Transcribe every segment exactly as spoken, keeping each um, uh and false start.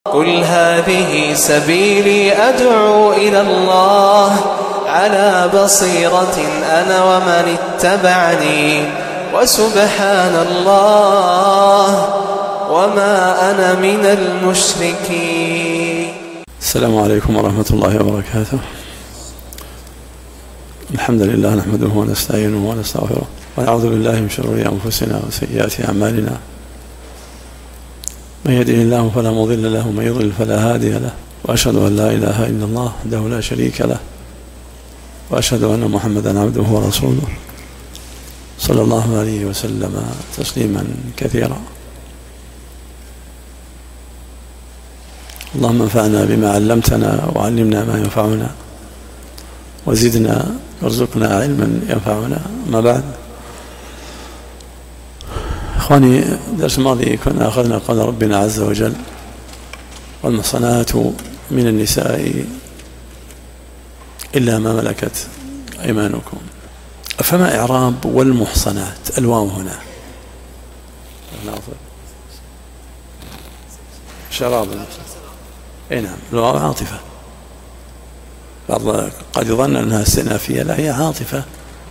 قل هذه سبيلي أدعو إلى الله على بصيرة أنا ومن اتبعني وسبحان الله وما أنا من المشركين. السلام عليكم ورحمة الله وبركاته. الحمد لله نحمده ونستعينه ونستغفره ونعوذ بالله من شرور أنفسنا وسيئات أعمالنا، من يهده الله فلا مضل له ومن يضلل فلا هادي له، وأشهد أن لا إله إلا الله وحده لا شريك له، وأشهد أن محمدا عبده ورسوله صلى الله عليه وسلم تسليما كثيرا. اللهم انفعنا بما علمتنا وعلمنا ما ينفعنا وزدنا وارزقنا علما ينفعنا. ما بعد، إخواني، الدرس الماضي كنا أخذنا قول ربنا عز وجل: والمحصنات من النساء إلا ما ملكت أيمانكم. فما إعراب والمحصنات؟ الواو هنا شراب. اي نعم، الواو عاطفة. بعض قد يظن أنها استئنافية، لا، هي عاطفة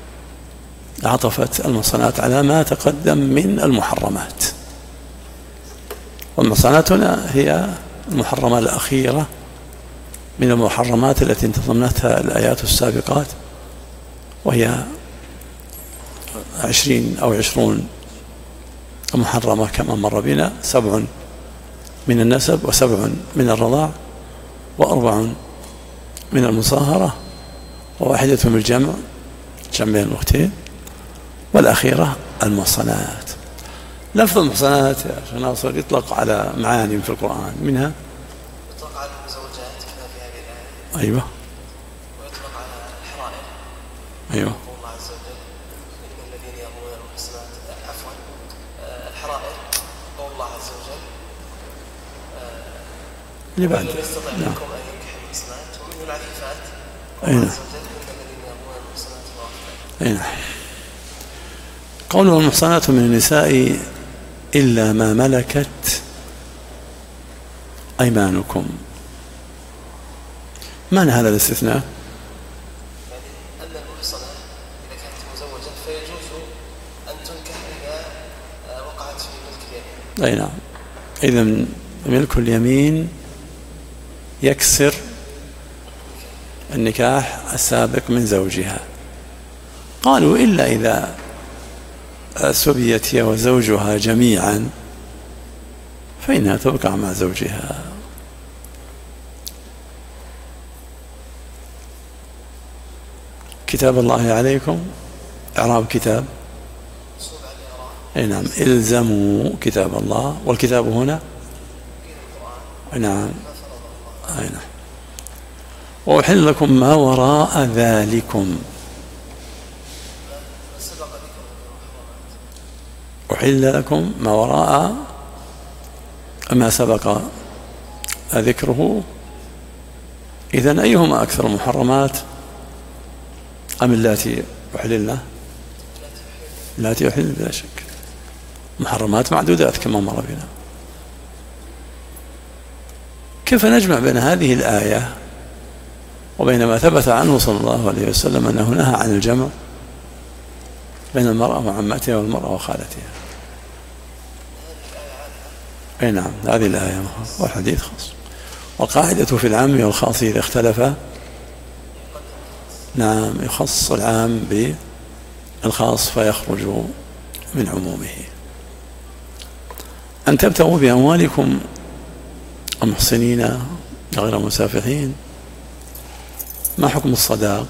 عطفت المحصنات على ما تقدم من المحرمات. والمحصنات هنا هي المحرمة الأخيرة من المحرمات التي تضمنتها الآيات السابقات، وهي عشرين أو عشرون محرمة كما مر بنا: سبع من النسب، وسبع من الرضاع، وأربع من المصاهرة، وواحدة من الجمع جمع بين الأختين، والأخيرة المحصنات. لفظ المحصنات يا شيخ ناصر يطلق على معاني في القرآن، منها يطلق على المزوجات كما في هذه الآية. أيوة. ويطلق على الحرائر. أيوة. يقول الله عز وجل: إن الذين يأمرون المحصنات، عفوا الحرائر، قول الله عز وجل: اللي بعد ومن يستطع منكم أن ينكح المحصنات ومن العفيفات. أين الله عز وجل: إن الذين يأمرون المحصنات والعفيفات. أين قوله المحصنات من النساء إلا ما ملكت أيمانكم، معنى هذا الاستثناء؟ يعني أن المحصنة إذا كانت مزوجة فيجوز أن تنكح إذا وقعت في ملك اليمين. أي نعم. إذن ملك اليمين يكسر النكاح السابق من زوجها. قالوا إلا إذا سبيت هي وزوجها جميعا فإنها تبقى مع زوجها. كتاب الله عليكم، إعراب كتاب. أي نعم، إلزموا كتاب الله، والكتاب هنا أي نعم. أي نعم. وأحل لكم ما وراء ذلكم. أحل لكم ما وراء ما سبق ذكره. إذن أيهما أكثر المحرمات؟ أم اللاتي أحللنا؟ اللاتي أحلل بلا شك. محرمات معدودات كما مر بنا. كيف نجمع بين هذه الآية وبين ما ثبت عنه صلى الله عليه وسلم أنه نهى عن الجمع بين المرأة وعمتها والمرأة وخالتها؟ أي نعم، هذه الآية والحديث خاص. والقاعدة في العام والخاص إذا اختلف، نعم، يخص العام بالخاص فيخرج من عمومه. أن تبتغوا بأموالكم محصنين غير مسافحين. ما حكم الصداق؟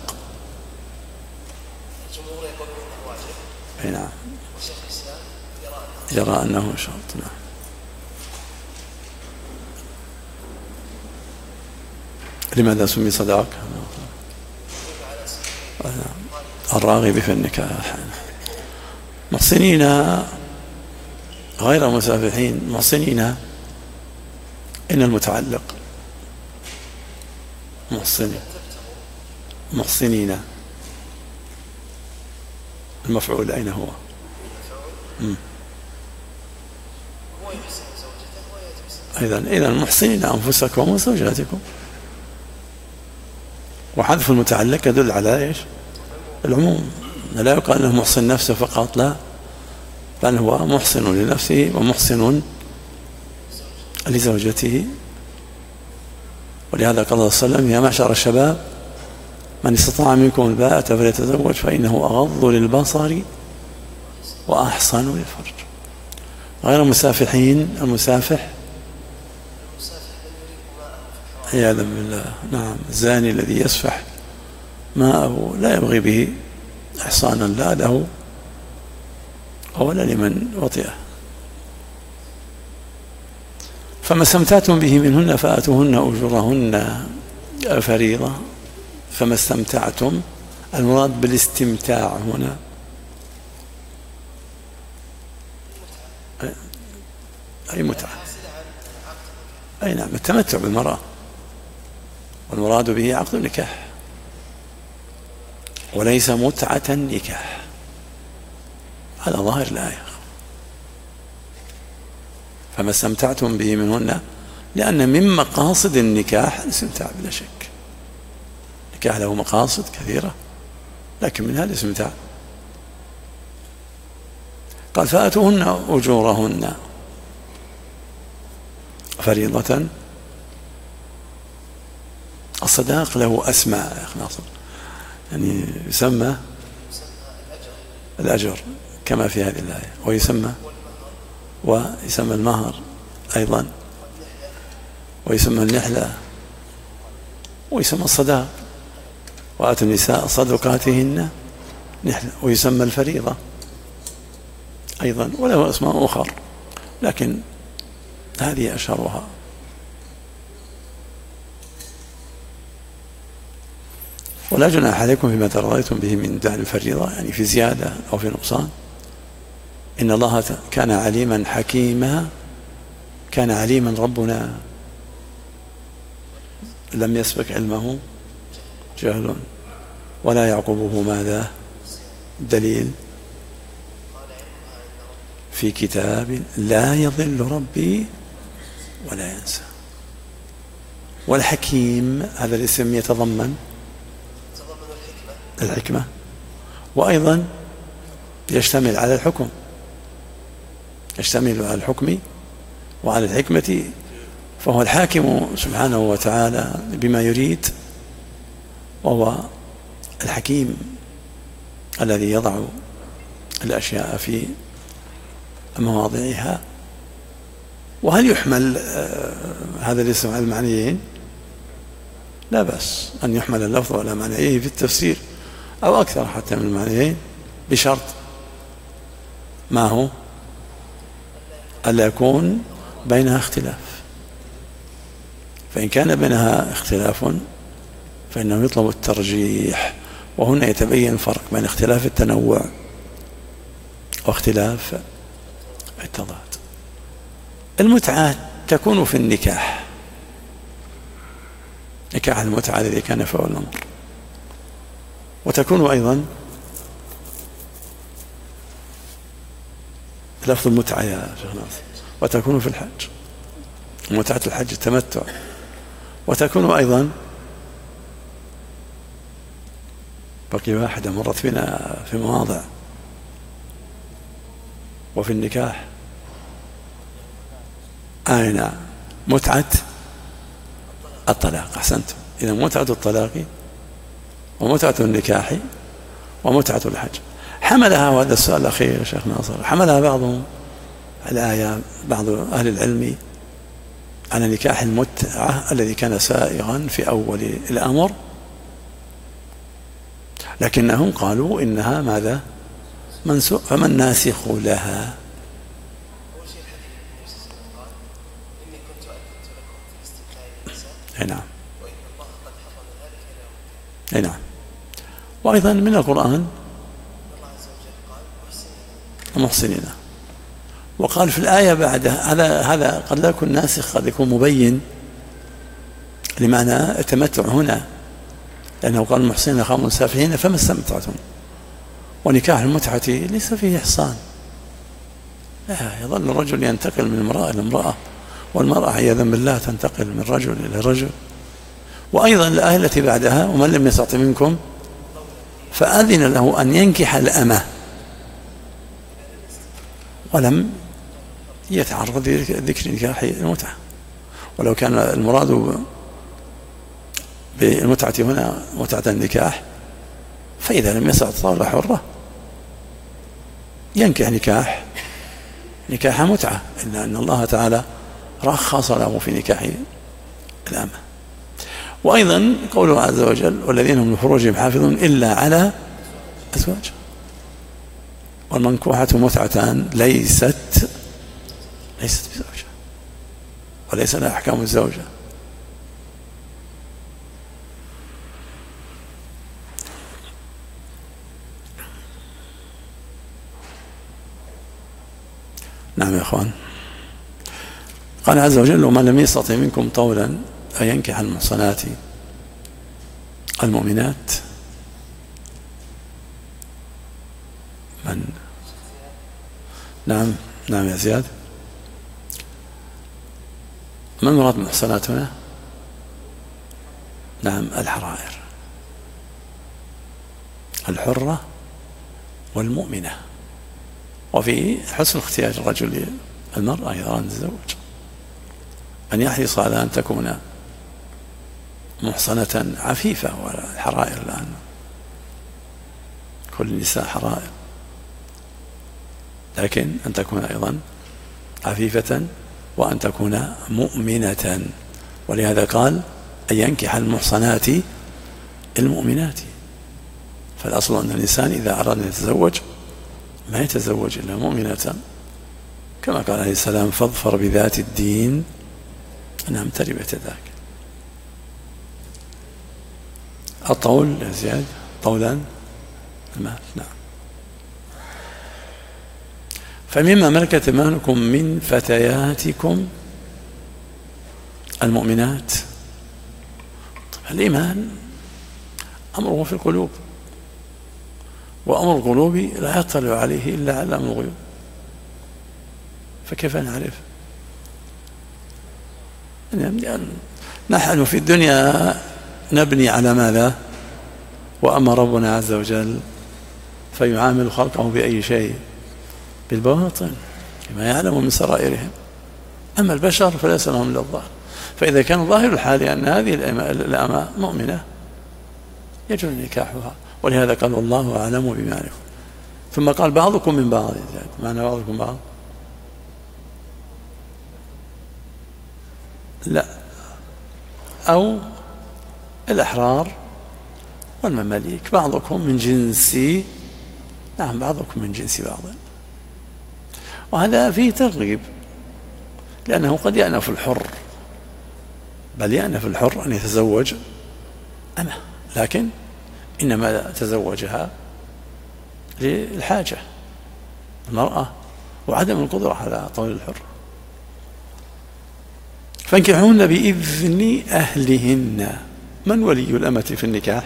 الجمهور يقول انه واجب. اي نعم. وشيخ الاسلام يرى انه شرط. نعم. لماذا سمي صداق؟ الراغب في النكاح. محصنين غير مسافحين. محصنين إن المتعلق محصنين محصنين المفعول أين هو؟ مم. هو يحسن زوجته ويتمسك إذا إذا محسنين أنفسكم وزوجاتكم. وحذف المتعلق يدل على إيش؟ العموم. لا يقال أنه محسن نفسه فقط، لا، بل هو محسن لنفسه ومحسن لزوجته. ولهذا قال الله صلى الله عليه وسلم: يا معشر الشباب من استطاع منكم الباءة فليتزوج فإنه أغض للبصر وأحصن للفرج. غير المسافحين، المسافح عياذا بالله، نعم، الزاني الذي يسفح ماءه لا يبغي به إحصانا لا له ولا لمن وطئه. فما استمتعتم به منهن فآتوهن أجورهن فريضة. فما استمتعتم، المراد بالاستمتاع هنا أي متعة، أي نعم، التمتع بالمرأة، والمراد به عقد النكاح وليس متعة النكاح على ظاهر الآية. فما استمتعتم به منهن، لأن من مقاصد النكاح الاستمتاع بلا شك. النكاح له مقاصد كثيرة لكن منها الاستمتاع. قال: فآتوهن أجورهن فريضة. الصداق له أسماء يا أخي ناصر، يعني يسمى الأجر كما في هذه الآية، ويسمى ويسمى المهر أيضا، ويسمى النحلة، ويسمى الصداق. وآتوا النساء صدقاتهن نحلة، ويسمى الفريضة أيضا، وله أسماء أخرى لكن هذه أشهرها. ولا جناح عليكم فيما ترضيتم به من دعم الفريضة، يعني في زيادة أو في نقصان. إن الله كان عليما حكيما. كان عليما ربنا، لم يسبق علمه جهل، ولا يعقبه ماذا؟ دليل في كتاب لا يضل ربي ولا ينسى. والحكيم هذا الاسم يتضمن الحكمة، وأيضا يشتمل على الحكم، يشتمل على الحكم وعلى الحكمة. فهو الحاكم سبحانه وتعالى بما يريد، وهو الحكيم الذي يضع الأشياء في مواضعها. وهل يحمل هذا الاسم على المعنيين؟ لا بأس أن يحمل اللفظ على معنيه في التفسير أو أكثر حتى من المعنيين، بشرط ما هو؟ ألا يكون بينها اختلاف. فإن كان بينها اختلاف فإنه يطلب الترجيح. وهنا يتبين فرق بين اختلاف التنوع واختلاف التضاد. المتعة تكون في النكاح، نكاح المتعة الذي كان في أول الأمر، وتكون أيضا لفظ المتعة يا شيخ ناصر، وتكون في الحج، متعة الحج التمتع، وتكون أيضا بقي واحدة مرت بنا في مواضع. وفي النكاح أين متعة الطلاق؟ أحسنتم. إذا متعة الطلاق ومتعة النكاح ومتعة الحج. حملها، وهذا السؤال الأخير يا شيخ ناصر، حملها بعضهم الآية، بعض أهل العلم، على نكاح المتعة الذي كان سائغا في أول الأمر، لكنهم قالوا إنها ماذا؟ منسوخ. فما الناسخ لها؟ أي نعم، أي نعم. وأيضا من القرآن محسنين. وقال في الآية بعدها، هذا هذا قد لا يكون ناسخ، قد يكون مبين لمعنى التمتع هنا، لأنه قال المحسنين خام سافحين فما استمتعتم. ونكاح المتعة ليس فيه إحصان، لا، يظل الرجل ينتقل من امرأة إلى امرأة والمرأة عياذا بالله تنتقل من رجل إلى رجل. وأيضا الآية التي بعدها ومن لم يستطع منكم فأذن له أن ينكح الأمة، ولم يتعرض ذكر نكاح المتعة. ولو كان المراد بالمتعة هنا متعة النكاح فإذا لم يستطع طاولة حرة ينكح نكاح نكاح متعة، إلا أن الله تعالى رخص له في نكاح الأمة. وأيضا قوله عز وجل والذين هم لفروجهم حافظون إلا على أزواجهم. والمنكوحة متعتان ليست ليست بزوجة وليس لها أحكام الزوجة. نعم يا أخوان. قال عز وجل ومن لم يستطع منكم طولا أن ينكح المحصنات المؤمنات. من نعم نعم يا زياد. ما المراد بالمحصنات هنا؟ نعم الحرائر، الحرة والمؤمنة. وفي حسن اختيار الرجل المرأة إذا أراد الزوج أن يحرص على أن تكون محصنة عفيفة. والحرائر الآن كل النساء حرائر، لكن أن تكون أيضا عفيفة وأن تكون مؤمنة. ولهذا قال أن ينكح المحصنات المؤمنات. فالأصل أن الإنسان إذا أراد أن يتزوج ما يتزوج إلا مؤمنة، كما قال عليه السلام فاظفر بذات الدين أنها تربت ذاك. الطول يا زياد طولا المال. نعم. فمما ملكت أيمانكم من فتياتكم المؤمنات. الإيمان أمره في القلوب، وأمر القلوب لا يطلع عليه إلا على أمر الغيوب، فكيف نعرف؟ نحن في الدنيا نبني على ماذا؟ وأما ربنا عز وجل فيعامل خلقه بأي شيء؟ بالباطن، ما يعلم من سرائرهم. أما البشر فليس لهم إلا الظاهر. فإذا كان ظاهر الحال أن هذه الأمة مؤمنة يجوز نكاحها. ولهذا قال والله أعلم بما يعرف. ثم قال بعضكم من بعض. معنى بعضكم بعض لا، أو الأحرار والمماليك بعضكم من جنس. نعم بعضكم من جنس بعض. وهذا فيه ترغيب، لأنه قد يأنف الحر، بل يأنف الحر أن يتزوج أمه، لكن إنما تزوجها للحاجة المرأة وعدم القدرة على طول الحر. فانكحوهن بإذن أهلهن. من ولي الأمة في النكاح؟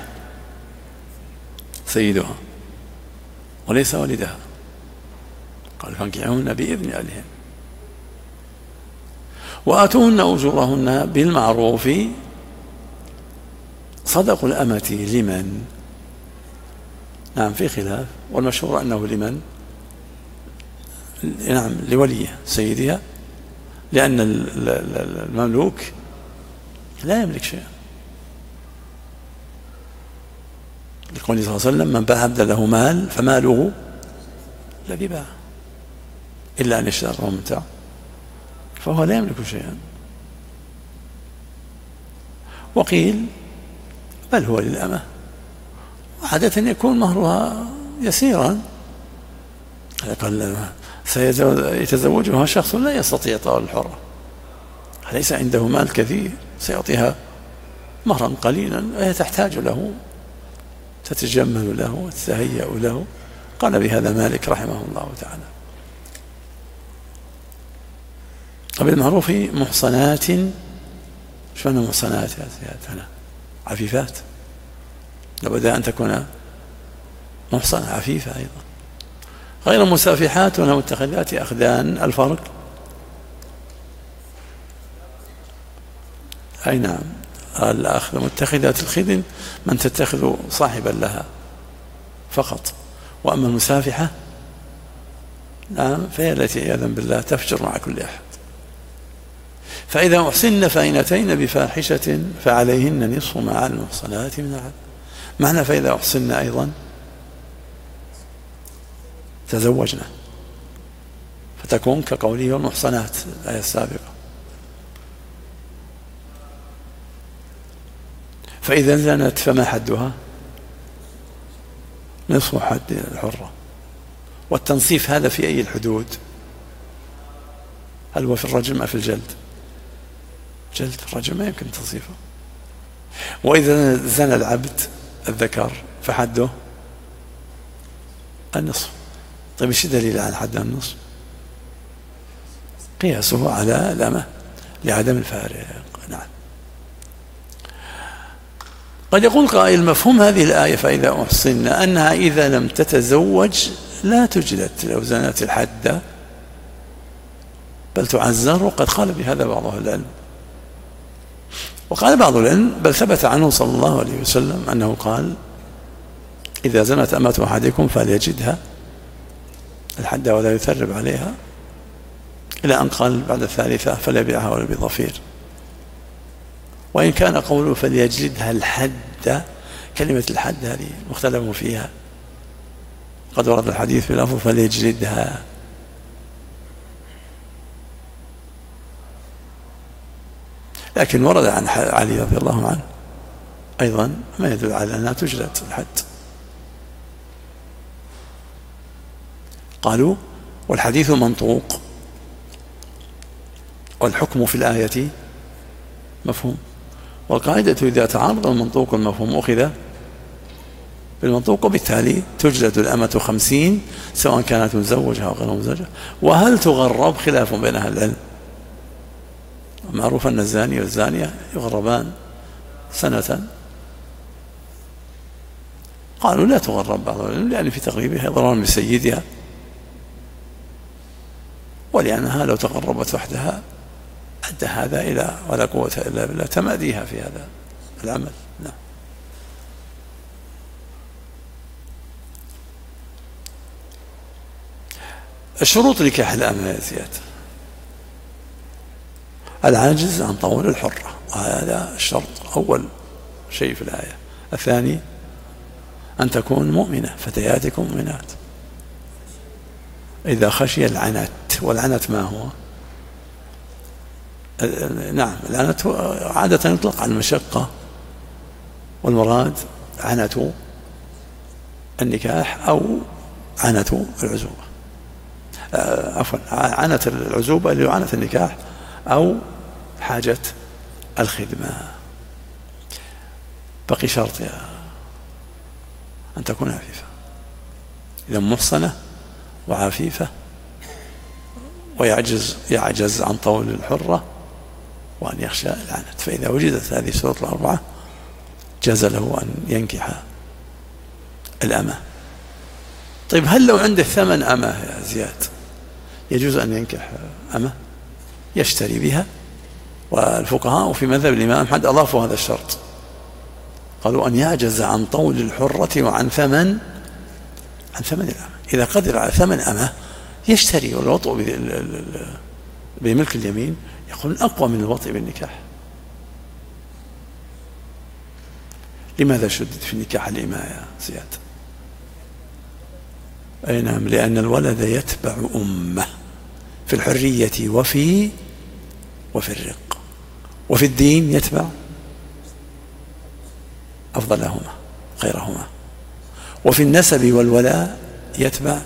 سيدها وليس والدها. قال فانكحوهن بإذن أهلهن وآتوهن أجورهن بالمعروف. صدق الأمة لمن؟ نعم في خلاف، والمشهور أنه لمن؟ نعم لوليه سيدها، لأن المملوك لا يملك شيئا. يقول صلى الله عليه وسلم من باع عبدا له مال فماله الذي باع إلا أن يشترى ممتع، فهو لا يملك شيئا. وقيل بل هو للأمة، وعادة يكون مهرها يسيرا. قال سيتزوجها شخص لا يستطيع طول الحرة، ليس عنده مال كثير، سيعطيها مهرا قليلا وهي تحتاج له، تتجمل له وتتهيأ له. قال بهذا مالك رحمه الله تعالى. وبالمعروف محصنات. شو معنى محصنات يا سيادتنا؟ عفيفات، لابد أن تكون محصنة عفيفة أيضا، غير مسافحات ولا متخذات أخدان. الفرق أي نعم، الأخذ متخذات الخدن من تتخذ صاحبا لها فقط، وأما المسافحة نعم فهي التي عياذا بالله تفجر مع كل أحد. فإذا أحسن فإن أتين بفاحشة فعليهن نصف ما على المحصنات من العذاب. معنى فإذا أحسن أيضا تزوجنا، فتكون كقوله والمحصنات الآية السابقة. فإذا زنت فما حدها؟ نصف حد الحرة. والتنصيف هذا في أي الحدود؟ هل هو في الرجم أو في الجلد؟ جلد. الرجم ما يمكن تنصيفه. وإذا زنى العبد الذكر فحده النصف. طيب ايش دليل على حد النصف؟ قياسه على الأمة لعدم الفارق. نعم. قد يقول قائل مفهوم هذه الآية فإذا أحصن أنها إذا لم تتزوج لا تجلد لو زنت الحد، بل تعزر، وقد قال بهذا بعض أهل العلم. وقال بعض العلم بل ثبت عنه صلى الله عليه وسلم أنه قال إذا زنت أمة أحدكم فليجدها الحد ولا يثرب عليها، إلى أن قال بعد الثالثة فلا يبيعها ولا بظفير. وإن كان قوله فليجلدها الحد، كلمة الحد هذه مختلف فيها، قد ورد الحديث بلفظ فليجلدها، لكن ورد عن علي رضي الله عنه أيضا ما يدل على أنها تجلد الحد. قالوا والحديث منطوق والحكم في الآية مفهوم، والقاعدة إذا تعارض المنطوق والمفهوم أخذ بالمنطوق، وبالتالي تجلد الأمة خمسين سواء كانت مزوجة أو غير مزوجة. وهل تغرب؟ خلاف بين أهل العلم. معروف أن الزاني والزانية يغربان سنة. قالوا لا تغرب بعض العلم لأن في تغريبها ضرر بسيدها، ولأنها لو تغربت وحدها أدى هذا إلى ولا قوة إلا بالله تماديها في هذا العمل. نعم. الشروط نكاح الأمة يا زياد: العاجز عن طول الحرة، وهذا الشرط أول شيء في الآية. الثاني أن تكون مؤمنة، فتياتكم مؤمنات. إذا خشي العنت، والعنت ما هو؟ نعم العنت عادة يطلق على المشقة، والمراد عنت النكاح أو عنت العزوبة. عفوا عنت العزوبة اللي عنت النكاح أو حاجة الخدمة. بقي شرط يا أن تكون عفيفة، إذا محصنة وعفيفة ويعجز يعجز عن طول الحرة وأن يخشى العنت. فإذا وجدت هذه الشروط الأربعة جاز له أن ينكح الأمة. طيب هل لو عنده ثمن أمة يا زياد يجوز أن ينكح أمة يشتري بها؟ والفقهاء في مذهب الإمام أحمد أضافوا هذا الشرط، قالوا أن يعجز عن طول الحرة وعن ثمن عن ثمن الأمة. إذا قدر على ثمن أمة يشتري، والوطء بملك اليمين يقول أقوى من الوطء بالنكاح. لماذا شدد في النكاح الإماء يا زياد؟ أي نعم، لأن الولد يتبع أمه في الحرية وفي وفي الرق، وفي الدين يتبع أفضلهما خيرهما، وفي النسب والولاء يتبع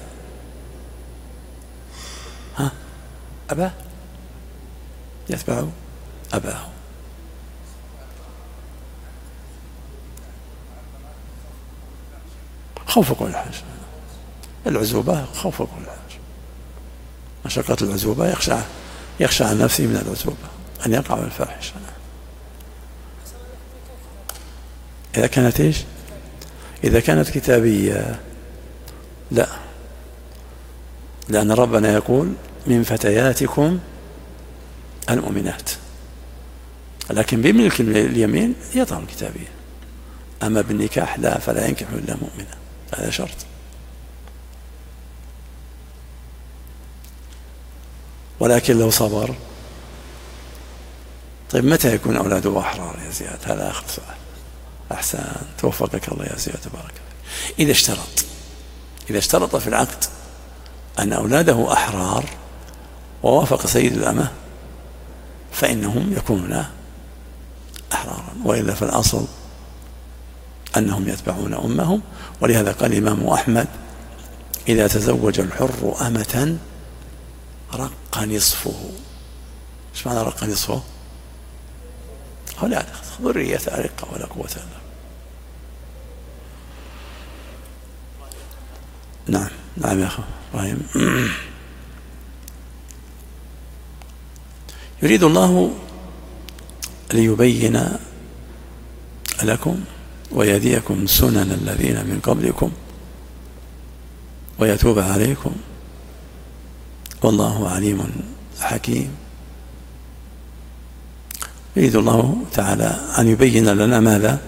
ها أباه يتبع أباه. خوف كل حاجة، العزوبة خوف كل حاجة، مشقة العزوبة يخشى يخشى عن نفسه من العزوبة أن يقع الفاحشة. إذا كانت إيش؟ إذا كانت كتابية لا، لأن ربنا يقول من فتياتكم المؤمنات، لكن بملك اليمين يطعم الكتابية. أما بالنكاح لا، فلا ينكح إلا مؤمنا، هذا شرط. ولكن لو صبر. طيب متى يكون أولاده أحرار يا زياد؟ هذا آخر سؤال. أحسن، توفقك الله يا زياد، تبارك الله. إذا اشترط إذا اشترط في العقد أن أولاده أحرار ووافق سيد الأمة فإنهم يكونون أحرارا، وإلا فالأصل أنهم يتبعون أمهم. ولهذا قال الإمام أحمد: إذا تزوج الحر أمة رق نصفه. ايش معنى رق نصفه؟ لا ذرية رقة ولا قوة إلا بالله. نعم نعم يا أخي إبراهيم. يريد الله ليبين لكم ويهديكم سنن الذين من قبلكم ويتوب عليكم والله عليم حكيم. يريد الله تعالى أن يبين لنا ماذا؟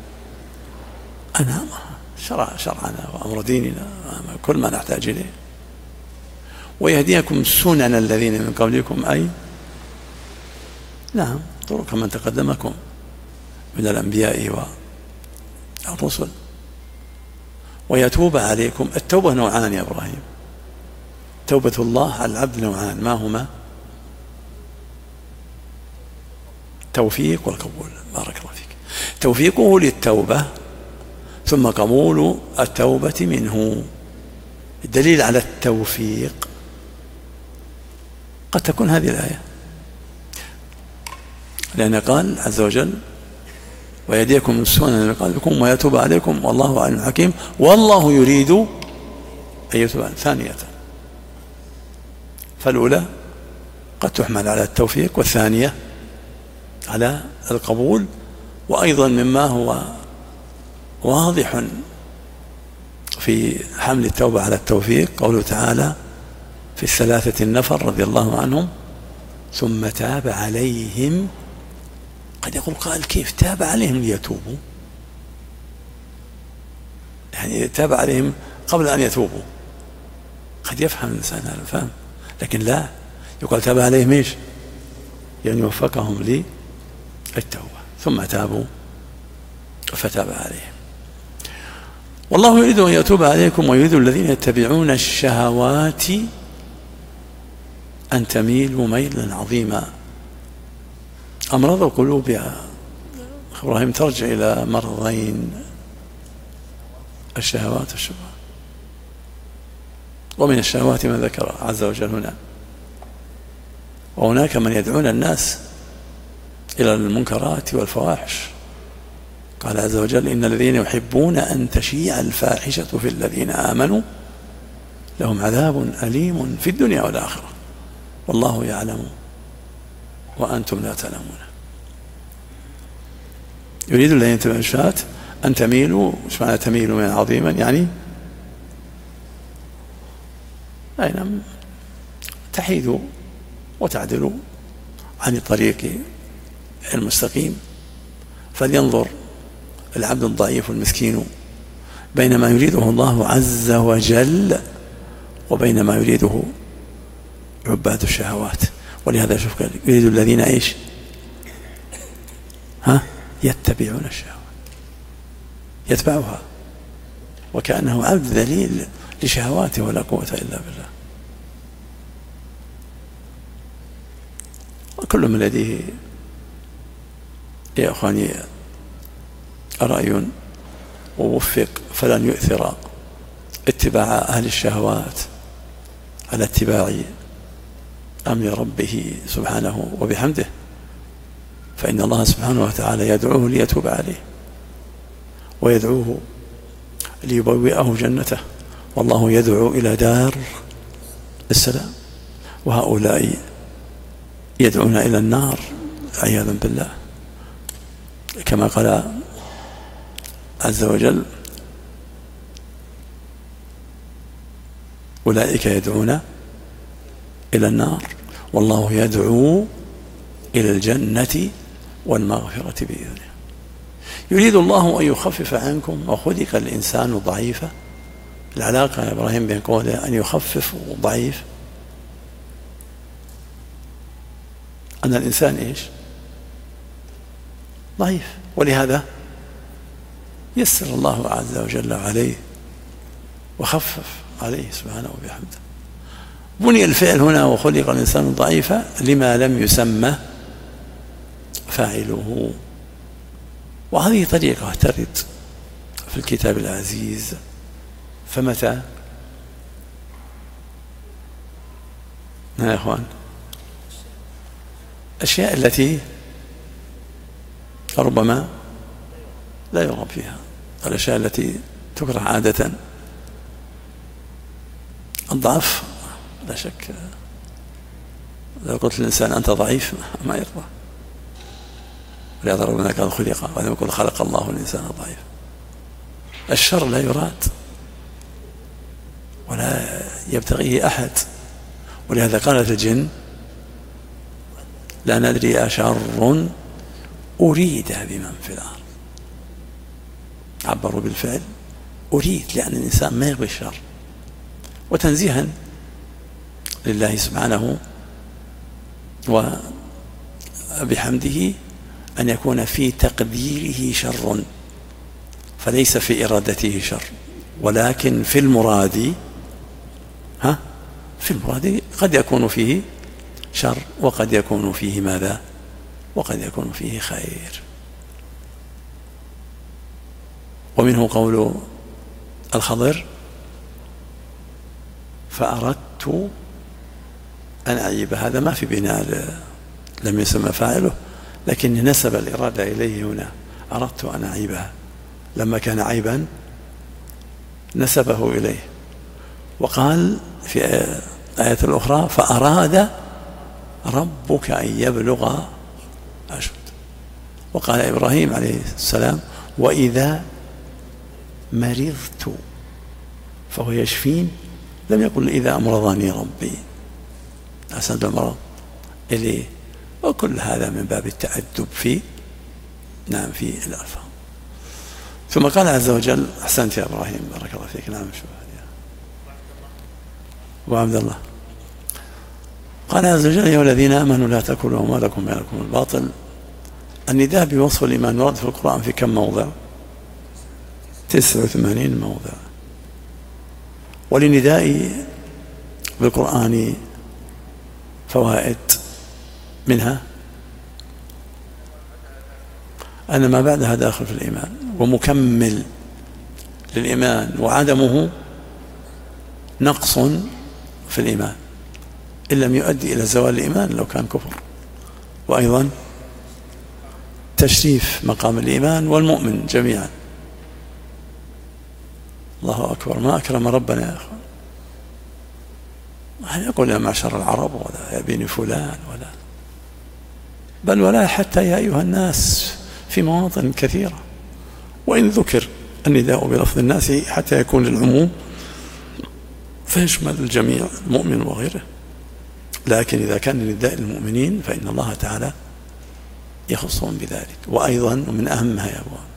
أنعمه شرع شرعنا وأمر ديننا كل ما نحتاج إليه. ويهديكم سنن الذين من قبلكم، أي نعم طرق من تقدمكم من الأنبياء والرسل. ويتوب عليكم. التوبة نوعان يا إبراهيم. توبة الله على العبد نوعان، ما هما؟ التوفيق والقبول. بارك الله فيك. توفيقه للتوبة ثم قبول التوبة منه. الدليل على التوفيق قد تكون هذه الآية، لأن قال عز وجل: ويهديكم السنن من قبلكم ويتوب عليكم والله عليم حكيم. والله يريد أن يتوب. ثانية، فالأولى قد تحمل على التوفيق، والثانية على القبول. وأيضا مما هو واضح في حمل التوبة على التوفيق قوله تعالى في الثلاثة النفر رضي الله عنهم: ثم تاب عليهم. قد يقول قائل: كيف تاب عليهم ليتوبوا؟ يعني تاب عليهم قبل أن يتوبوا. قد يفهم الإنسان هذا الفهم، لكن لا، يقال تاب عليهم ايش؟ يعني وفقهم للتوبة ثم تابوا فتاب عليهم. والله يريد أن يتوب عليكم ويريد الذين يتبعون الشهوات أن تميلوا ميلا عظيما. أمراض القلوب يا إبراهيم ترجع إلى مرضين: الشهوات والشبهات. ومن الشهوات ما ذكر عز وجل هنا. وهناك من يدعون الناس إلى المنكرات والفواحش. قال عز وجل: إن الذين يحبون أن تشيع الفاحشة في الذين آمنوا لهم عذاب أليم في الدنيا والآخرة والله يعلم وأنتم لا تعلمون. يريد الذين يتبعون الشهوات أن تميلوا. ايش معنى تميلوا من عظيما؟ يعني أي نعم تحيدوا وتعدلوا عن الطريق المستقيم. فلينظر العبد الضعيف المسكين بين ما يريده الله عز وجل وبين ما يريده عباد الشهوات. ولهذا شوف قال: يريد الذين ايش؟ ها يتبعون الشهوات، يتبعها، وكأنه عبد ذليل لشهواته ولا قوة إلا بالله. وكل من لديه يا أخواني رأي ووفق فلن يؤثر اتباع أهل الشهوات على اتباع أمر ربه سبحانه وبحمده، فإن الله سبحانه وتعالى يدعوه ليتوب عليه ويدعوه ليبوئه جنته، والله يدعو إلى دار السلام، وهؤلاء يدعون إلى النار عياذا بالله. كما قال عز وجل: أولئك يدعون إلى النار والله يدعو إلى الجنة والمغفرة بإذنه. يريد الله أن يخفف عنكم وخلق الإنسان ضعيفا. العلاقة يا إبراهيم بين قوله أن يخفف وضعيف، أن الإنسان إيش؟ ضعيف، ولهذا يسر الله عز وجل عليه وخفف عليه سبحانه وبحمده. بني الفعل هنا وخلق الإنسان ضعيفا لما لم يسمى فاعله، وهذه طريقة ترد في الكتاب العزيز. فمتى يا إخوان الأشياء التي ربما لا يرغب فيها، الأشياء التي تكره عادة. الضعف لا شك، لو قلت للإنسان أنت ضعيف ما يرضى، ولهذا ربنا قال خلق، ولم يقل خلق الله الإنسان ضعيف. الشر لا يراد ولا يبتغيه أحد، ولهذا قالت الجن لا ندري أشر أريد بمن في الأرض. عبروا بالفعل أريد، لأن الإنسان ما يبغي الشر، وتنزيها لله سبحانه وبحمده أن يكون في تقديره شر، فليس في إرادته شر، ولكن في المراد ها في المراد قد يكون فيه شر، وقد يكون فيه ماذا؟ وقد يكون فيه خير. ومنه قول الخضر فأردت أن أعيب. هذا ما في بناء، لم يسمى فاعله، لكن نسب الإرادة إليه هنا. أردت أن أعيبها، لما كان عيبا نسبه إليه. وقال في آية الأخرى فأراد ربك أن يبلغ أشد. وقال إبراهيم عليه السلام وإذا مرضت فهو يشفين، لم يقل إذا أمرضني ربي أسد المرض إليه. وكل هذا من باب التأدب في نعم في الألفاظ. ثم قال عز وجل أحسنت يا إبراهيم بارك الله فيك. نعم شو وعبد الله قال عز وجل يا الذين آمنوا لا تأكلوا أموالكم بينكم بالباطل. النداء بوصف الإيمان ورد في القرآن في كم موضع؟ تسعة وثمانين موضع. وللنداء بالقرآن فوائد، منها أن ما بعدها داخل في الإيمان ومكمل للإيمان، وعدمه نقص في الإيمان إن لم يؤدي إلى زوال الإيمان لو كان كفر. وأيضا تشريف مقام الإيمان والمؤمن جميعا. الله أكبر، ما أكرم ربنا يا أخوان. ما يقول يا معشر العرب ولا يا بني فلان، ولا بل ولا حتى يا أيها الناس في مواطن كثيرة. وإن ذكر النداء بلفظ الناس حتى يكون للعموم فيشمل الجميع المؤمن وغيره، لكن إذا كان النداء للمؤمنين فإن الله تعالى يخصهم بذلك. وأيضا من أهمها يا أبوان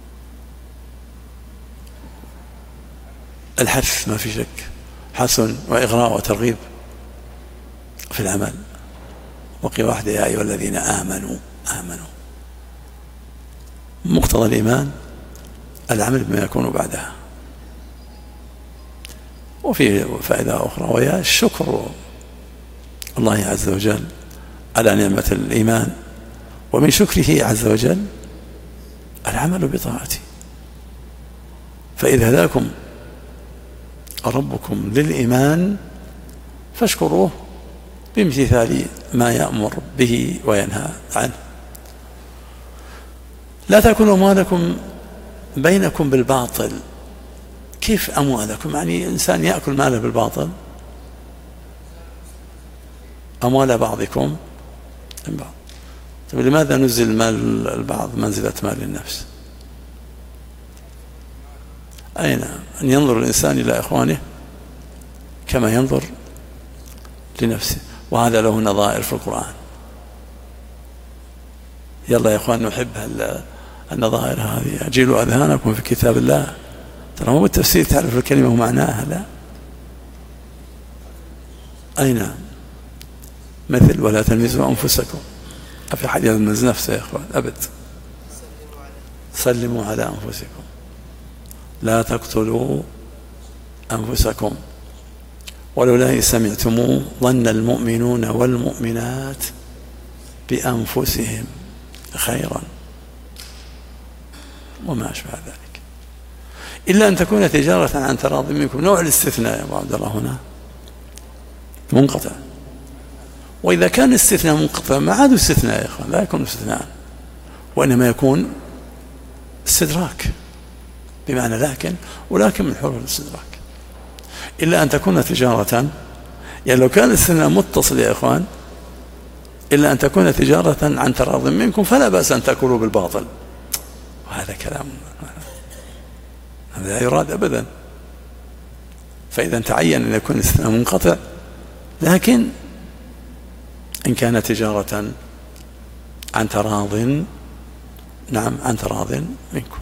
الحث، ما في شك، حث وإغراء وترغيب في العمل. وقي واحدة يا أيها الذين آمنوا. آمنوا مقتضى الإيمان العمل بما يكون بعدها. وفي فائدة أخرى وهي الشكر الله عز وجل على نعمة الإيمان، ومن شكره عز وجل العمل بطاعته. فإذا هداكم ربكم للإيمان فاشكروه بامتثال ما يأمر به وينهى عنه. لا تأكلوا أموالكم بينكم بالباطل. كيف أموالكم؟ يعني إنسان يأكل ماله بالباطل، أموال بعضكم من بعض. طيب لماذا نزل مال البعض منزلة مال النفس؟ أين أن ينظر الإنسان إلى إخوانه كما ينظر لنفسه، وهذا له نظائر في القرآن. يلا يا إخوان نحب النظائر هذه، أجيلوا أذهانكم في كتاب الله. ترى مو بالتفسير تعرف الكلمة ومعناها، لا. أي نعم، مثل ولا تلمزوا أنفسكم، في حد يلمز نفسه يا إخوان أبد. سلموا على أنفسكم، لا تقتلوا أنفسكم ولولا إذ سمعتموه ظن المؤمنون والمؤمنات بأنفسهم خيرا وما أشبه ذلك، إلا أن تكون تجارة عن تراض منكم. نوع الاستثناء يا أبو عبد الله هنا منقطع، وإذا كان الاستثناء منقطع ما عاد استثناء يا إخوان، لا يكون استثناء، وإنما يكون استدراك، بمعنى لكن، ولكن من حروف الاستدراك. إلا أن تكون تجارة، يعني لو كان الاستثناء متصل يا إخوان، إلا أن تكون تجارة عن تراض منكم فلا بأس أن تأكلوا بالباطل. وهذا كلام هذا لا يراد أبدا. فإذا تعين أن يكون الاستثناء منقطع، لكن إن كانت تجارة عن تراض، نعم عن تراض منكم.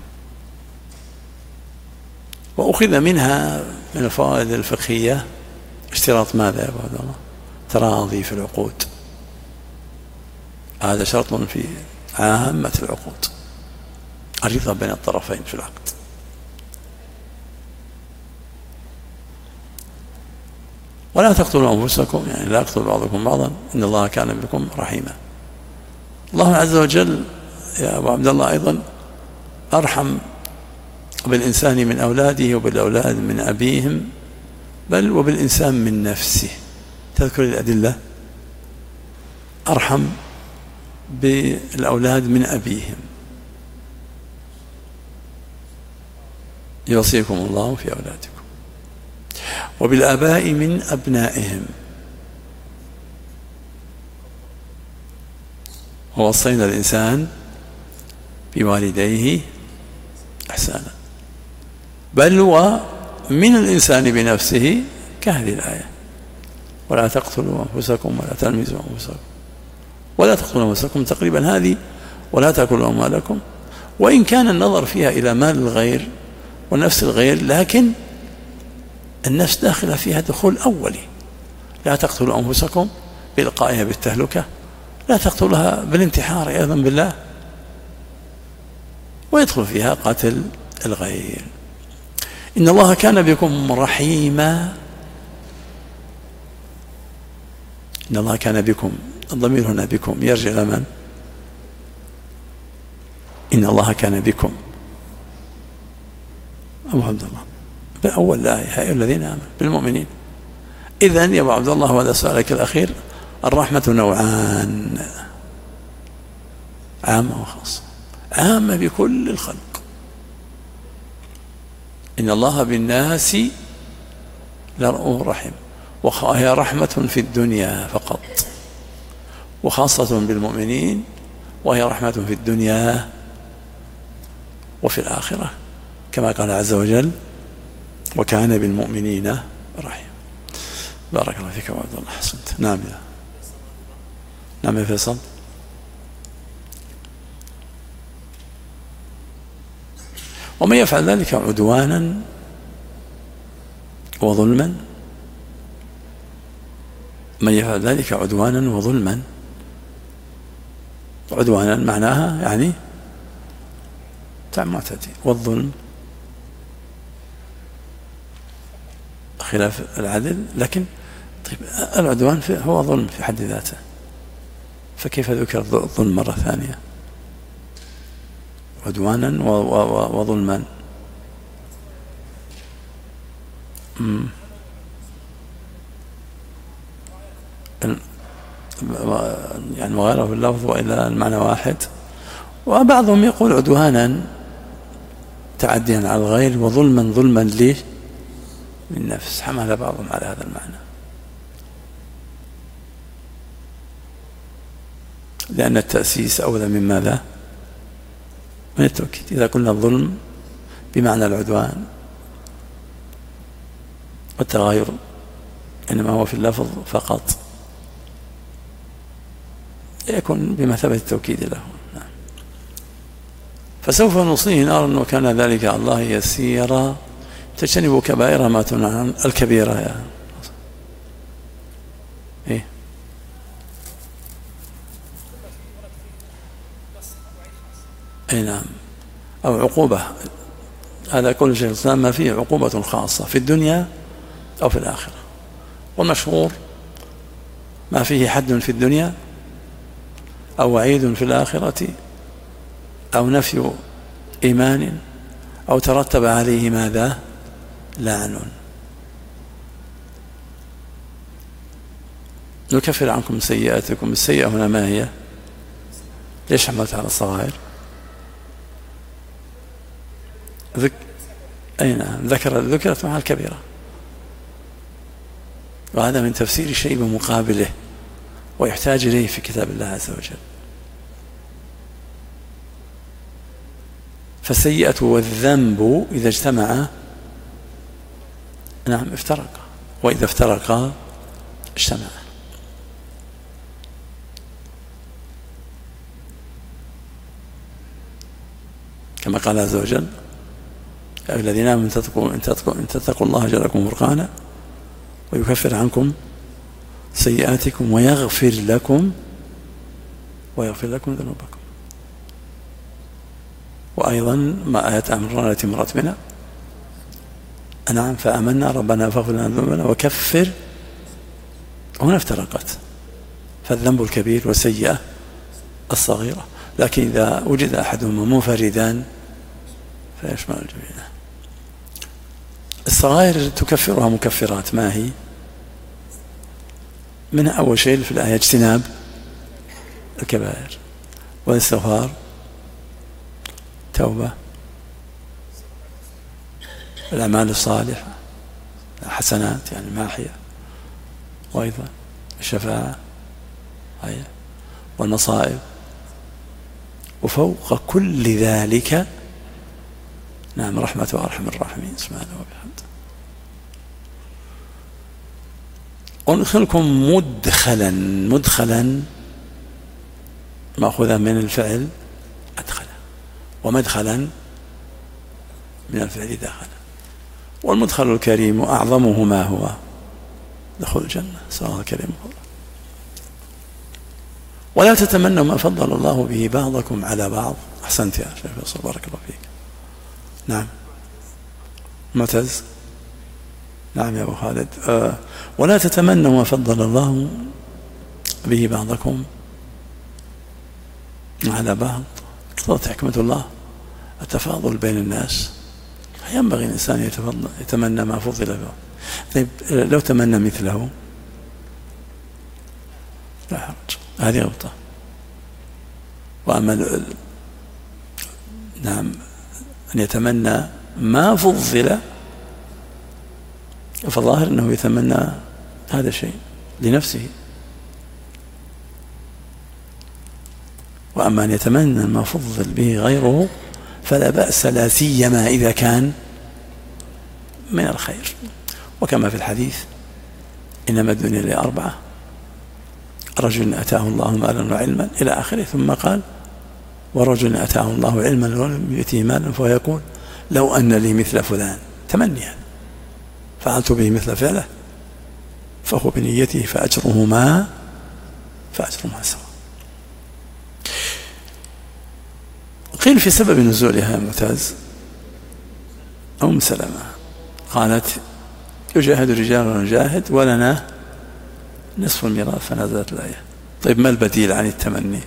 وأخذ منها من الفوائد الفقهية اشتراط ماذا يا أبو عبد الله؟ تراضي في العقود، هذا شرط في عامة العقود، الرضا بين الطرفين في العقد. ولا تقتلوا أنفسكم، يعني لا يقتل بعضكم بعضا، إن الله كان بكم رحيما. الله عز وجل يا أبو عبد الله أيضا أرحم بالإنسان من أولاده وبالأولاد من أبيهم، بل وبالإنسان من نفسه. تذكر الأدلة، أرحم بالأولاد من أبيهم. يوصيكم الله في أولادكم، وبالآباء من أبنائهم، ووصينا الإنسان بوالديه إحسانا، بل ومن الإنسان بنفسه كهذه الآية: ولا تقتلوا أنفسكم ولا تلمزوا أنفسكم ولا تقتلوا أنفسكم. تقريبا هذه ولا تأكلوا أموالكم، وإن كان النظر فيها إلى مال الغير ونفس الغير، لكن النفس داخلة فيها دخول أولي. لا تقتلوا أنفسكم بإلقائها بالتهلكة، لا تقتلها بالانتحار عياذا بالله، ويدخل فيها قتل الغير. إن الله كان بكم رحيما. إن الله كان بكم، الضمير هنا بكم يرجع إلى من؟ إن الله كان بكم أبو عبد الله بأول الآية: يا أيها الذين آمنوا بالمؤمنين. إذن يا أبو عبد الله، وهذا سؤالك الأخير، الرحمة نوعان: عامة وخاصة. عامة بكل الخلق، إن الله بالناس لرؤوف رحيم، وهي رحمة في الدنيا فقط، وخاصة بالمؤمنين، وهي رحمة في الدنيا وفي الآخرة، كما قال عز وجل: وكان بالمؤمنين رحيم. بارك الله فيك وعبد الله، حسنت. نعم يا نعم يا فيصل. ومن يفعل ذلك عدوانا وظلما، من يفعل ذلك عدوانا وظلما، عدوانا معناها يعني معتدي، والظلم خلاف العدل. لكن طيب العدوان هو ظلم في حد ذاته، فكيف ذكر الظلم مرة ثانية؟ عدوانا وظلما. يعني وغيره في اللفظ وإلا المعنى واحد. وبعضهم يقول عدوانا تعديا على الغير، وظلما ظلما ليه من نفس. حمل بعضهم على هذا المعنى، لأن التأسيس أولى من ماذا؟ من التوكيد. إذا قلنا الظلم بمعنى العدوان والتغاير، إنما هو في اللفظ فقط، يكون بمثابة التوكيد له. نعم. فسوف نصليه نارا وكان ذلك على الله يسيرا. تجتنبوا كبائر ما تنهون عن الكبيرة يا إيه؟ أي نعم، أو عقوبة. هذا كل شيء الإسلام ما فيه عقوبة خاصة في الدنيا أو في الآخرة. والمشهور ما فيه حد في الدنيا أو وعيد في الآخرة أو نفي إيمان أو ترتب عليه ماذا؟ لعن. نكفر عنكم سيئاتكم. السيئة هنا ما هي؟ ليش حملت على الصغائر؟ ذك... أي نعم، ذكر ذكرت مع الكبيرة، وهذا من تفسير الشيء بمقابله ويحتاج إليه في كتاب الله عز وجل. فالسيئة والذنب إذا اجتمعا نعم افترقا، وإذا افترقا اجتمعا. كما قال عز وجل: يا أيها الذين آمنوا إن تتقوا الله يجعل لكم فرقانا ويكفر عنكم سيئاتكم ويغفر لكم ويغفر لكم ذنوبكم. وأيضا ما آيات عمران التي مرت بنا: نعم فآمنا ربنا فاغفر لنا ذنوبنا وكفر. هنا افترقت، فالذنب الكبير والسيئة الصغيرة، لكن إذا وجد أحدهما منفردا فيشمل الجميع. الصغائر تكفرها مكفرات، ما هي؟ منها أول شيء في الآية اجتناب الكبائر والاستغفار، توبة، الأعمال الصالحة، حسنات يعني ماحية، وأيضا الشفاعة والمصائب، وفوق كل ذلك نعم رحمة وأرحم الراحمين سبحانه وبحمده. وندخلكم مدخلا، مدخلا مأخوذا من الفعل أدخل، ومدخلا من الفعل دخل. والمدخل الكريم أعظمه ما هو؟ دخول الجنة، سواء الله الكريم هو. ولا تتمنوا ما فضل الله به بعضكم على بعض. أحسنت يا شيخ فيصل، بارك الله فيك. نعم معتز. نعم يا أبو خالد. أه ولا تتمنوا ما فضل الله به بعضكم على بعض. اقتضت حكمة الله التفاضل بين الناس، ينبغي الإنسان يتمنى ما فضل به. طيب لو تمنى مثله لا حرج، هذه غلطة. وأما نعم أن يتمنى ما فضل فالظاهر أنه يتمنى هذا الشيء لنفسه. وأما أن يتمنى ما فضل به غيره فلا بأس، لا سيما إذا كان من الخير. وكما في الحديث: إنما الدنيا لأربعة: رجل أتاه الله مالا وعلما إلى آخره. ثم قال: ورجل أتاه الله علما ولم يؤته مالا فهو يقول: لو أن لي مثل فلان، تمنيا، فعلت به مثل فعله فهو بنيته فأجرهما فأجرهما سواء. قيل في سبب نزولها ممتاز أم سلمة قالت: يجاهد الرجال ونجاهد ولنا نصف الميراث، فنزلت الآية. طيب ما البديل عن التمني؟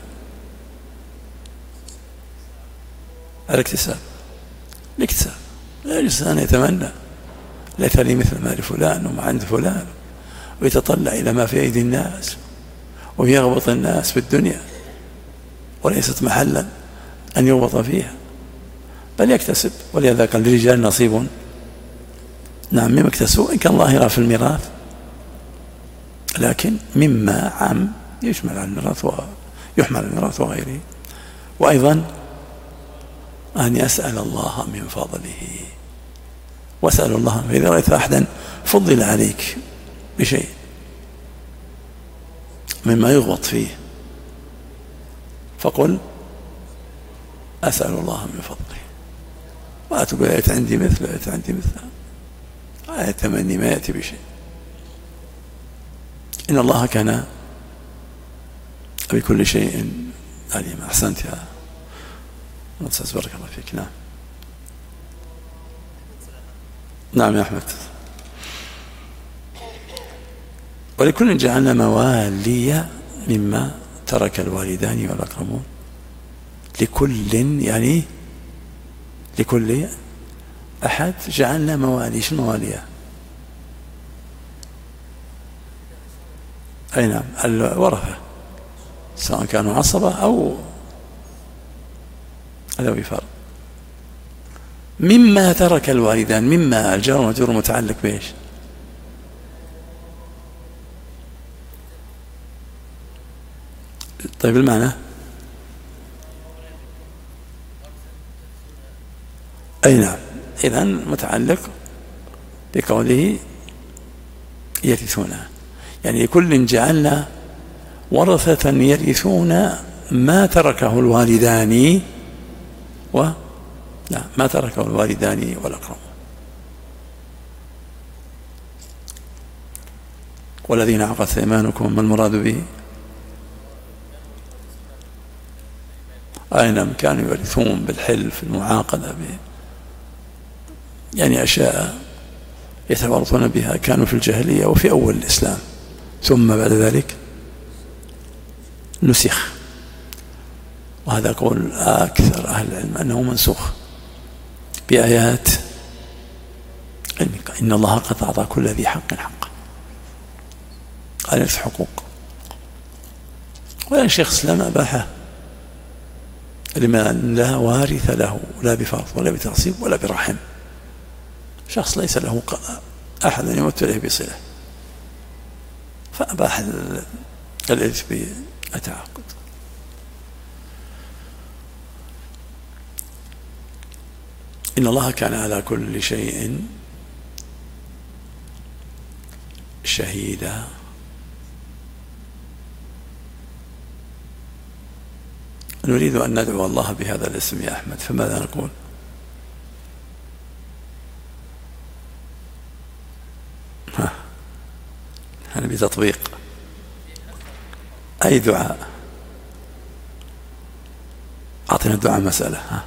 الاكتساب. الاكتساب لا يجوز أن يتمنى ليس لي مثل مال فلان وما عند فلان، ويتطلع إلى ما في أيدي الناس ويغبط الناس في الدنيا وليست محلا أن يغبط فيها، بل يكتسب. ولهذا قال: للرجال نصيب نعم مما اكتسبوا، إن كان ظاهرا في الميراث، لكن مما عام يشمل على الميراث ويحمل الميراث وغيره. وأيضا أن يسأل الله من فضله، واسأل الله فإذا رأيت أحدا فضل عليك بشيء مما يغبط فيه فقل أسأل الله من فضله. ما تقول آية عندي مثل آية عندي مثل آية تمني ما يأتي بشيء. إن الله كان بكل شيء عليما. أحسنت يا أستاذ، بارك الله فيك. نعم نعم يا أحمد. ولكل جعلنا موالي مما ترك الوالدان والأقربون. لكل يعني لكل أحد جعلنا موالي. شو مواليه؟ أي نعم، الورثة سواء كانوا عصبة أو ذوي فرض. مما ترك الوالدان، مما الجار والمجرور متعلق بإيش؟ طيب المعنى؟ أي نعم، إذن متعلق بقوله يرثونها، يعني لكل جعلنا ورثة يرثون ما تركه الوالدان و لا ما تركه الوالدان والأقربون. والذين عقدت أيمانكم ما المراد به؟ أي نعم، كانوا يورثون بالحلف المعاقدة به، يعني أشياء يتورطون بها كانوا في الجاهلية وفي أول الإسلام، ثم بعد ذلك نسخ. وهذا قول أكثر أهل العلم أنه منسوخ بآيات علمك. إن الله قد أعطى كل ذي حق حقه. ألف حقوق. ولا شيخ الإسلام أباحه لمن لا وارث له، لا بفرض ولا بتعصيب ولا برحم، شخص ليس له أحد يمت له بصلة، فأباح الإرث بالتعاقد. إن الله كان على كل شيء شهيدا. نريد أن ندعو الله بهذا الاسم يا أحمد، فماذا نقول؟ ها أنا بتطبيق أي دعاء. أعطينا الدعاء مسألة. ها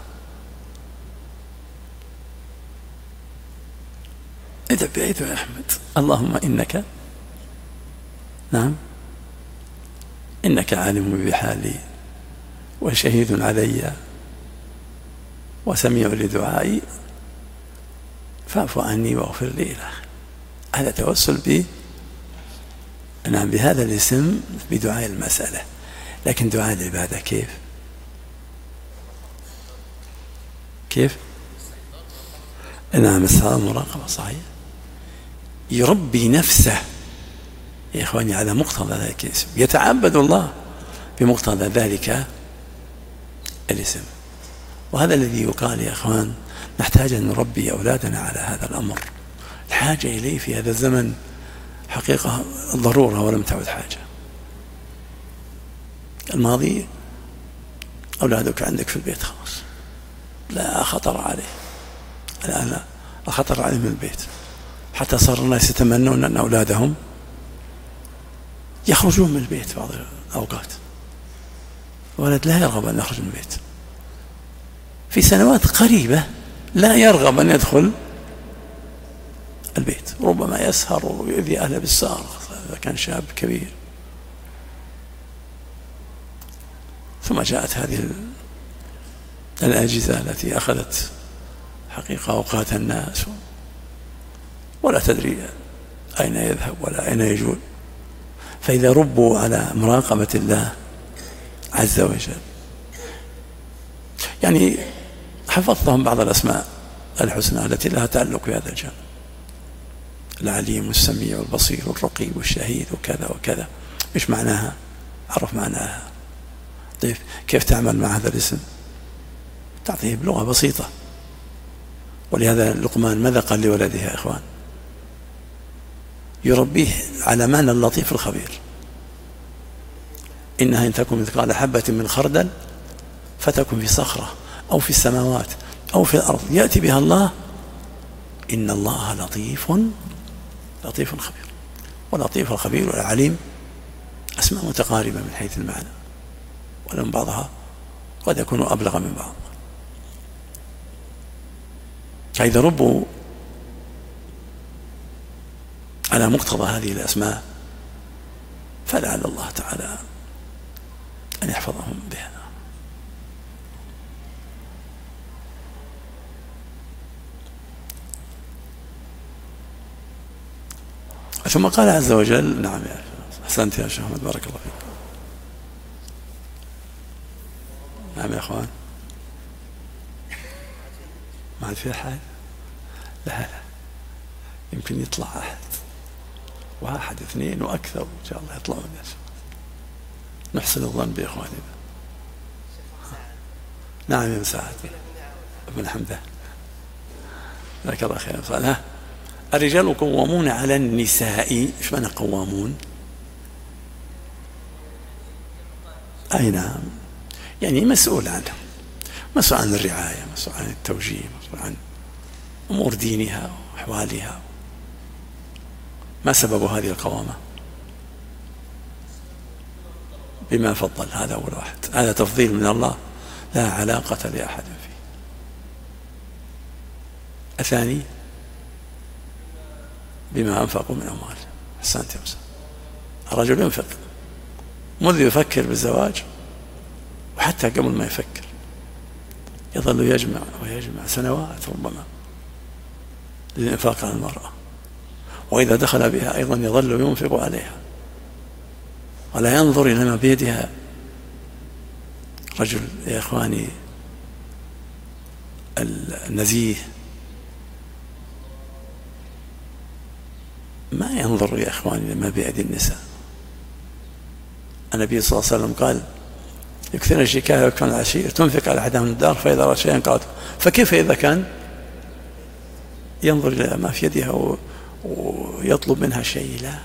ادعو بأي دعاء يا أحمد. اللهم إنك نعم إنك عالم بحالي وشهيد علي وسميع لدعائي فاعف عني واغفر لي. إلى هذا توسل ب نعم بهذا الاسم بدعاء المسألة. لكن دعاء العبادة كيف كيف نعم الصلاة المراقبة صحيح، يربي نفسه يا إخواني على مقتضى ذلك الاسم، يتعبد الله بمقتضى ذلك الاسم. وهذا الذي يقال يا إخوان، نحتاج أن نربي أولادنا على هذا الأمر. الحاجة إليه في هذا الزمن حقيقة ضرورة ولم تعد حاجة. الماضي أولادك عندك في البيت خلاص لا خطر عليه، الآن لا خطر عليه من البيت، حتى صار الناس يتمنون أن أولادهم يخرجون من البيت في بعض الأوقات. ولد لا يرغب أن يخرج من البيت، في سنوات قريبة لا يرغب أن يدخل البيت، ربما يسهر ويؤذي أهله بالسهر إذا كان شاب كبير. ثم جاءت هذه الأجهزة التي أخذت حقيقة أوقات الناس، ولا تدري أين يذهب ولا أين يجول. فإذا ربوا على مراقبة الله عز وجل، يعني حفظتهم بعض الأسماء الحسنى التي لها تعلق بهذا الجانب، العليم والسميع والبصير والرقيب والشهيد وكذا وكذا. إيش معناها؟ عرف معناها. طيب كيف تعمل مع هذا الاسم؟ تعطيه بلغة بسيطة. ولهذا لقمان ماذا قال لولده يا إخوان؟ يربيه على معنى اللطيف الخبير. إنها إن تكن مثقال حبة من خردل فتكن في صخرة أو في السماوات أو في الأرض يأتي بها الله، إن الله لطيف لطيف خبير. ولطيف الخبير والعليم أسماء متقاربة من حيث المعنى، ولم بعضها قد يكون أبلغ من بعض. فإذا ربوا على مقتضى هذه الأسماء فلعل الله تعالى أن يحفظهم بها. ثم قال عز وجل، نعم يا أحسنت يا شيخ محمد بارك الله فيك. نعم يا أخوان، ما عاد في أحد؟ لا لا، يمكن يطلع أحد، واحد اثنين وأكثر إن شاء الله يطلعون يا شيخ. نحسن الظن بإخواننا. نعم يا مساعد ابن حمده ذاك الله خير. قال الرجال قوامون على النساء. ايش معنى قوامون؟ اي نعم، يعني مسؤول عنها، مسؤول عن الرعايه، مسؤول عن التوجيه، مسؤول عن امور دينها واحوالها. ما سبب هذه القوامه؟ بما فضل. هذا اول واحد، هذا تفضيل من الله لا علاقه لاحد فيه. الثاني بما أنفقوا من أموال. أحسنت يا مساء. الرجل ينفق منذ يفكر بالزواج، وحتى قبل ما يفكر يظل يجمع ويجمع سنوات ربما للإنفاق على المرأة، وإذا دخل بها أيضا يظل ينفق عليها ولا ينظر إلى ما بيدها. رجل يا إخواني النزيه ما ينظر يا إخواني لما بيد النساء. النبي صلى الله عليه وسلم قال يكثرن الشكاية ويكثرن العشير، تنفق على أحدهم الدار فإذا رأى شيئا قالت. فكيف إذا كان ينظر إلى ما في يدها ويطلب منها شيء؟ لا،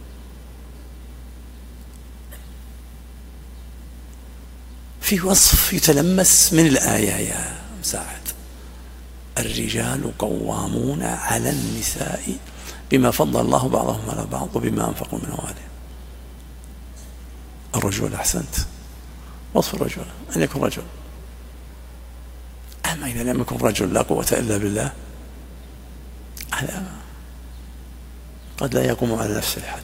في وصف يتلمس من الآية يا مساعد: الرجال قوامون على النساء بما فضل الله بعضهم على بعض وبما أنفقوا من أموالهم. الرجل، أحسنت، وصف الرجل أن يكون رجل. أما إذا لم يكن رجل لا قوة إلا بالله، هذا قد لا يقوم على نفسه حد.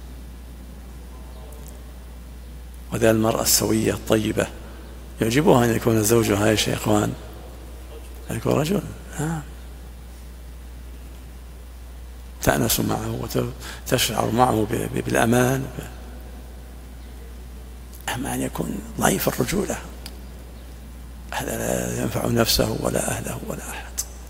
وذا المرأة السوية الطيبة يعجبها أن يكون زوجها يا شيخوان أن يكون رجل. نعم، تأنس معه وتشعر معه بالأمان. أما أن يكون ضعيف الرجولة، هذا لا ينفع نفسه ولا أهله ولا أحد.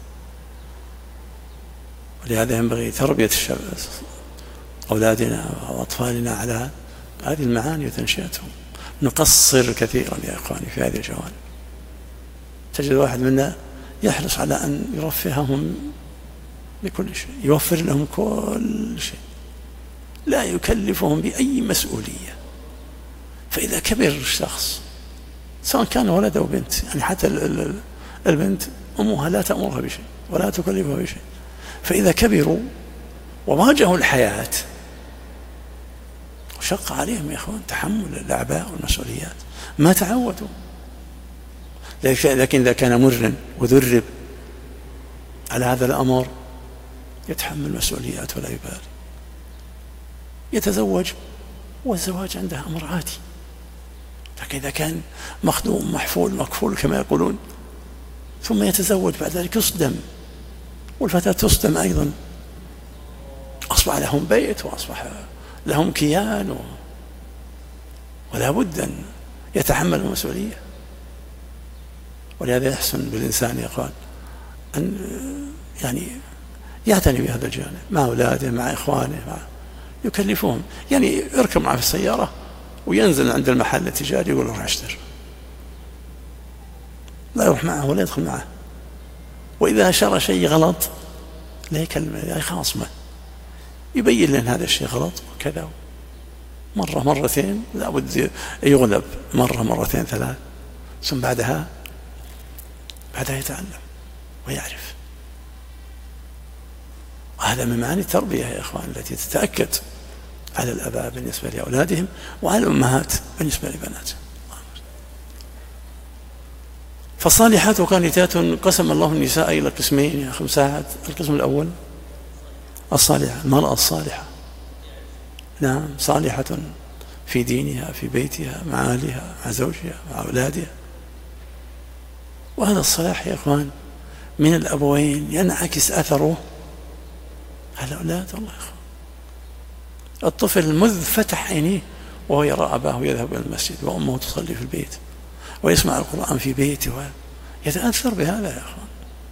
ولهذا ينبغي تربية الشباب أولادنا وأطفالنا على هذه المعاني وتنشئتهم. نقصر كثيرا يا إخواني في هذه الجوانب. تجد واحد منا يحرص على أن يرفههم بكل شيء، يوفر لهم كل شيء، لا يكلفهم بأي مسؤولية. فإذا كبر الشخص سواء كان ولد أو بنت، يعني حتى البنت أمها لا تأمرها بشيء ولا تكلفها بشيء، فإذا كبروا وواجهوا الحياة وشق عليهم يا إخوان تحمل الأعباء والمسؤوليات، ما تعودوا. لكن إذا كان مرن وذرب على هذا الأمر يتحمل المسؤوليات ولا يبالي، يتزوج والزواج عنده أمر عادي. لكن إذا كان مخدوم محفول مكفول كما يقولون ثم يتزوج بعد ذلك يصدم، والفتاة تصدم أيضا، أصبح لهم بيت وأصبح لهم كيان و... ولا بد أن يتحمل المسؤولية. ولهذا يحسن بالإنسان يا أخوان أن يعني يعتني بهذا الجانب مع أولاده مع إخوانه، مع يكلفهم، يعني يركب معه في السيارة وينزل عند المحل التجاري يقول له روح اشتري، لا يروح معه ولا يدخل معه. وإذا شرى شيء غلط لا يكلمه، لا يخاصمه، يبين لأن هذا الشيء غلط وكذا. مرة مرتين لا بد يغلب، مرة مرتين ثلاث، ثم بعدها بعدها يتعلم ويعرف. وهذا من معاني التربية يا إخوان التي تتأكد على الآباء بالنسبة لأولادهم وعلى الأمهات بالنسبة لبناتهم. فالصالحات وقانتات قسم الله النساء إلى قسمين يا أخي مساعد. القسم الأول الصالحة، المرأة الصالحة، نعم، صالحة في دينها، في بيتها، مع أهلها، مع زوجها، مع أولادها. وهذا الصلاح يا إخوان من الأبوين ينعكس أثره على الأولاد. الله يا إخوان، الطفل مذ فتح عينيه وهو يرى أباه يذهب إلى المسجد وأمه تصلي في البيت ويسمع القرآن في بيته يتأثر بهذا يا أخوان.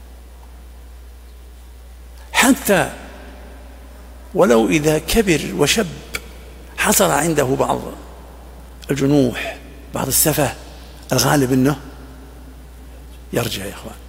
حتى ولو إذا كبر وشب حصل عنده بعض الجنوح، بعض السفه، الغالب أنه يرجع يا إخوان.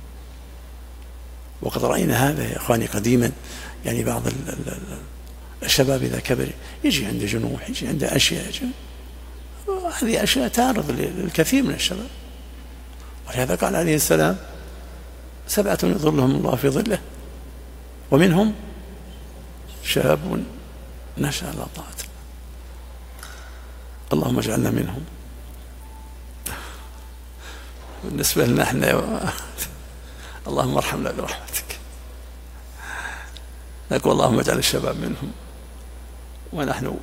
وقد رأينا هذا يا إخواني قديما، يعني بعض الشباب إذا كبر يجي عنده جنوح، يجي عنده أشياء، هذه أشياء تعرض للكثير من الشباب. ولهذا قال عليه السلام سبعة يظلهم الله في ظله ومنهم شاب نشأ على طاعة الله. اللهم اجعلنا منهم. بالنسبة لنا احنا اللهم ارحمنا برحمتك، نقول اللهم اجعل الشباب منهم، ونحن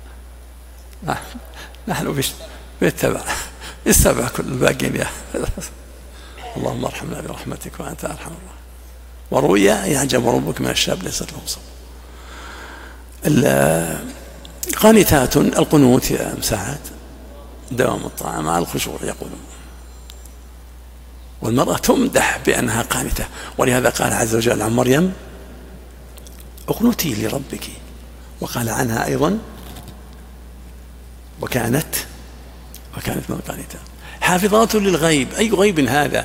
نحن بالتبع استبع كل الباقين يا اللهم ارحمنا برحمتك وأنت أرحم الراحمين. وروي يعجب ربك من الشاب ليست له صبر. قانتات القنوت يا مساعد دوام الطاعة مع الخشوع يقولون. والمرأة تمدح بأنها قانتة، ولهذا قال عز وجل عن مريم اقنتي لربك، وقال عنها أيضا وكانت وكانت من القانتات. حافظات للغيب، أي غيب هذا؟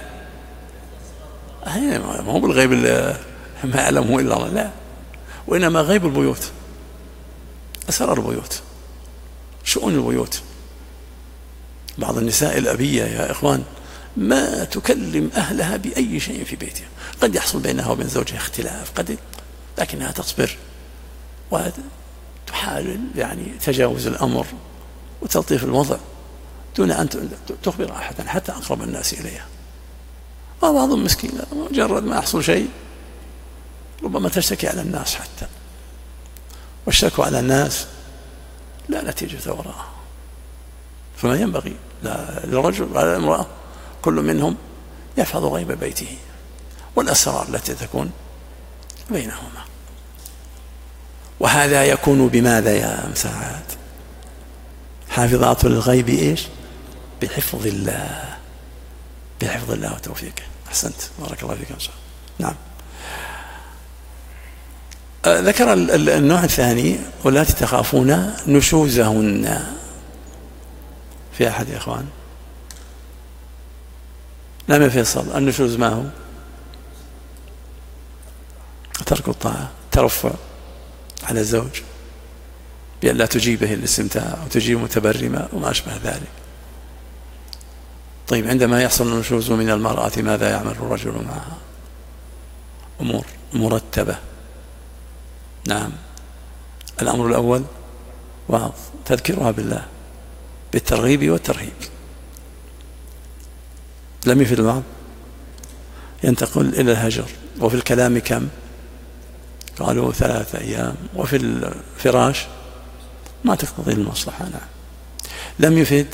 ما هو بالغيب ما يعلمه إلا الله، لا، وإنما غيب البيوت، أسرار البيوت، شؤون البيوت. بعض النساء الأبية يا إخوان ما تكلم أهلها بأي شيء في بيتها، قد يحصل بينها وبين زوجها اختلاف قد، لكنها تصبر وتحاول يعني تجاوز الأمر وتلطيف الوضع دون أن تخبر أحدا حتى أقرب الناس إليها. وبعضهم مسكين مجرد ما يحصل شيء ربما تشتكي على الناس حتى، والشكوى على الناس لا نتيجة وراءها. فما ينبغي لا للرجل ولا للامرأة كل منهم يحفظ غيب بيته والأسرار التي تكون بينهما. وهذا يكون بماذا يا مساعد؟ حافظات للغيب إيش؟ بحفظ الله، بحفظ الله وتوفيقه. أحسنت، بارك الله فيك. نعم. ذكر النوع الثاني واللاتي تخافون نشوزهن. في أحد يا إخوان؟ نعم يا فيصل. النشوز ما هو؟ ترك الطاعة، ترفع على الزوج بأن لا تجيبه الاستمتاع وتجيب متبرمة وما أشبه ذلك. طيب عندما يحصل النشوز من المرأة ماذا يعمل الرجل معها؟ أمور مرتبة. نعم. الأمر الأول وعظ، تذكرها بالله بالترغيب والترهيب. لم يفد الوعظ ينتقل إلى الهجر. وفي الكلام كم؟ قالوا ثلاثة أيام. وفي الفراش ما تقتضي المصلحة. نعم. لم يفد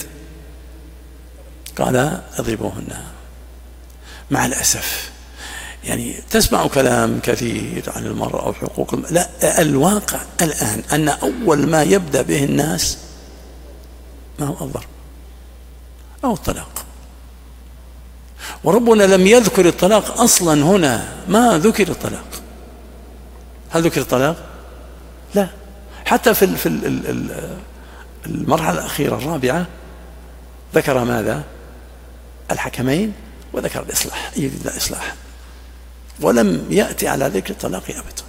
قال اضربوهن. مع الأسف يعني تسمع كلام كثير عن المرأة أو حقوق الم... لا، الواقع الآن أن أول ما يبدأ به الناس ما هو الضرب أو الطلاق. وربنا لم يذكر الطلاق أصلا هنا، ما ذكر الطلاق. هل ذكر الطلاق؟ لا. حتى في في المرحلة الأخيرة الرابعة ذكر ماذا؟ الحكمين، وذكر الإصلاح، يريد الإصلاح، ولم يأتي على ذكر الطلاق أبدا،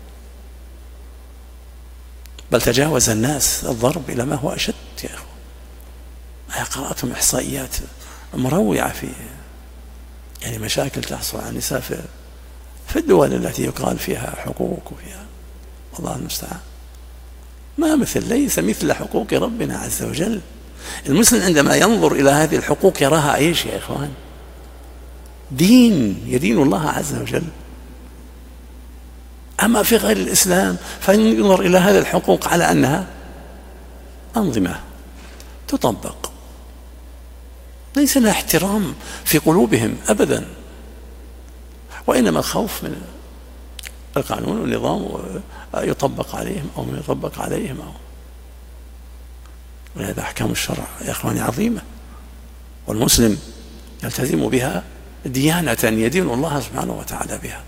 بل تجاوز الناس الضرب إلى ما هو أشد يا أخوة. قرأتهم إحصائيات مروعة في يعني مشاكل تحصل على النساء في في الدول التي يقال فيها حقوق وفيها والله المستعان، ما مثل ليس مثل حقوق ربنا عز وجل. المسلم عندما ينظر إلى هذه الحقوق يراها ايش يا إخوان؟ دين، يدين الله عز وجل. أما في غير الإسلام فينظر إلى هذه الحقوق على أنها أنظمة تطبق، ليس لها احترام في قلوبهم أبدا، وإنما الخوف من القانون والنظام يطبق عليهم أو ما يطبق عليهم أو. ولهذا أحكام الشرع يا إخواني عظيمة، والمسلم يلتزم بها ديانة يدين الله سبحانه وتعالى بها.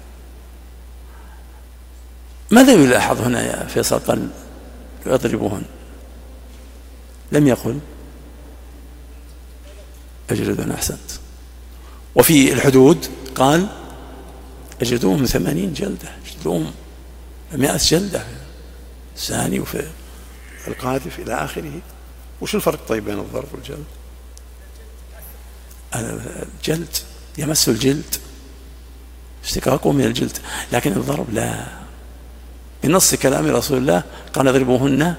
ماذا يلاحظ هنا يا فيصل؟ قال يضربهن، لم يقل اجلدون. أحسنت. وفي الحدود قال اجلدوهم ثمانين جلدة، اجلدوهم مئة جلدة، الثاني وفي القاذف إلى آخره. وش الفرق طيب بين الضرب والجلد؟ الجلد يمس الجلد، اشتقاقه من الجلد، لكن الضرب لا. بنص كلام رسول الله قال اضربوهن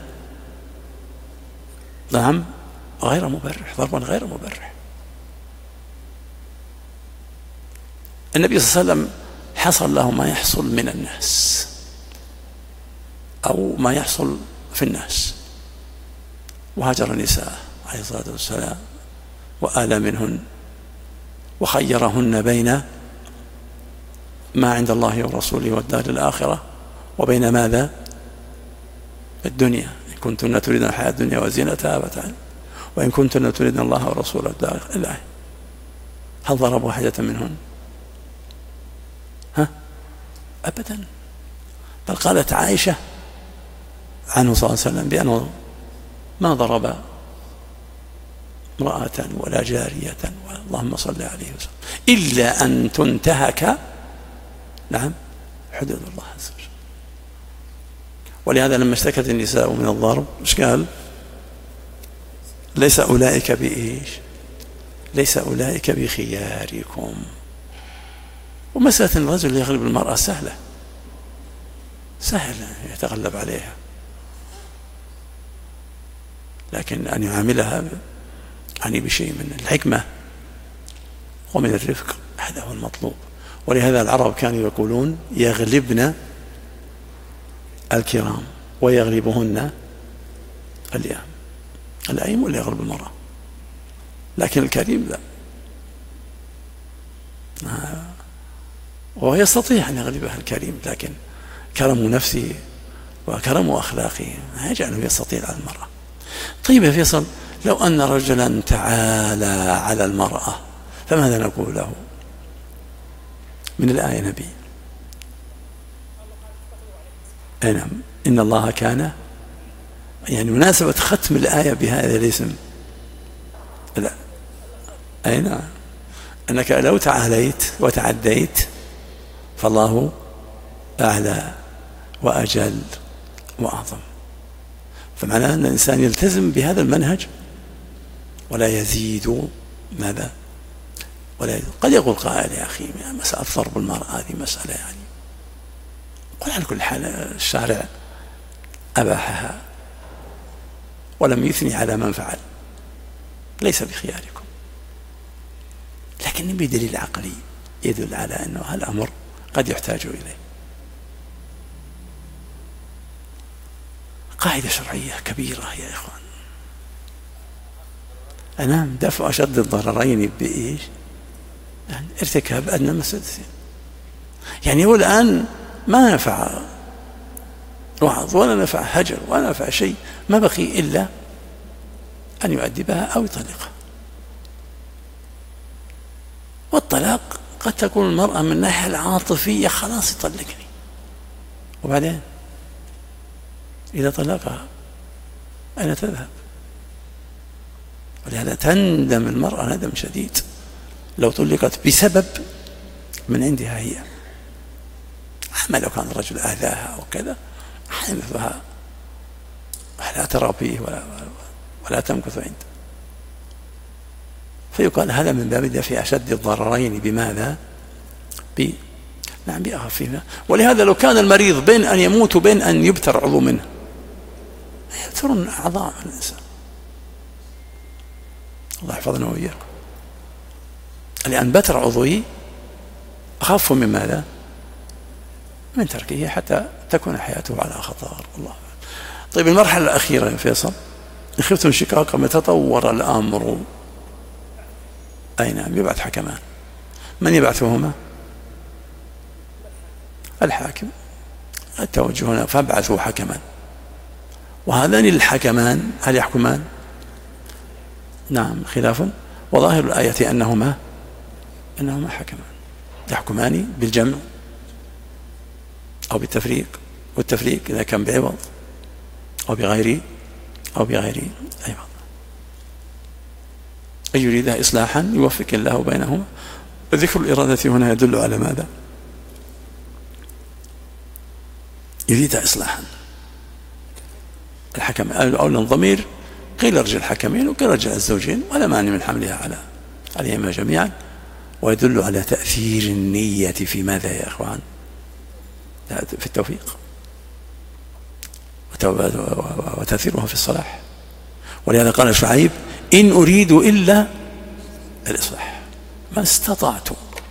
نعم غير مبرح، ضربا غير مبرح. النبي صلى الله عليه وسلم حصل له ما يحصل من الناس أو ما يحصل في الناس، وهاجر النساء عليه الصلاة والسلام وآل منهن، وخيرهن بين ما عند الله ورسوله والدار الآخرة وبين ماذا؟ الدنيا. إن كنتن تريدن الحياة الدنيا وزينتها فتعالى، وإن كنتن تريدن الله ورسوله والدار الآخرة. هل ضرب واحدة منهن؟ ها؟ أبدا. بل قالت عائشة عنه صلى الله عليه وسلم بأنه ما ضرب امرأة ولا جارية اللهم صل عليه وسلم إلا أن تنتهك نعم حدود الله عز وجل. ولهذا لما اشتكت النساء من الضرب ايش قال؟ ليس أولئك بإيش؟ ليس أولئك بخياركم. ومسألة الرجل يغلب المرأة سهلة، سهل يتغلب عليها، لكن أن يعاملها يعني بشيء من الحكمة ومن الرفق هذا هو المطلوب. ولهذا العرب كانوا يقولون يغلبن الكرام ويغلبهن الأيام. الأيم ولا يغلب المرأة، لكن الكريم لا، وهو يستطيع أن يغلبها الكريم، لكن كرم نفسه وكرم أخلاقه يجعله يستطيع على المرأة. طيب يا فيصل، لو أن رجلا تعالى على المرأة فماذا نقول له من الآية نبي؟ نعم، إن الله كان، يعني مناسبة ختم الآية بهذا الاسم لا، أي نعم، أنك لو تعاليت وتعديت فالله أعلى وأجل وأعظم. فمعنى أن الإنسان يلتزم بهذا المنهج ولا يزيد ماذا ولا يزيد. قد يقول قائل يا أخي مسألة ضرب المرأة هذه مسألة يعني، قل على كل حال الشارع أباحها ولم يثني على من فعل، ليس بخياركم، لكن بدليل عقلي يدل على أنه هالأمر قد يحتاج إليه. قاعدة شرعية كبيرة يا إخوان. أنام دفع أشد الضررين بإيش؟ يعني ارتكاب أدنى مفسدتين. يعني هو الآن ما نفع وعظ ولا نفع هجر ولا نفع شيء، ما بقي إلا أن يؤدبها أو يطلقها. والطلاق قد تكون المرأة من الناحية العاطفية خلاص يطلقني، وبعدين إذا طلقها أين تذهب؟ ولهذا تندم المرأة ندم شديد لو طلقت بسبب من عندها هي. أما لو كان الرجل آذاها أو كذا حنثها لا ترى فيه ولا, ولا تمكث عنده. فيقال هذا من باب دفع أشد الضررين بماذا؟ ب نعم بأخفهما. ولهذا لو كان المريض بين أن يموت وبين أن يبتر عضو منه يبترون أعضاء الإنسان. الله يحفظنا وإياكم. لأن بتر عضوي أخف من ماذا؟ من تركه حتى تكون حياته على خطر. الله. طيب المرحلة الأخيرة يا فيصل، إن خفتم شقاقا يتطور الأمر، أي نعم يبعث حكمان. من يبعثهما؟ الحاكم. التوجه هنا فابعثوا حكما، وهذان الحكمان هل يحكمان؟ نعم خلاف، وظاهر الآية أنهما أنهما حكمان يحكمان بالجمع أو بالتفريق، والتفريق إذا كان بعوض أو بغير أو بغير عوض. أن يريد إصلاحا يوفق الله بينهما. ذكر الإرادة هنا يدل على ماذا؟ يريد إصلاحا. الحكم أو الضمير قيل رجل الحكمين وقيل رجل الزوجين، ولا مانع من حملها على عليهما جميعا، ويدل على تأثير النية في ماذا يا إخوان؟ في التوفيق وتأثيرها في الصلاح. ولهذا قال شعيب إن أريد إلا الإصلاح ما استطعت،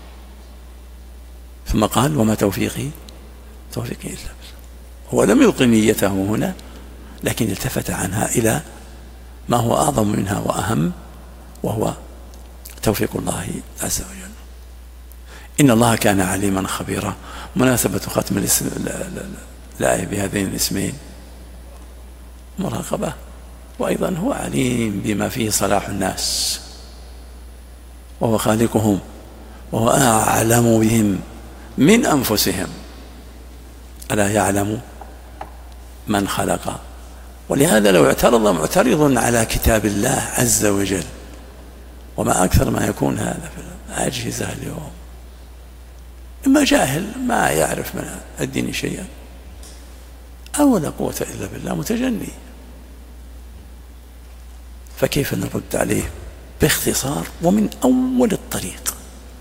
ثم قال وما توفيقي توفيقي إلا بالله. هو لم يلقي نيته هنا، لكن التفت عنها إلى ما هو أعظم منها وأهم، وهو توفيق الله عز وجل. إن الله كان عليما خبيرا. مناسبة ختم الاسم الآية بهذين الاسمين مراقبة، وأيضا هو عليم بما فيه صلاح الناس، وهو خالقهم، وهو أعلم بهم من أنفسهم. ألا يعلم من خلق. ولهذا لو اعترض معترض على كتاب الله عز وجل، وما أكثر ما يكون هذا في الأجهزة اليوم، إما جاهل ما يعرف من الدين شيئا، أو لا قوة إلا بالله متجني، فكيف نرد عليه باختصار ومن أول الطريق؟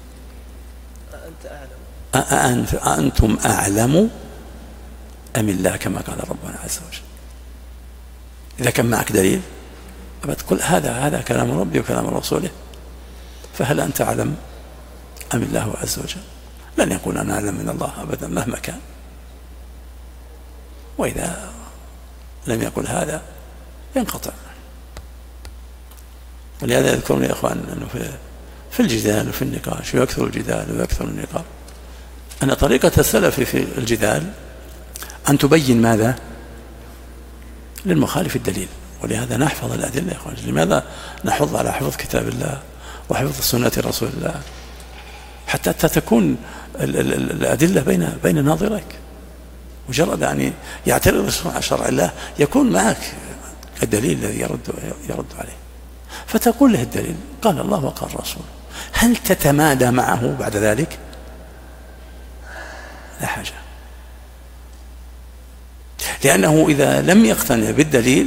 أنت أعلم. أأنتم أعلم أم الله، كما قال ربنا عز وجل. إذا كان معك دليل تقول هذا هذا كلام ربي وكلام رسوله، فهل أنت أعلم أم الله عز وجل؟ لن يقول أنا أعلم من الله أبدا مهما كان. وإذا لم يقل هذا ينقطع. ولهذا يذكرون يا إخوان أنه في, في الجدال وفي النقاش، ويكثر الجدال ويكثر النقاش، أن طريقة السلف في الجدال أن تبين ماذا؟ للمخالف الدليل. ولهذا نحفظ الأدلة يا إخوان. لماذا نحض على حفظ كتاب الله وحفظ سنة رسول الله؟ حتى تكون الأدلة بين بين ناظرك. مجرد أن يعترض شرع الله يكون معك الدليل الذي يرد يرد عليه، فتقول له الدليل قال الله وقال الرسول. هل تتمادى معه بعد ذلك؟ لا حاجة، لأنه إذا لم يقتنع بالدليل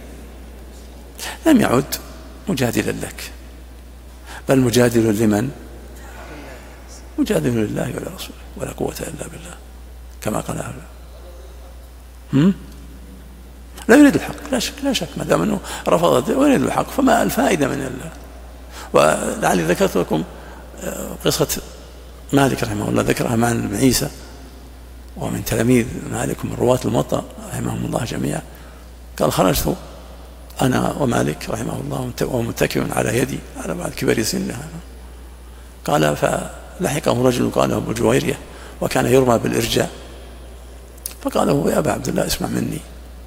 لم يعد مجادلا لك، بل مجادل لمن؟ مجادل لله ولا رسوله، ولا قوة إلا بالله، كما قال أهل. هم؟ لا يريد الحق، لا شك لا شك، ما دام أنه رفض ويريد الحق فما الفائدة من الله. ولعلي ذكرت لكم قصة مالك رحمه الله، ذكرها مع ابن عيسى ومن تلاميذ مالك من رواة الموطأ رحمهم الله جميعا. قال خرجت أنا ومالك رحمه الله ومتكئ على يدي على بعد كبر سنه. قال فلحقه رجل قال أبو جويرية وكان يرمى بالإرجاء، فقال له يا أبا عبد الله اسمع مني.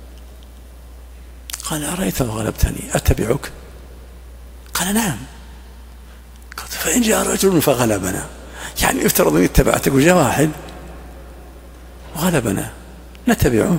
قال أرأيت وغلبتني أتبعك؟ قال نعم. قلت فإن جاء رجل فغلبنا، يعني افترض أن اتبعتك وجاء واحد وغلبنا نتبعه.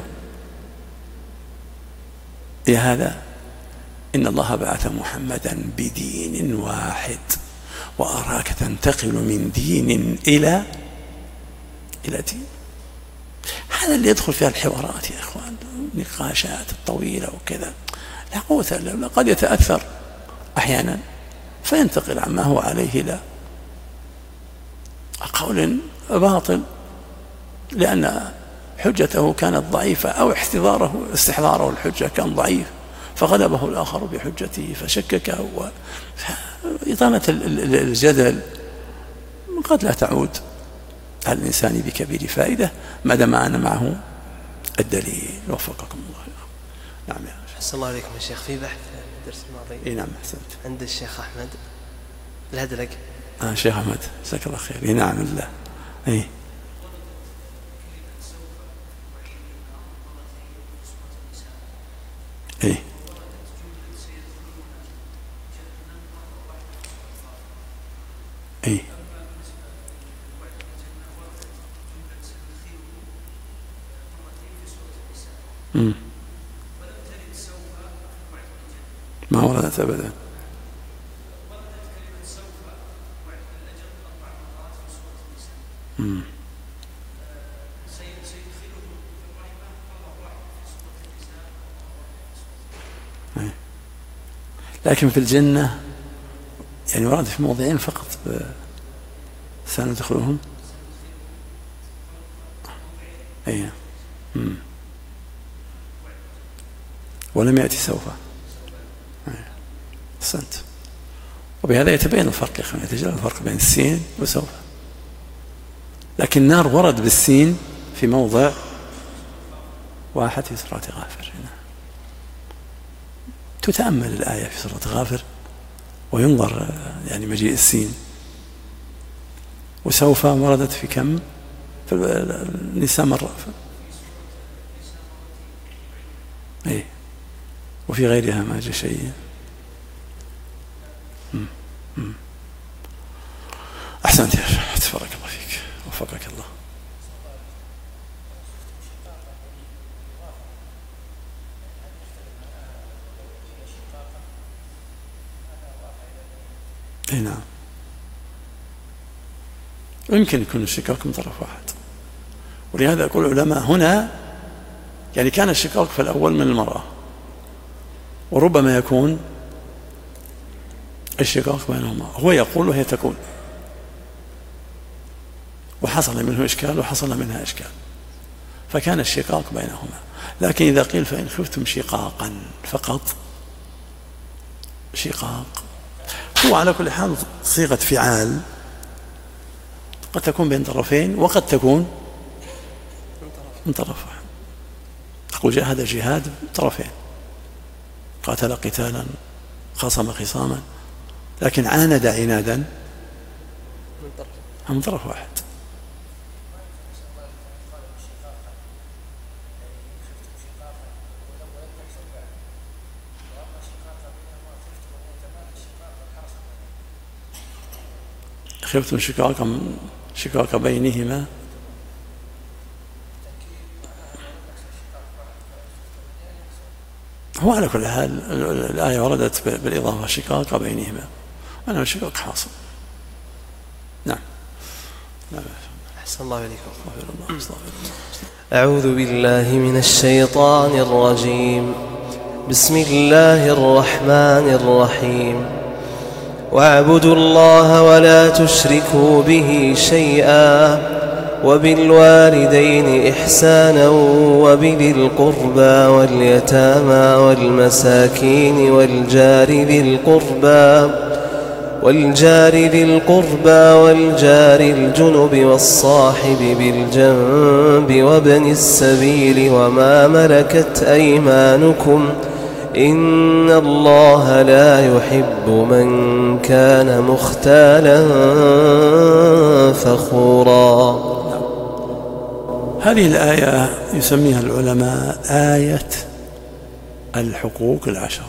يا هذا إن الله بعث محمدا بدين واحد، وأراك تنتقل من دين إلى إلى دين. هذا اللي يدخل فيها الحوارات يا إخوان، النقاشات الطويلة وكذا، لا قوة إلا بالله. قد يتأثر أحيانا فينتقل عما هو عليه إلى قول باطل، لأن حجته كانت ضعيفة أو احتضاره استحضاره الحجة كان ضعيف فغلبه الآخر بحجته فشككه. إطالة الجدل قد لا تعود على الإنسان بكبير فائدة ما دام أنا معه الدليل. وفقكم الله. نعم يا شيخ. أحسن الله عليكم يا شيخ. في بحث الدرس الماضي إيه نعم أحسنت عند الشيخ أحمد الهدلق. آه شيخ أحمد جزاك الله خير. إيه نعم الله. إيه إيه إيه مم. ما وردت أبدا. مم. لكن في الجنة يعني ورد في موضعين فقط سندخلهم. أي مم. ولم يأتي سوف. أحسنت. وبهذا يتبين الفرق يا أخوان، يتجلى الفرق بين السين وسوف. لكن النار ورد بالسين في موضع واحد في سورة غافر. تتأمل الآية في سورة غافر وينظر يعني مجيء السين. وسوف وردت في كم في النساء مرة. إيه وفي غيرها ما جاء شيء. أحسنت يا شيخ تبارك الله فيك وفقك الله. اي نعم يمكن يكون الشقاق من طرف واحد. ولهذا يقول العلماء هنا يعني كان الشقاق في الأول من المرأة، وربما يكون الشقاق بينهما هو يقول وهي تقول، وحصل منه إشكال وحصل منها إشكال فكان الشقاق بينهما. لكن إذا قيل فإن خفتم شقاقا فقط، شقاق هو على كل حال صيغة فعال قد تكون بين طرفين وقد تكون من طرف واحد. تقول جاهد جهاد طرفين، قاتل قتالا، خصم خصاما، لكن عاند عنادا من طرف واحد. خفتم شقاق شقاق بينهما هو على كل حال الآية وردت بالإضافة شقاق بينهما، أنا الشقاق حاصل. نعم. أحسن الله إليكم. أعوذ بالله من الشيطان الرجيم. بسم الله الرحمن الرحيم. واعبدوا الله ولا تشركوا به شيئا وبالوالدين إحسانا وبذي القربى واليتامى والمساكين والجار ذي القربى والجار ذي القربى والجار الجنب والصاحب بالجنب وابن السبيل وما ملكت أيمانكم إن الله لا يحب من كان مختالا فخورا. هذه الآية يسميها العلماء آية الحقوق العشرة.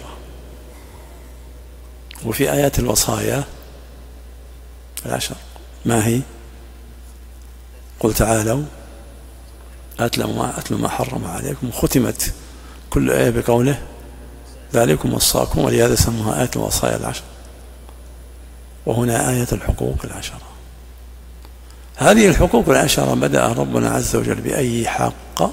وفي آيات الوصايا العشر ما هي؟ قل تعالوا أتلوا ما, أتلوا ما حرم عليكم. ختمت كل آية بقوله ذلكم وصاكم، ولهذا سموها آية الوصايا العشر. وهنا آية الحقوق العشرة. هذه الحقوق العشرة بدأ ربنا عز وجل بأي حق؟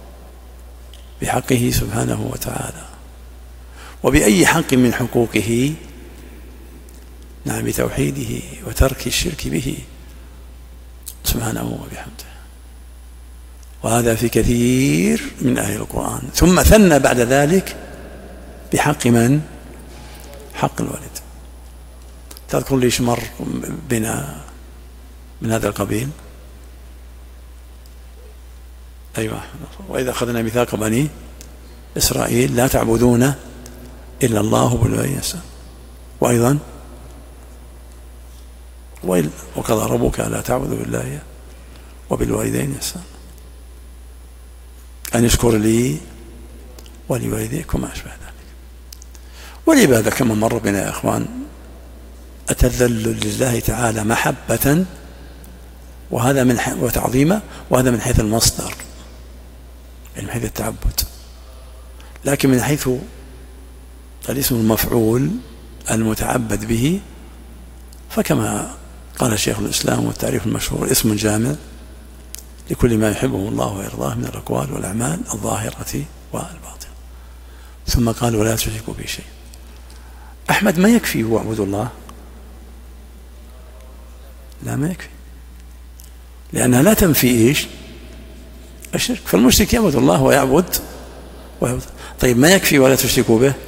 بحقه سبحانه وتعالى. وبأي حق من حقوقه؟ نعم بتوحيده وترك الشرك به سبحانه وبحمده. وهذا في كثير من أهل القرآن. ثم ثنى بعد ذلك بحق من؟ حق الوالد. تذكر ليش مر بنا من هذا القبيل؟ أيوة، وإذا أخذنا ميثاق بني إسرائيل لا تعبدون إلا الله بالوالدين إحسانا، وأيضا وقضى ربك لا تعبدوا إلا إياه وبالوالدين إحسانا أن يشكر لي ولوالديك وما أشبه ذلك. والعبادة كما مر بنا يا إخوان التذلل لله تعالى محبة وهذا من وتعظيمه، وهذا من حيث المصدر، من حيث التعبد. لكن من حيث الاسم المفعول المتعبد به فكما قال شيخ الإسلام والتعريف المشهور اسم جامع لكل ما يحبه الله ويرضاه من الأقوال والأعمال الظاهرة والباطنة. ثم قال ولا تشركوا به شيء. أحمد ما يكفي واعبدوا الله؟ لا ما يكفي، لأنها لا تنفي إيش؟ الشرك. فالمشرك يعبد الله ويعبد ويعبد. طيب ما يكفي ولا تشركوا به؟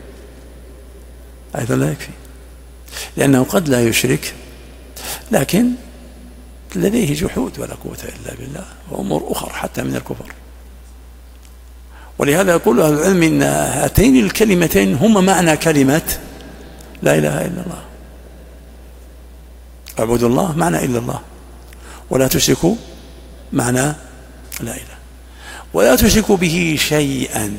أيضا لا يكفي، لأنه قد لا يشرك لكن لديه جحود ولا قوة إلا بالله وأمور أخرى حتى من الكفر. ولهذا يقول أهل العلم إن هاتين الكلمتين هما معنى كلمة لا إله إلا الله. اعبدوا الله معنى إلا الله، ولا تشركوا معنى لا إله، ولا تشركوا به شيئا.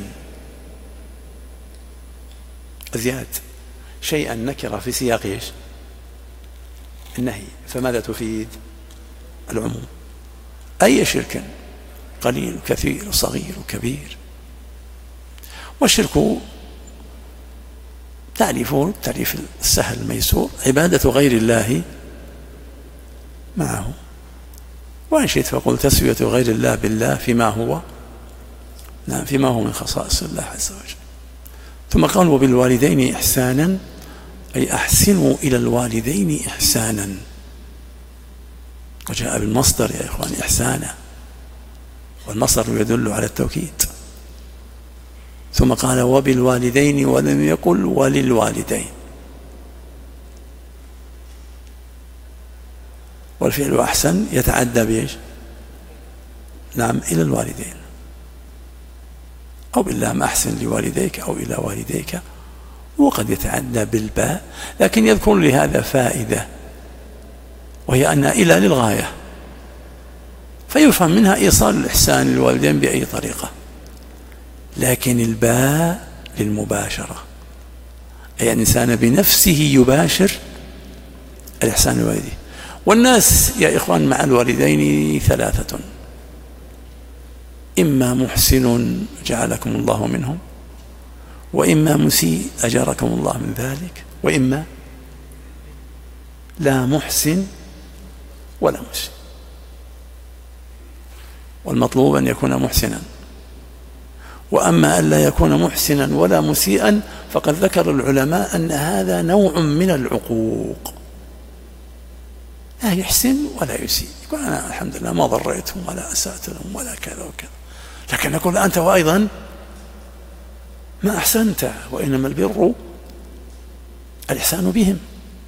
زيادة شيئا نكرة في سياق إيش؟ النهي، فماذا تفيد؟ العموم. أي شرك قليل كثير صغير كبير. والشرك تعريفه تعريف السهل الميسور عبادة غير الله معه، وإن شئت فقل تسوية غير الله بالله فيما هو نعم فيما هو من خصائص الله عز وجل. ثم قال وبالوالدين إحسانا أي أحسنوا إلى الوالدين إحسانا، وجاء بالمصدر يا إخوان إحسانا، والمصدر يدل على التوكيد. ثم قال وبالوالدين ولم يقل وللوالدين، والفعل أحسن يتعدى بإيش؟ نعم إلى الوالدين، أو باللام أحسن لوالديك أو إلى والديك، وقد يتعدى بالباء. لكن يذكر لهذا فائدة، وهي أن إلى للغاية، فيفهم منها إيصال الإحسان للوالدين بأي طريقة، لكن الباء للمباشرة، أي الإنسان بنفسه يباشر الإحسان للوالدين. والناس يا إخوان مع الوالدين ثلاثة: إما محسن جعلكم الله منهم، وإما مسيء أجركم الله من ذلك، وإما لا محسن ولا مسيء. والمطلوب أن يكون محسنا. وأما أن لا يكون محسنا ولا مسيئا فقد ذكر العلماء أن هذا نوع من العقوق، لا يحسن ولا يسيء، يقول أنا الحمد لله ما ضريتهم ولا أسأت لهم ولا كذا وكذا، لكن نقول أنت وأيضا ما أحسنت، وإنما البر الإحسان بهم.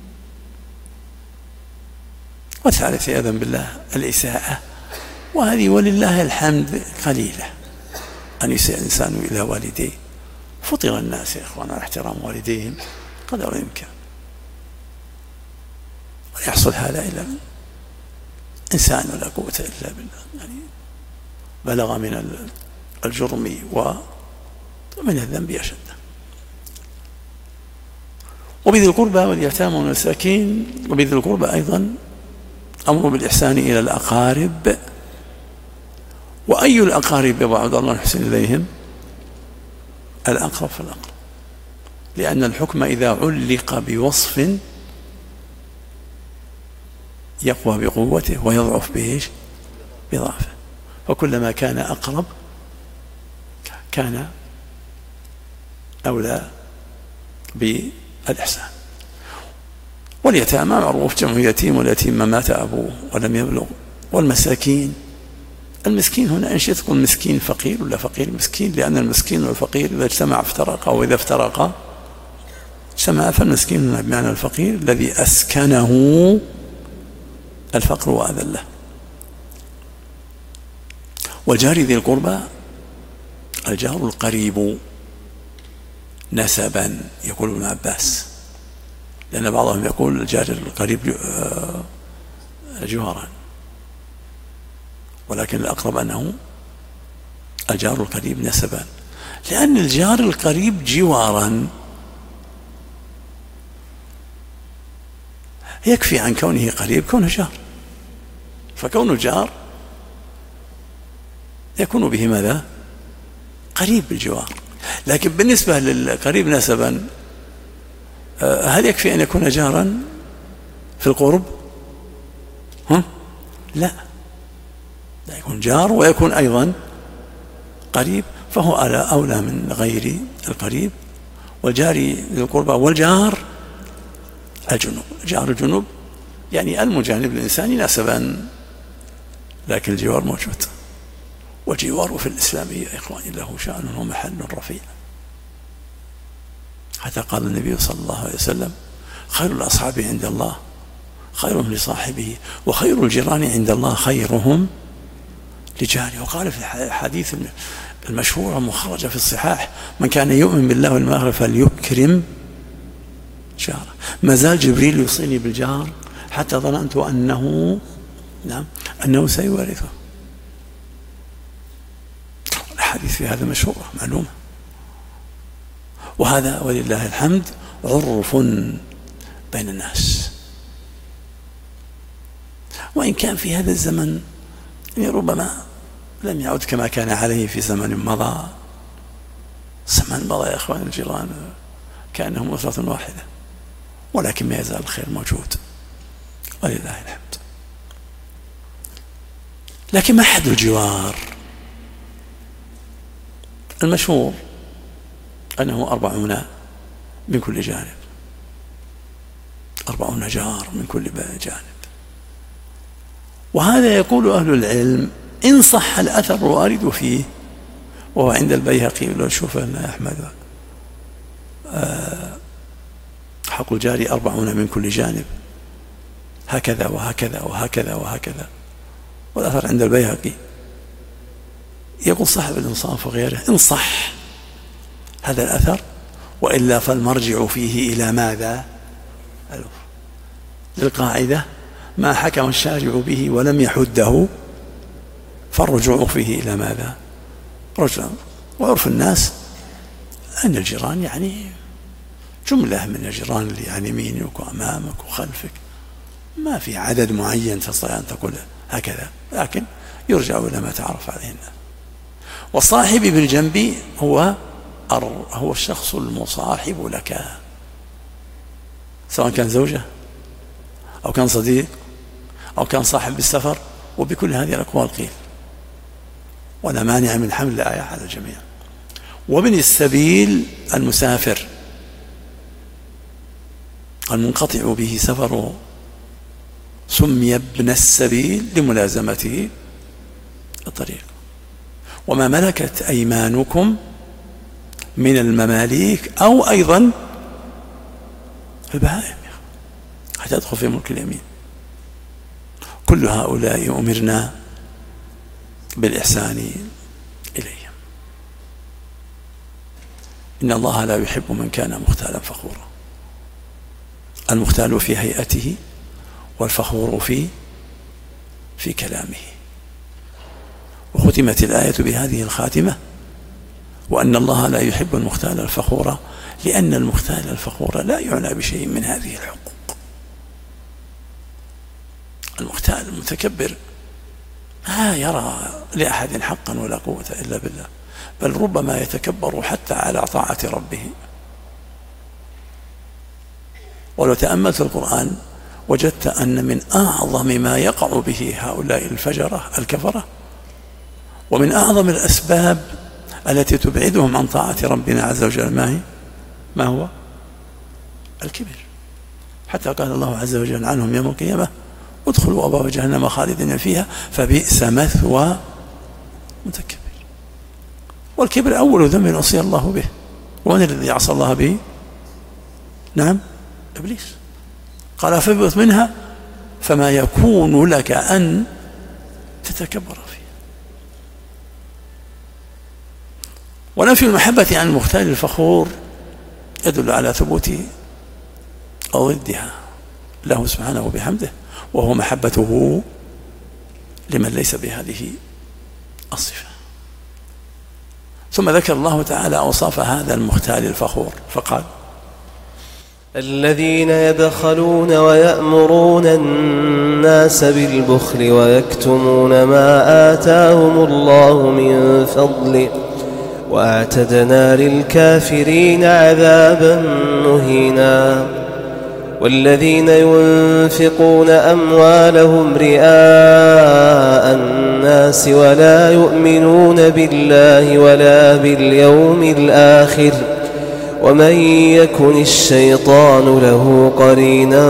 والثالث عياذا بالله الإساءة، وهذه ولله الحمد قليلة، أن يسيء الإنسان إلى والديه. فطر الناس يا إخوان على احترام والديهم قدر الإمكان، ويحصل هذا إلى إنسان ولا قوة إلا بالله، يعني بلغ من الجرم ومن الذنب أشد. وبذي القربى واليتامى والمساكين. وبذي القربى أيضا أمر بالإحسان إلى الأقارب. وأي الأقارب يبعد الله نحسن إليهم؟ الأقرب فالأقرب، لأن الحكم إذا علق بوصف يقوى بقوته ويضعف بإيش؟ بضعفه. فكلما كان أقرب كان أولى بالإحسان. واليتامى معروف جمع يتيم، واليتيم ما مات أبوه ولم يبلغ. والمساكين، المسكين هنا إن شئت تقول مسكين فقير ولا فقير مسكين، لأن المسكين والفقير إذا اجتمع افترقا، وإذا افترقا اجتمع. فالمسكين هنا بمعنى الفقير الذي أسكنه الفقر وأذله. والجار ذي القربى الجار القريب نسبا، يقول ابن عباس، لأن بعضهم يقول الجار القريب جوارا، ولكن الأقرب أنه الجار القريب نسبا، لأن الجار القريب جوارا يكفي عن كونه قريب كونه جار، فكونه جار يكون به ماذا؟ قريب بالجوار. لكن بالنسبة للقريب نسبا هل يكفي أن يكون جارا في القرب؟ ها؟ لا، لا، يكون جار ويكون أيضا قريب، فهو أولى من غير القريب. والجار ذي القربى والجار الجنوب، جار الجنوب يعني المجانب للإنسان نسبا، لكن الجوار موجود. والجوار في الإسلام يا إخواني له شأن ومحل رفيع، حتى قال النبي صلى الله عليه وسلم: خير الأصحاب عند الله خيرهم لصاحبه، وخير الجيران عند الله خيرهم لجاره. وقال في الحديث المشهور المخرج في الصحاح: من كان يؤمن بالله واليوم الآخر فليكرم جاره. ما زال جبريل يوصيني بالجار حتى ظننت أنه نعم أنه سيورثه. الحديث في هذا مشهورة معلومة. وهذا ولله الحمد عرف بين الناس، وإن كان في هذا الزمن ربما لم يعد كما كان عليه في زمن مضى. زمن مضى يا أخوان الجيران كأنهم أسرة واحدة، ولكن ما يزال الخير موجود ولله الحمد. لكن ما حد الجوار؟ المشهور أنه أربعون من كل جانب، أربعون جار من كل جانب. وهذا يقول أهل العلم إن صح الأثر الوارد فيه، وهو عند البيهقي لو شوف أن أحمد حق الجاري أربعون من كل جانب، هكذا وهكذا وهكذا وهكذا. والأثر عند البيهقي يقول صاحب الإنصاف وغيره إن صح هذا الأثر، وإلا فالمرجع فيه إلى ماذا؟ للقاعدة: ما حكم الشارع به ولم يحده فالرجوع فيه إلى ماذا؟ رجع. وعرف الناس أن الجيران يعني جملة من الجيران اللي عن يمينك وأمامك وخلفك، ما في عدد معين تستطيع أن تقول هكذا، لكن يرجع إلى ما تعرف عليه الناس. والصاحب بالجنب هو هو الشخص المصاحب لك، سواء كان زوجة أو كان صديق أو كان صاحب بالسفر، وبكل هذه الأقوال قيل، ولا مانع من حمل الآية على الجميع. وابن السبيل المسافر المنقطع به سفره سمي ابن السبيل لملازمته الطريق. وما ملكت أيمانكم من المماليك أو أيضا البهائم حتى تدخل في ملك اليمين. كل هؤلاء أمرنا بالإحسان إليهم. إن الله لا يحب من كان مختالا فخورا. المختال في هيئته والفخور في في كلامه. وختمت الآية بهذه الخاتمة: وأن الله لا يحب المختال الفخور، لأن المختال الفخور لا يعنى بشيء من هذه الحقوق. المختال المتكبر لا يرى لأحد حقا ولا قوة إلا بالله، بل ربما يتكبر حتى على طاعة ربه. ولو تأملت القرآن وجدت أن من أعظم ما يقع به هؤلاء الفجرة الكفرة، ومن أعظم الأسباب التي تبعدهم عن طاعة ربنا عز وجل ما هي؟ ما هو؟ الكبر. حتى قال الله عز وجل عنهم يوم القيامة ادخلوا أبواب جهنم خالدين فيها فبئس مثوى متكبر. والكبر أول ذنب عصي الله به، ومن الذي عصى الله به؟ نعم إبليس. قال فاهبط منها فما يكون لك أن تتكبر فيه. ونفي المحبة عن المختال الفخور يدل على ثبوت ضدها له سبحانه وبحمده، وهو محبته لمن ليس بهذه الصفة. ثم ذكر الله تعالى أوصاف هذا المختال الفخور فقال: الذين يبخلون ويأمرون الناس بالبخل ويكتمون ما آتاهم الله من فضله وأعتدنا للكافرين عذابا مهينا. والذين ينفقون أموالهم رئاء الناس ولا يؤمنون بالله ولا باليوم الآخر ومن يكن الشيطان له قرينا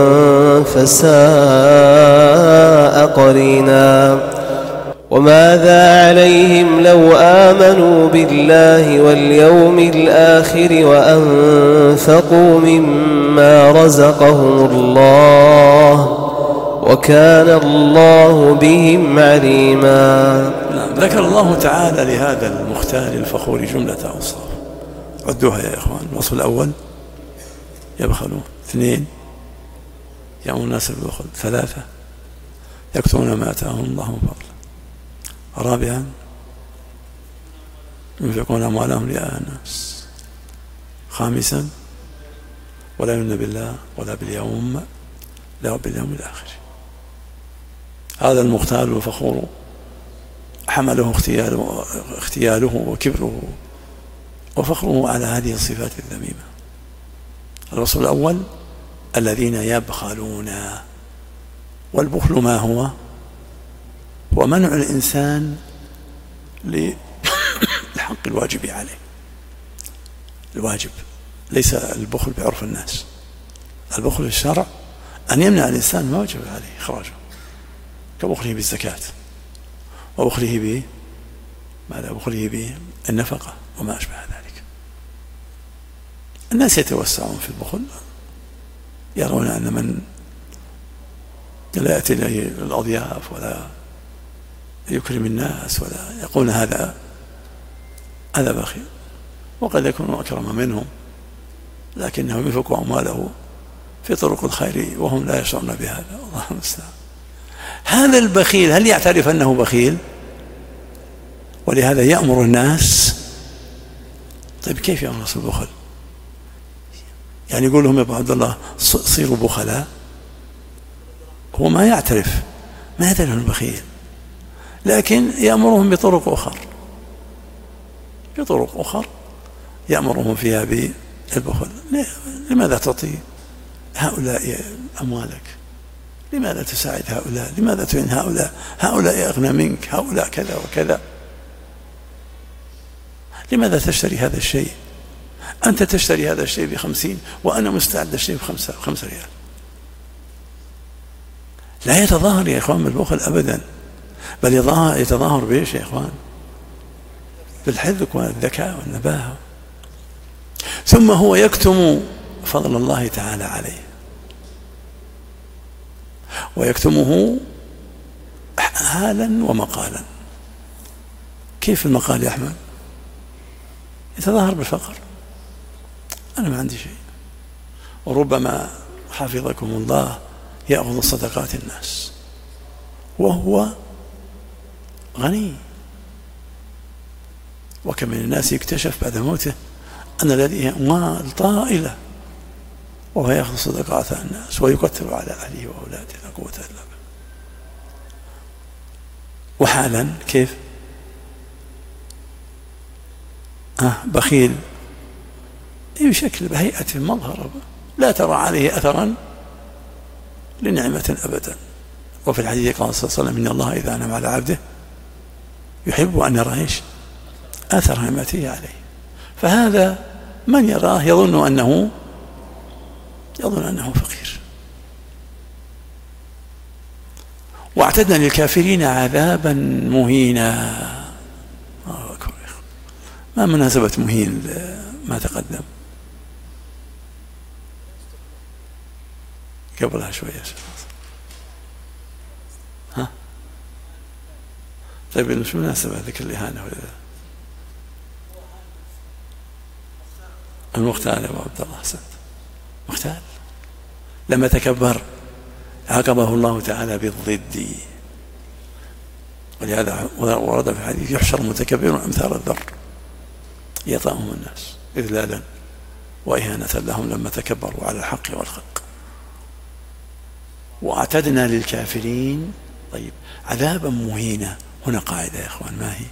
فساء قرينا. وماذا عليهم لو آمنوا بالله واليوم الآخر وأنفقوا مما رزقهم الله وكان الله بهم عليما. ذكر الله تعالى لهذا المختال الفخور جملة أوصاف، عدوها يا إخوان. الوصف الأول يبخلون، اثنين يأمرون الناس بالبخل، ثلاثة يكتمون ما آتاهم الله من فضله، رابعا ينفقون أموالهم رئاء الناس، خامسا ولا يؤمنون بالله ولا باليوم لا باليوم الآخر. هذا المختال الفخور حمله اختياله, اختياله وكبره وفخره على هذه الصفات الذميمة. الوصف الأول الذين يبخلون، والبخل ما هو؟ هو منع الإنسان للحق الواجب عليه. الواجب ليس البخل بعرف الناس، البخل في الشرع أن يمنع الإنسان ما وجب عليه إخراجه، كبخله بالزكاة وبخله به ماذا بخله بالنفقة وما أشبه ذلك. الناس يتوسعون في البخل، يرون أن من لا يأتي إليه الأضياف ولا يكرم الناس ولا يقول هذا هذا بخيل، وقد يكون أكرم منهم لكنه ينفق أمواله في طرق الخير وهم لا يشعرون بهذا. الله المستعان. هذا البخيل هل يعترف أنه بخيل؟ ولهذا يأمر الناس. طيب كيف يأمر الناس بالبخل؟ يعني يقول لهم يا أبو عبد الله صيروا بخلاء، هو ما يعترف، ما يدري أنه بخيل، لكن يأمرهم بطرق أخرى بطرق أخرى يأمرهم فيها بالبخل. لماذا تعطي هؤلاء أموالك؟ لماذا تساعد هؤلاء؟ لماذا تعين هؤلاء؟ هؤلاء أغنى منك، هؤلاء كذا وكذا. لماذا تشتري هذا الشيء؟ أنت تشتري هذا الشيء بخمسين وأنا مستعد الشيء بخمسة خمسة ريال. لا يتظاهر يا إخوان بالبخل أبدا، بل يتظاهر بإيش يا إخوان؟ بالحذق والذكاء والنباهة. ثم هو يكتم فضل الله تعالى عليه، ويكتمه حالا ومقالا. كيف المقال يا أحمد؟ يتظاهر بالفقر، أنا ما عندي شيء، وربما حفظكم الله يأخذ صدقات الناس وهو غني. وكم من الناس يكتشف بعد موته أن لديه أموال طائلة وهو يأخذ صدقات الناس ويكثر على أهله وأولاده، لا قوة إلا بالله. وحالا كيف؟ آه بخيل بشكل بهيئة مظهر لا ترى عليه أثرا لنعمة أبدا. وفي الحديث قال صلى الله عليه وسلم: إن الله إذا أنعم على عبده يحب أن يرى إيش؟ أثر نعمته عليه. فهذا من يراه يظن أنه يظن أنه فقير، واعتدنا للكافرين عذابا مهينا. ما مناسبة مهين ما تقدم قبلها شوية؟ ها طيب مش مناسبة ذكر الإهانة ولا المختال يا أبو عبد الله؟ حسنت. مختال لما تكبر عاقبه الله تعالى بالضد، ولهذا ورد في الحديث يحشر متكبر أمثال الذر يطأهم الناس إذلالا وإهانة لهم لما تكبروا على الحق والخلق. وأعتدنا للكافرين طيب عذابا مهينا. هنا قاعدة يا إخوان، ما هي؟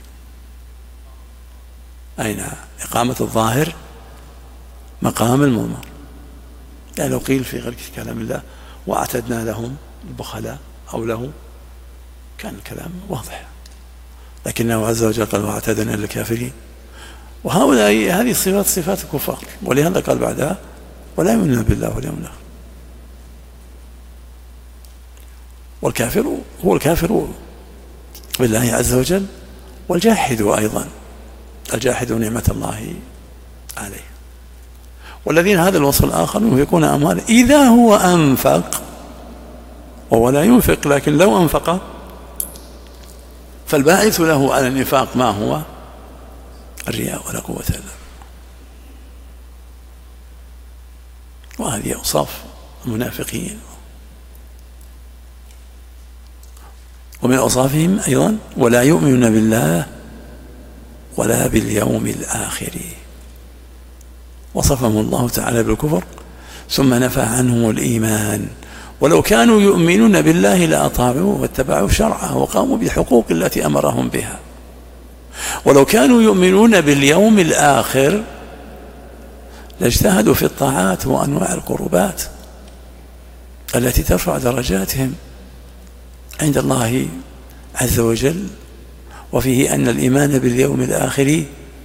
أين إقامة الظاهر مقام المضمر؟ يعني لو قيل في غير كلام الله وأعتدنا لهم البخلاء أو له كان الكلام واضح، لكنه عز وجل قال واعتدنا للكافرين، وهؤلاء هذه صفات صفات الكفار، ولهذا قال بعدها ولا يؤمنون بالله واليوم الآخر. والكافر هو الكافر بالله عز وجل، والجاحد أيضا الجاحد نعمة الله عليه. والذين هذا الوصف الآخر ينفقون أموالا إذا هو أنفق، وهو لا ينفق لكن لو أنفق فالباعث له على النفاق ما هو؟ الرياء ولا قوة إلا بالله. وهذه أوصاف المنافقين. ومن أوصافهم أيضا ولا يؤمنون بالله ولا باليوم الآخر، وصفهم الله تعالى بالكفر ثم نفى عنهم الإيمان. ولو كانوا يؤمنون بالله لأطاعوه واتبعوا شرعه وقاموا بالحقوق التي أمرهم بها، ولو كانوا يؤمنون باليوم الآخر لاجتهدوا في الطاعات وأنواع القربات التي ترفع درجاتهم عند الله عز وجل. وفيه أن الإيمان باليوم الآخر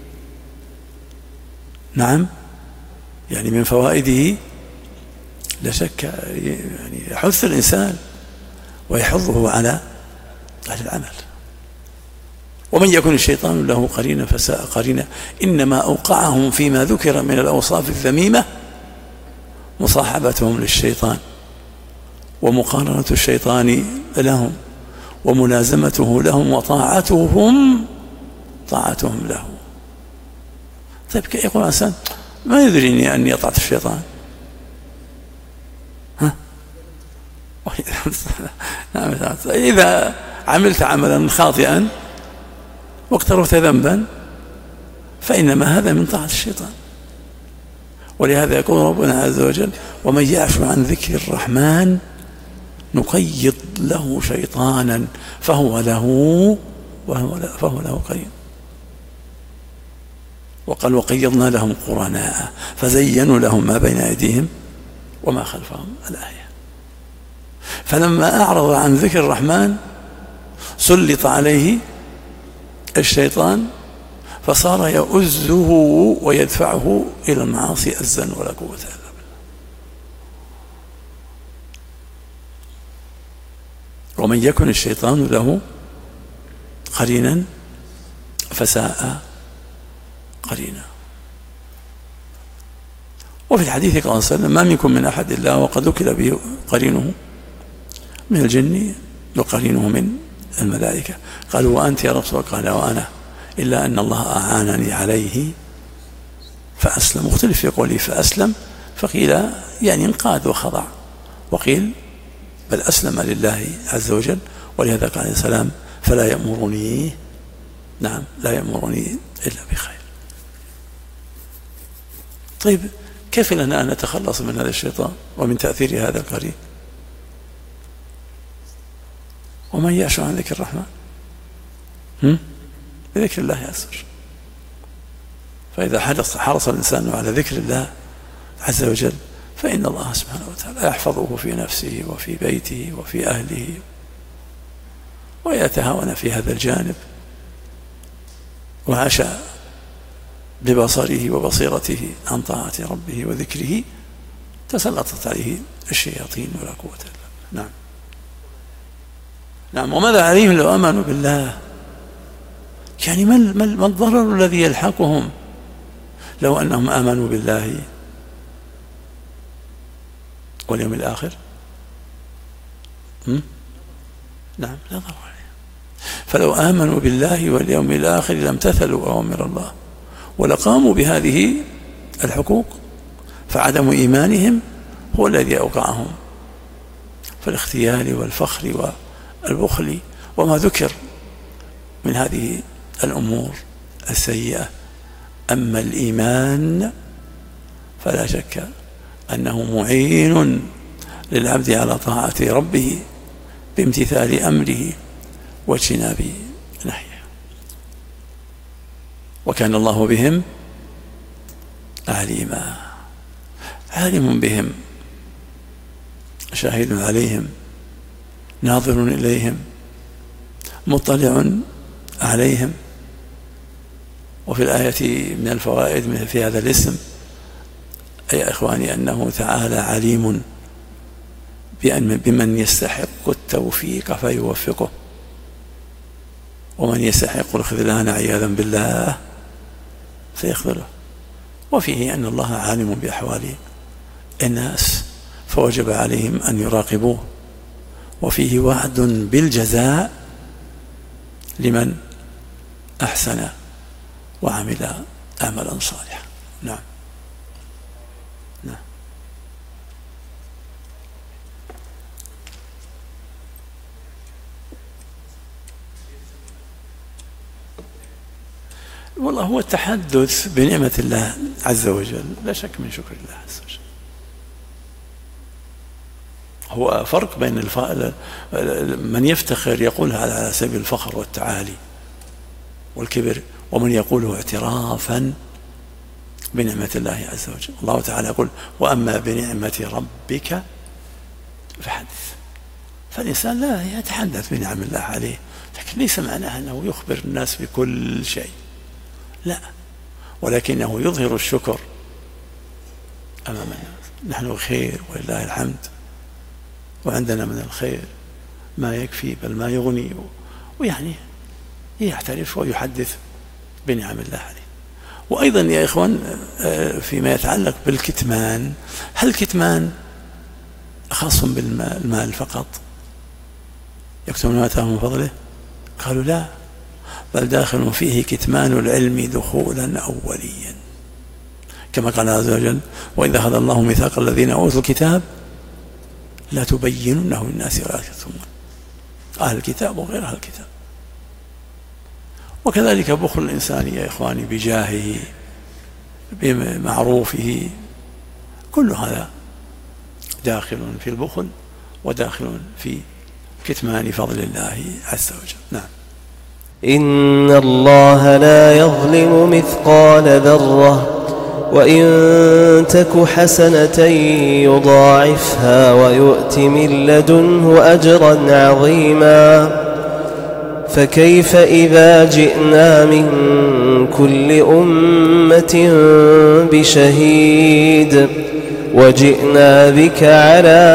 نعم يعني من فوائده لا شك يعني يحث الإنسان ويحضه على على العمل. ومن يكن الشيطان له قرينا فساء قرينا. إنما أوقعهم فيما ذكر من الأوصاف الذميمة مصاحبتهم للشيطان ومقارنة الشيطان لهم وملازمته لهم وطاعتهم طاعتهم له. طيب يقول الإنسان ما يدريني أني أطعت الشيطان؟ ها؟ إذا عملت عملا خاطئا واقترفت ذنبا فإنما هذا من طاعة الشيطان. ولهذا يقول ربنا عز وجل ومن يعش عن ذكر الرحمن نقيض له شيطانا فهو له وهو له فهو له قرين. وقال وقيضنا لهم قرناء فزينوا لهم ما بين أيديهم وما خلفهم الآية. فلما أعرض عن ذكر الرحمن سلط عليه الشيطان فصار يؤزه ويدفعه إلى المعاصي أزا ولا قوة إلا بالله. ومن يكن الشيطان له قرينا فساء قرينا. وفي الحديث قال صلى الله عليه وسلم ما منكم من أحد إلا وقد وكل به قرينه من الجن وقرينه من الملائكة. قالوا وأنت يا رسول الله؟ قال وأنا، إلا أن الله أعانني عليه فأسلم. مختلف في قوله فأسلم، فقيل يعني انقاد وخضع، وقيل بل أسلم لله عز وجل. ولهذا قال عليه السلام فلا يأمرني نعم لا يأمرني إلا بخير. طيب كيف لنا أن نتخلص من هذا الشيطان ومن تأثير هذا القرين؟ ومن يعش عن ذكر الرحمن بذكر الله يأسر. فإذا حرص, حرص الإنسان على ذكر الله عز وجل فإن الله سبحانه وتعالى يحفظه في نفسه وفي بيته وفي أهله، ويتهاون في هذا الجانب، وعاش ببصره وبصيرته عن طاعة ربه وذكره تسلطت عليه الشياطين ولا قوة إلا بالله. نعم. نعم. وماذا عليهم لو آمنوا بالله؟ يعني ما الضرر الذي يلحقهم لو أنهم آمنوا بالله واليوم الآخر؟ هم؟ نعم، لا ضرر عليهم. فلو آمنوا بالله واليوم الآخر لامتثلوا أوامر الله ولقاموا بهذه الحقوق، فعدم إيمانهم هو الذي أوقعهم في الاختيال والفخر والبخل وما ذكر من هذه الأمور السيئة. أما الإيمان فلا شك أنه معين للعبد على طاعة ربه بامتثال أمره واجتناب نهيه. وكان الله بهم عليما، عالم بهم، شاهد عليهم، ناظر إليهم، مطلع عليهم. وفي الآية من الفوائد في هذا الاسم يا إخواني أنه تعالى عليم بمن يستحق التوفيق فيوفقه، ومن يستحق الخذلان عياذا بالله فيخذله. وفيه أن الله عالم بأحوال الناس فوجب عليهم أن يراقبوه. وفيه وعد بالجزاء لمن أحسن وعمل عملا صالحا. نعم نعم. والله هو التحدث بنعمة الله عز وجل، لا شك من شكر الله عز وجل. هو فرق بين الف... من يفتخر يقولها على سبيل الفخر والتعالي والكبر، ومن يقوله اعترافا بنعمة الله عز وجل. الله تعالى يقول: وأما بنعمة ربك فحدث. فالإنسان لا يتحدث بنعم الله عليه، لكن ليس معناه أنه يخبر الناس بكل شيء، لا، ولكنه يظهر الشكر أمام الناس. نحن خير ولله الحمد، وعندنا من الخير ما يكفي بل ما يغني، ويعني يعترف ويحدث بنعم الله عليه. وأيضا يا إخوان فيما يتعلق بالكتمان، هل الكتمان خاص بالمال فقط يكتمون ما آتاهم من فضله؟ قالوا لا، بل داخل فيه كتمان العلم دخولا أوليا، كما قال عز وجل: وإذا أخذ الله ميثاق الذين أوتوا الكتاب لا تبيننه للناس ولا تكتمون، أهل الكتاب وغير أهل الكتاب. وكذلك بخل الإنسان يا إخواني بجاهه بمعروفه، كل هذا داخل في البخل وداخل في كتمان فضل الله عز وجل. نعم. إن الله لا يظلم مثقال ذرة وإن تك حسنة يضاعفها ويؤت من لدنه أجرا عظيما. فكيف إذا جئنا من كل أمة بشهيد وجئنا بك على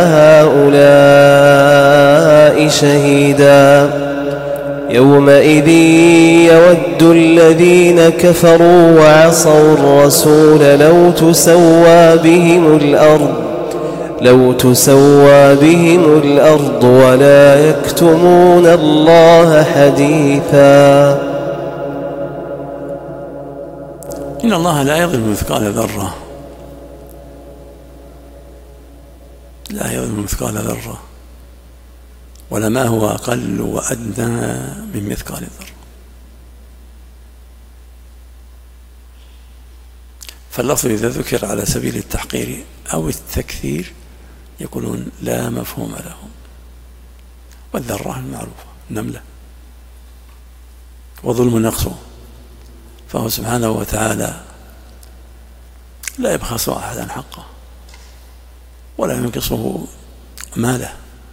هؤلاء شهيدا. يومئذ يود الذين كفروا وعصوا الرسول لو تسوى بهم الأرض لو تسوى بهم الأرض ولا يكتمون الله حديثا. إن الله لا يظلم مثقال ذرة، لا يظلم مثقال ذرة ولا ما هو أقل وأدنى من مثقال الذرة. فاللفظ إذا ذكر على سبيل التحقير أو التكثير يقولون لا مفهوم له. والذرة المعروفة النملة، وظلم نقصه، فهو سبحانه وتعالى لا يبخس أحدا حقه ولا ينقصه ماله.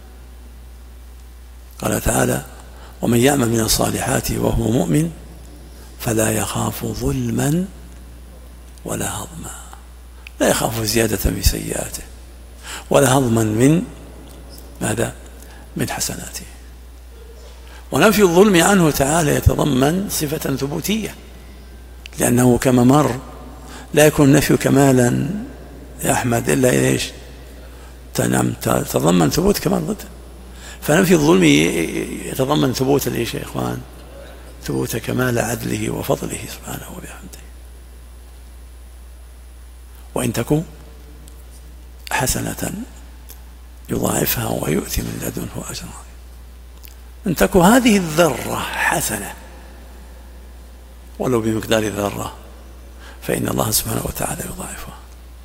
قال تعالى: ومن يعمل من الصالحات وهو مؤمن فلا يخاف ظلما ولا هضما. لا يخاف زيادة في سيئاته ولا هضما من ماذا؟ من حسناته. ونفي الظلم عنه تعالى يتضمن صفة ثبوتية، لأنه كما مر لا يكون نفي كمالا يا أحمد إلا إيش؟ تضمن ثبوت كمال ضده. فنفي الظلم يتضمن ثبوت الإيش يا إخوان؟ ثبوت كمال عدله وفضله سبحانه وبحمده. وإن تكن حسنة يضاعفها ويؤتي من لدنه أجرا. إن تكن هذه الذرة حسنة ولو بمقدار الذرة فإن الله سبحانه وتعالى يضاعفها.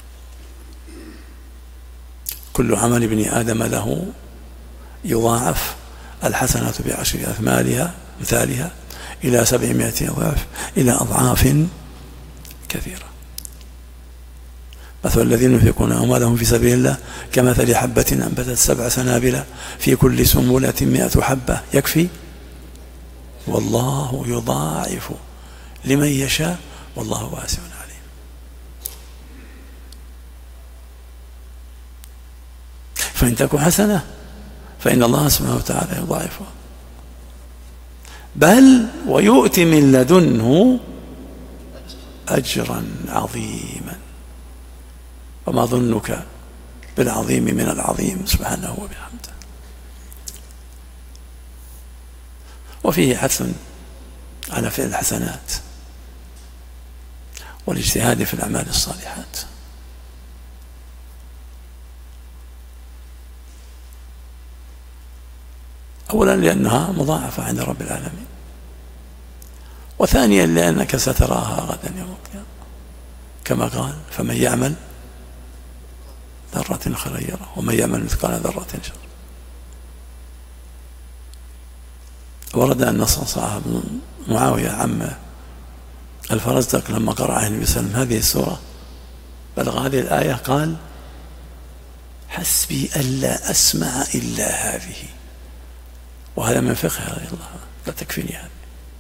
كل عمل ابن آدم له يضاعف، الحسنة بعشر أثمالها مثالها إلى سبعمائة ضعف إلى أضعاف كثيرة. مثل الذين ينفقون أموالهم في سبيل الله كمثل حبة أنبتت سبع سنابل في كل سنبلة مئة حبة يكفي والله يضاعف لمن يشاء والله واسع عليم. فإن تكن حسنة فإن الله سبحانه وتعالى يضاعفها، بل ويؤتي من لدنه أجرا عظيما. وما ظنك بالعظيم من العظيم سبحانه وبحمده. وفيه حث على فعل الحسنات والاجتهاد في الأعمال الصالحات. أولا لأنها مضاعفة عند رب العالمين، وثانيا لأنك ستراها غدا يوم القيامة كما قال فمن يعمل ذرة خيرا يره ومن يعمل مثقال ذرة شرا. ورد أن صعصعة بن معاوية عم الفرزدق لما قرأ النبي صلى الله عليه وسلم هذه السورة بلغ هذه الآية قال حسبي ألا أسمع إلا هذه. وهذا من فقه رضي الله لا تكفيني هذا.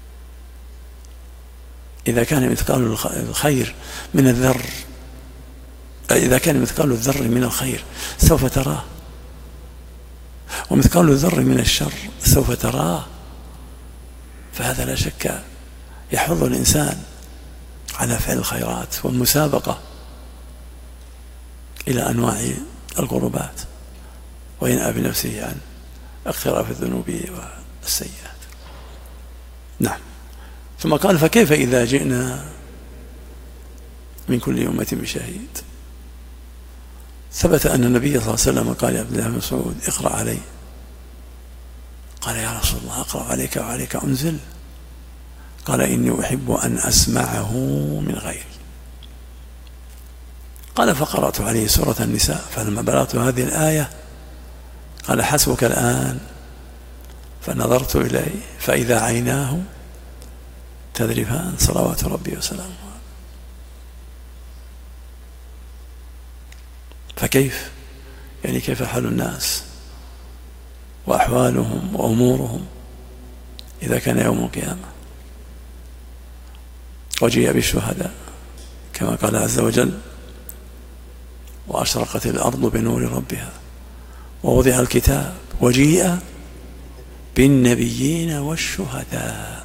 إذا كان مثقال الخير من الذر إذا كان مثقال الذر من الخير سوف تراه، ومثقال الذر من الشر سوف تراه، فهذا لا شك يحض الإنسان على فعل الخيرات والمسابقة إلى أنواع القربات وينأى بنفسه عن اقتراف الذنوب والسيئات. نعم. ثم قال فكيف إذا جئنا من كل أمة بشهيد. ثبت أن النبي صلى الله عليه وسلم قال يا عبد الله بن مسعود اقرأ علي. قال يا رسول الله أقرأ عليك وعليك أنزل. قال إني أحب أن أسمعه من غيري. قال فقرأت عليه سورة النساء فلما بلغت هذه الآية قال حسبك الآن. فنظرت إليه فإذا عيناه تذرفان صلوات ربي وسلامه. فكيف يعني كيف حال الناس وأحوالهم وأمورهم إذا كان يوم القيامة وجيء بالشهداء كما قال عز وجل وأشرقت الأرض بنور ربها ووضع الكتاب وجيء بالنبيين والشهداء.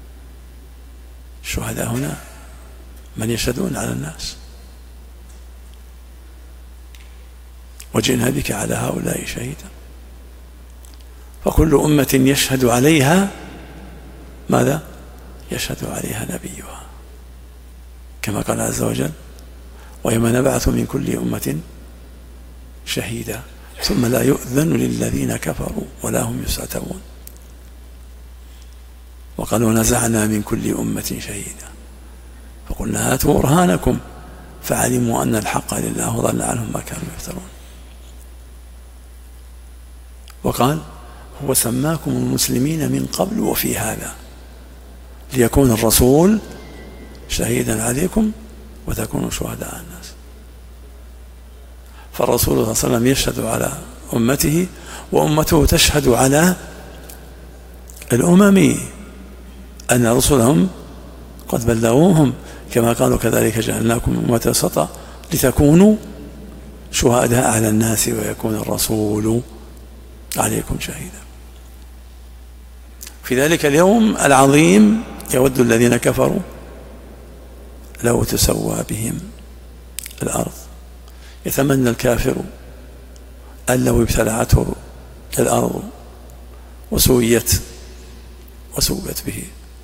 الشهداء هنا من يشهدون على الناس، وجئنا بك على هؤلاء شهيدا. فكل أمة يشهد عليها ماذا؟ يشهد عليها نبيها كما قال عز وجل ويوم نبعث من كل أمة شهيدا ثم لا يؤذن للذين كفروا ولا هم يستعتبون. وقالوا نزعنا من كل أمة شهيدا فقلنا هاتوا برهانكم فعلموا أن الحق لله وضل عنهم ما كانوا يفترون. وقال هو سماكم المسلمين من قبل وفي هذا ليكون الرسول شهيدا عليكم وتكونوا شهداء على الناس. فالرسول صلى الله عليه وسلم يشهد على أمته وأمته تشهد على الأمم أن رسلهم قد بلغوهم كما قالوا كذلك جعلناكم أمة وسطا لتكونوا شهداء على الناس ويكون الرسول عليكم شهيدا. في ذلك اليوم العظيم يود الذين كفروا لو تسوى بهم الأرض. يتمنى الكافر أن لو ابتلعته الأرض وسويت وسوت به،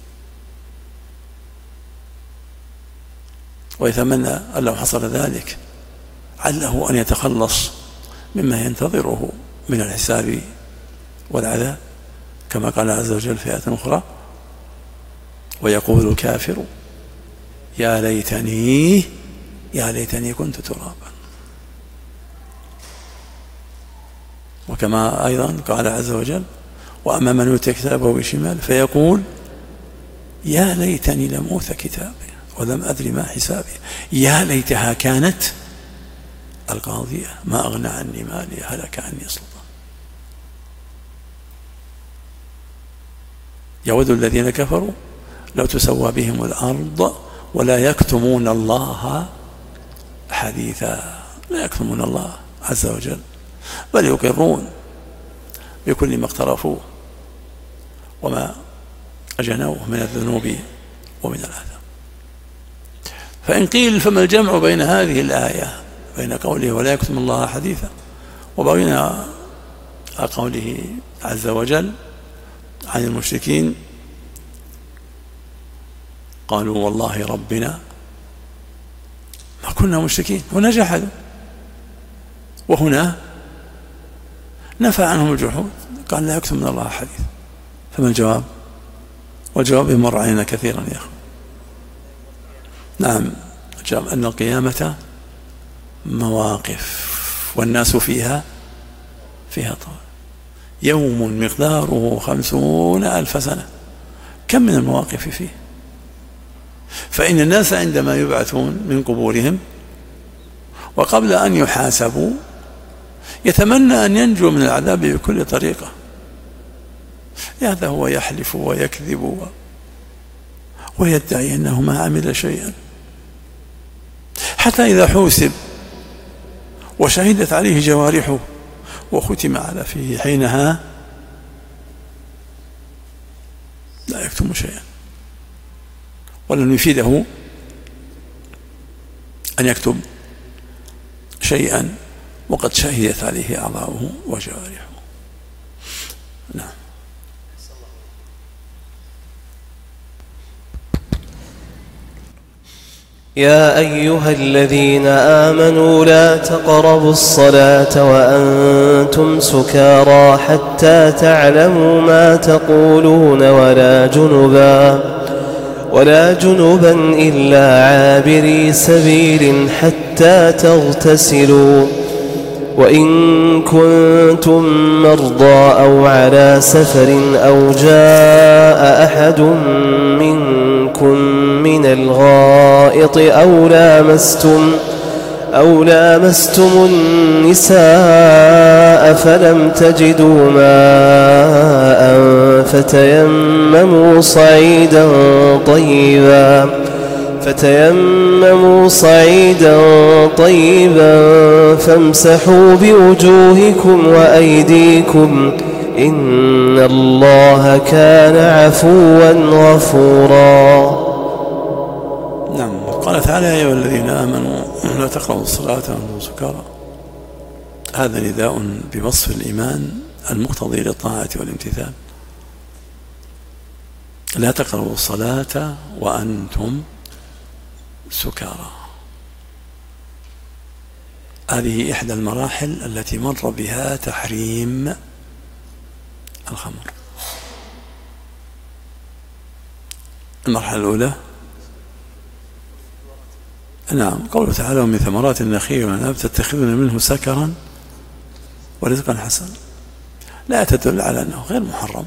ويتمنى أن لو حصل ذلك عله أن يتخلص مما ينتظره من الحساب والعذاب، كما قال عز وجل في آية أخرى: ويقول الكافر يا ليتني يا ليتني كنت ترابا. وكما أيضا قال عز وجل: وأما من أوتي كتابه بشمال فيقول يا ليتني لم أوت كتابي ولم أدري ما حسابي يا ليتها كانت القاضية ما أغنى عني مالي هلك عني سلطان. يود الذين كفروا لو تسوى بهم الأرض ولا يكتمون الله حديثا. لا يكتمون الله عز وجل، بل يقرون بكل ما اقترفوه وما أجنوه من الذنوب ومن الآثام. فإن قيل فما الجمع بين هذه الآية، بين قوله ولا يكتم الله حديثا، وبين قوله عز وجل عن المشركين قالوا والله ربنا ما كنا مشركين، هنا جحدوا وهنا نفى عنهم الجحود، قال لا يكتم من الله حديث. فما الجواب؟ والجواب يمر علينا كثيرا يا أخي. نعم، الجواب أن القيامة مواقف والناس فيها فيها طول، يوم مقداره خمسون ألف سنة. كم من المواقف فيه؟ فإن الناس عندما يبعثون من قبورهم وقبل أن يحاسبوا يتمنى أن ينجو من العذاب بكل طريقة، هذا هو يحلف ويكذب ويدعي أنه ما عمل شيئا، حتى إذا حوسب وشهدت عليه جوارحه وختم على فيه حينها لا يكتم شيئا، ولن يفيده أن يكتب شيئا وقد شهدت عليه أعضاؤه وجوارحه. نعم. يا أيها الذين آمنوا لا تقربوا الصلاة وأنتم سكارى حتى تعلموا ما تقولون ولا جنبا ولا جنبا إلا عابري سبيل حتى تغتسلوا، وإن كنتم مرضى أو على سفر أو جاء أحد منكم من الغائط أو لامستم أو لامستم النساء فلم تجدوا ماء فتيمموا صعيدا طيبا فتيمموا صعيدا طيبا فامسحوا بوجوهكم وأيديكم إن الله كان عفوا غفورا. نعم. قال تعالى: يا أيها الذين آمنوا لا تقربوا الصلاة وأنتم سكارى. هذا نداء بوصف الإيمان المقتضي للطاعة والامتثال. لا تقربوا الصلاة وأنتم سكارى. هذه إحدى المراحل التي مر بها تحريم الخمر. المرحلة الأولى نعم قوله تعالى: ومن ثمرات النخيل والعنب تتخذون منه سكرا ورزقا حسنا، لا تدل على أنه غير محرم.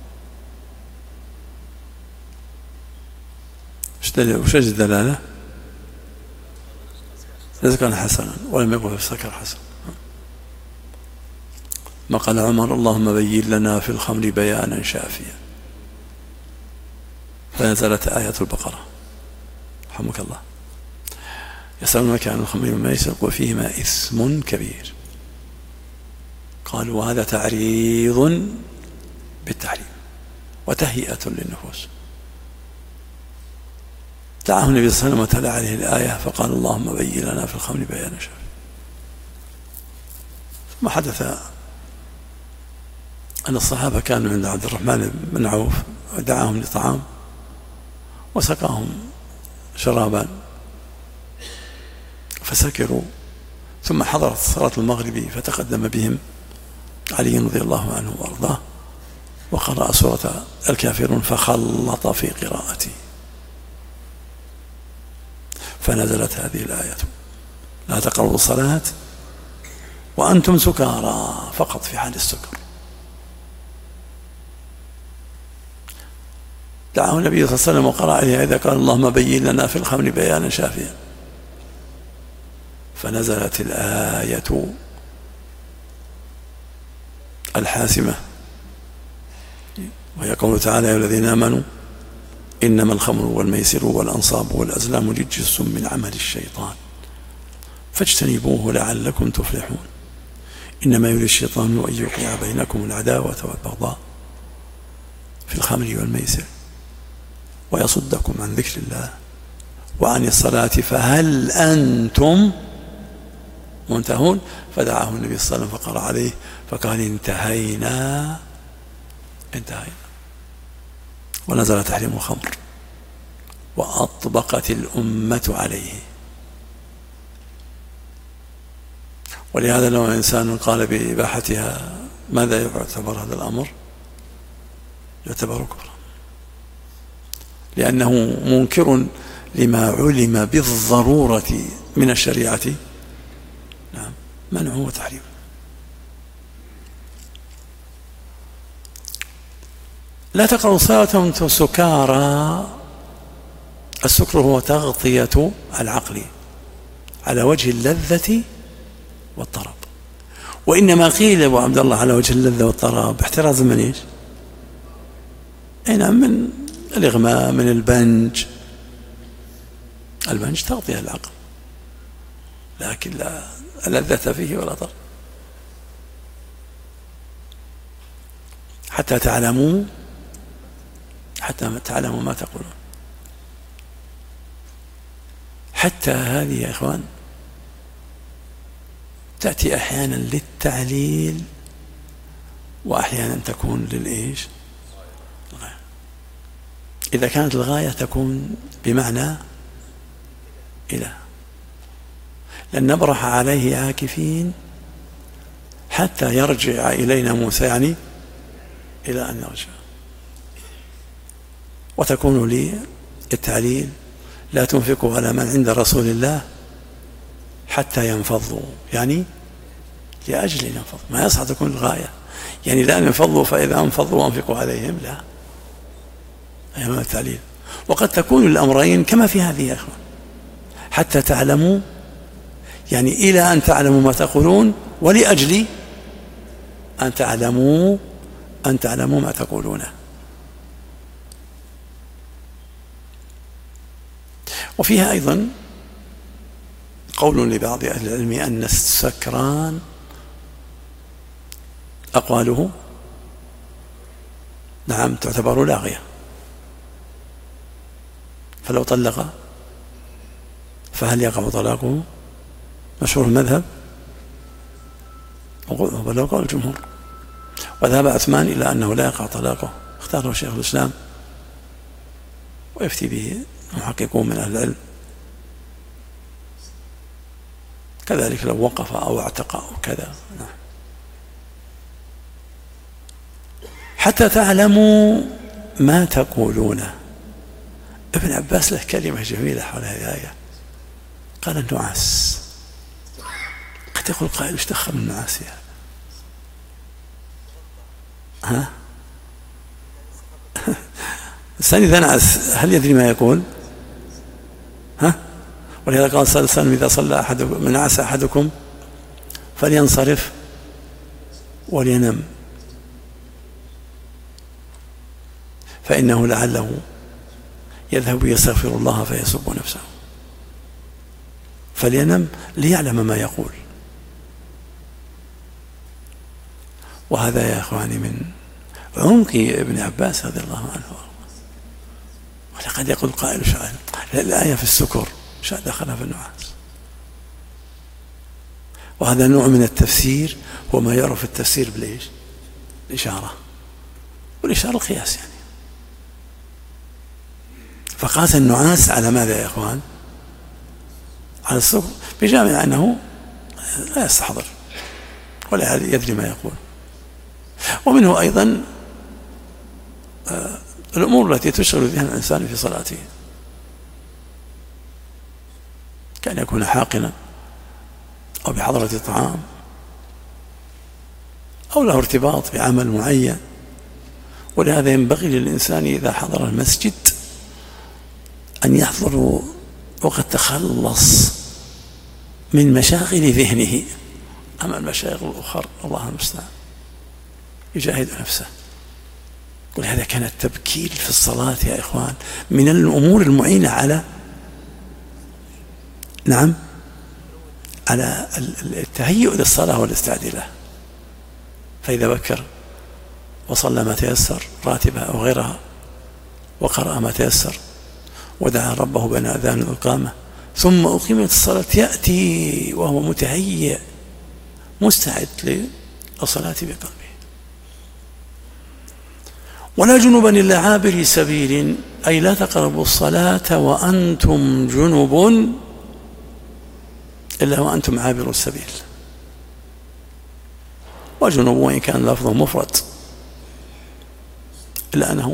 وش الدلالة؟ رزقا حسنا، ولم يقل في السكر حسن. ما قال عمر: اللهم بين لنا في الخمر بيانا شافيا، فنزلت آية البقرة رحمك الله: يسألونك عن الخمر والميسر وفيهما إثم كبير. قالوا: وهذا تعريض بالتحريم، وتهيئة للنفوس. دعاه النبي صلى الله عليه وسلم وتلا عليه الآية فقال اللهم بين لنا في الخمر بيانا شافيا. ثم حدث أن الصحابة كانوا عند عبد الرحمن بن عوف ودعاهم لطعام وسقاهم شرابا فسكروا، ثم حضرت صلاة المغرب فتقدم بهم علي رضي الله عنه وارضاه وقرأ سورة الكافرون فخلط في قراءته، فنزلت هذه الآية لا تقربوا الصلاة وأنتم سكارى، فقط في حال السكر. دعاه النبي صلى الله عليه وسلم وقرأ عليه إذا قال اللهم بين لنا في الخمر بيانا شافيا، فنزلت الآية الحاسمة وهي قوله تعالى يا الذين آمنوا إنما الخمر والميسر والأنصاب والأزلام رجس من عمل الشيطان فاجتنبوه لعلكم تفلحون إنما يريد الشيطان أن يوقع بينكم العداوة والبغضاء في الخمر والميسر ويصدكم عن ذكر الله وعن الصلاة فهل أنتم منتهون. فدعاه النبي صلى الله عليه وسلم فقرأ عليه فقال انتهينا انتهينا، ونزل تحريم الخمر وأطبقت الأمة عليه. ولهذا لو إنسان قال بإباحتها ماذا يعتبر هذا الأمر؟ يعتبر كفرا، لأنه منكر لما علم بالضرورة من الشريعة نعم منعه وتحريمه. لا تقرأوا الصلاة وأنتم سكارى. السكر هو تغطية العقل على وجه اللذة والطرب، وإنما قيل أبو عبد الله على وجه اللذة والطرب احترازا من إيش؟ أي نعم من الإغماء، من البنج. البنج تغطية العقل لكن لا لذة فيه ولا طرب. حتى تعلموا حتى تعلموا ما تقولون. حتى هذه يا إخوان تأتي أحيانا للتعليل وأحيانا تكون للإيش؟ إذا كانت الغاية تكون بمعنى إله، لن نبرح عليه عاكفين حتى يرجع إلينا موسى، يعني إلى أن يرجع. وتكون لي التعليل لا تنفقوا على من عند رسول الله حتى ينفضوا، يعني لأجل ينفضوا، ما يصح تكون الغاية يعني لا ينفضوا فإذا انفضوا وانفقوا عليهم، لا هذا التعليل. وقد تكون الأمرين كما في هذه يا أخوان، حتى تعلموا يعني إلى أن تعلموا ما تقولون، ولأجل أن تعلموا أن تعلموا ما تقولونه. وفيها أيضا قول لبعض أهل العلم أن السكران أقواله نعم تعتبر لاغية، فلو طلق فهل يقع طلاقه؟ مشهور المذهب ولو قال الجمهور، وذهب عثمان إلى أنه لا يقع طلاقه، اختاره شيخ الإسلام ويفتي به محققون من أهل العلم. كذلك لو وقف أو اعتق أو كذا. حتى تعلموا ما تقولون. ابن عباس له كلمة جميلة حول هذه الآية، قال النعاس. قد يقول قائل ايش دخل النعاس يعني؟ ها؟ الإنسان إذا نعس هل يدري ما يقول؟ ها؟ ولهذا قال صلى الله عليه وسلم إذا صلى أحدكم من نعس أحدكم فلينصرف ولينم، فإنه لعله يذهب يستغفر الله فيسب نفسه، فلينم ليعلم ما يقول. وهذا يا أخواني من عمق ابن عباس رضي الله عنه. ولقد يقول قائل شاعر الآية في السكر شو دخلها في النعاس. وهذا نوع من التفسير هو ما يعرف التفسير بالإيش؟ الإشارة، والإشارة القياس يعني. فقاس النعاس على ماذا يا إخوان؟ على السكر، بجامع أنه لا يستحضر ولا يدري ما يقول. ومنه أيضا الأمور التي تشغل بها الإنسان في صلاته، كأن يكون حاقنا أو بحضرة الطعام أو له ارتباط بعمل معين. ولهذا ينبغي للإنسان إذا حضر المسجد أن يحضر وقد تخلص من مشاغل ذهنه. أما المشاغل الأخرى الله المستعان يجاهد نفسه. ولهذا كان التبكير في الصلاة يا إخوان من الأمور المعينة على نعم على التهيؤ للصلاة والاستعداد لها. فإذا بكر وصلى ما تيسر راتبها أو غيرها وقرأ ما تيسر ودعا ربه بين أذان الإقامة ثم أقيمت الصلاة يأتي وهو متهيئ مستعد للصلاة بقلبه. ولا جنبا إلا عابري سبيل، أي لا تقربوا الصلاة وأنتم جنب إلا وأنتم عابروا السبيل. وجنب وإن كان لفظه مفرد إلا أنه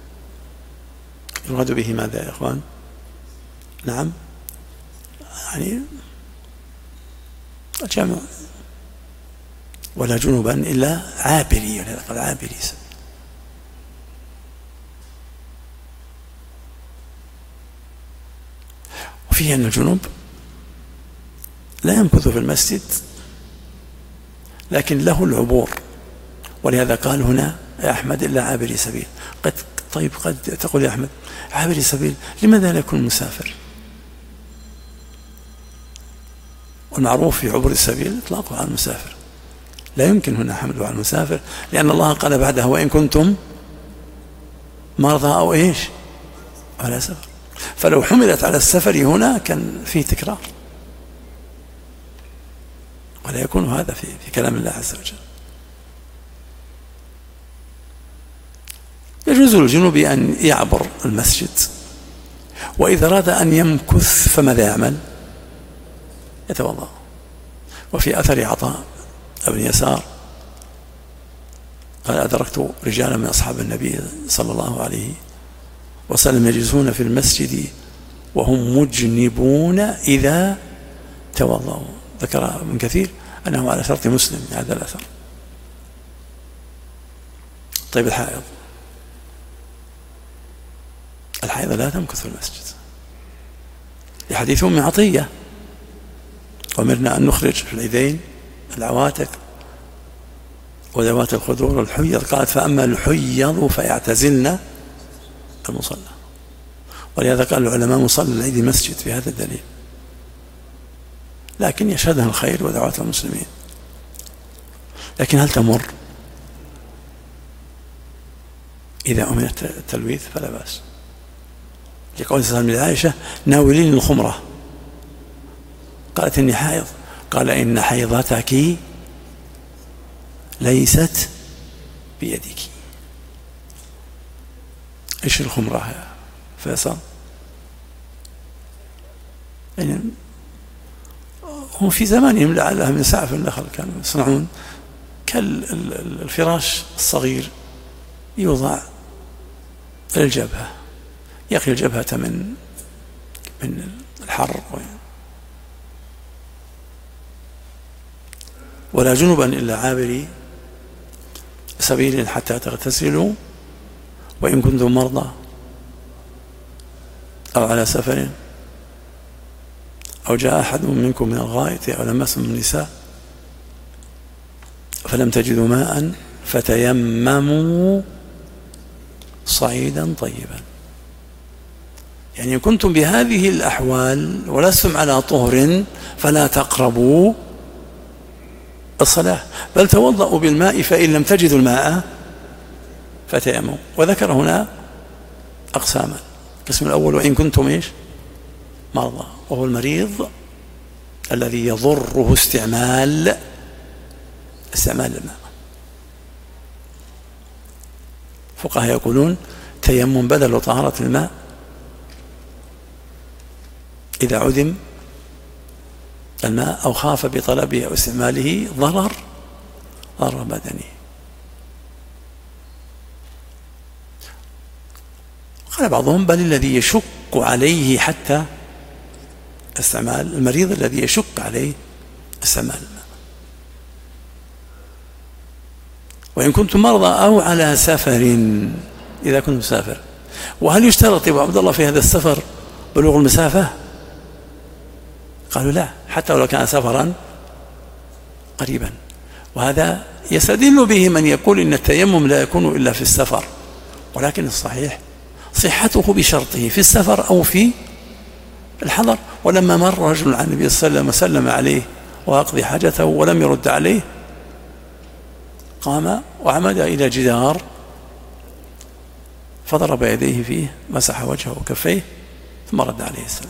يراد به ماذا يا إخوان؟ نعم يعني الجمع. ولا جنبا إلا عابري، ولهذا قال عابري سبيل. وفيه أن الجنوب لا يمكث في المسجد لكن له العبور. ولهذا قال هنا يا أحمد إلا عابري سبيل. قد طيب قد تقول يا أحمد عابري سبيل، لماذا لا يكون مسافر؟ والمعروف في عبر السبيل إطلاقه على المسافر، لا يمكن هنا حمله على المسافر، لأن الله قال بعدها وإن كنتم مرضى أو إيش على سفر. فلو حملت على السفر هنا كان فيه تكرار، ولا يكون هذا في, في كلام الله عز وجل. يجوز للجنوب أن يعبر المسجد، وإذا أراد أن يمكث فماذا يعمل؟ يتوضأ. وفي أثر عطاء ابن يسار قال أدركت رجالا من أصحاب النبي صلى الله عليه وسلم يجلسون في المسجد وهم مجنبون إذا توضأوا. ذكر ابن كثير أنه على شرط مسلم هذا الأثر. طيب الحائض، الحائض لا تمكث في المسجد لحديث أم عطية وأمرنا أن نخرج في العيدين العواتق وذوات الخدور والحيض. قالت فأما الحيض فيعتزلن المصلى. ولهذا قال العلماء مصلى العيد مسجد في هذا الدليل، لكن يشهدها الخير ودعوات المسلمين. لكن هل تمر؟ إذا أمن التلويث فلا بأس. لقول صلى الله عليه وسلم لعائشة ناولين الخمرة، قالت إني حائض، قال إن حيضتك ليست بيدك. إيش الخمرة يا فيصل؟ يعني هم في زمانهم لعلها من سعف النخل كانوا يصنعون كالفراش الصغير يوضع الجبهة يقي الجبهة من من الحر. ولا جنبا إلا عابري سبيل حتى تغتسلوا وإن كنتم مرضى أو على سفر أو جاء أحد منكم من الغائط أو لمستم النساء فلم تجدوا ماء فتيمموا صعيدا طيبا. يعني إن كنتم بهذه الأحوال ولستم على طهر فلا تقربوا الصلاة، بل توضأوا بالماء، فإن لم تجدوا الماء فتيمموا. وذكر هنا أقساما. القسم الأول وإن كنتم إيش مرضى، وهو المريض الذي يضره استعمال استعمال الماء. فقهاء يقولون تيمم بدل طهارة الماء إذا عدم الماء أو خاف بطلبه أو استعماله ضرر ضرر بدني. قال بعضهم بل الذي يشق عليه حتى استعمال، المريض الذي يشق عليه استعمال الماء. وإن كنتم مرضى أو على سفر، إذا كنتم مسافر. وهل يشترط يا عبد الله في هذا السفر بلوغ المسافة؟ قالوا لا، حتى ولو كان سفرا قريبا. وهذا يستدل به من يقول إن التيمم لا يكون إلا في السفر، ولكن الصحيح صحته بشرطه في السفر أو في الحضر. ولما مر رجل عن النبي صلى الله عليه وسلم وسلم عليه وأقضي حاجته ولم يرد عليه، قام وعمد إلى جدار فضرب يديه فيه، مسح وجهه وكفيه ثم رد عليه السلام،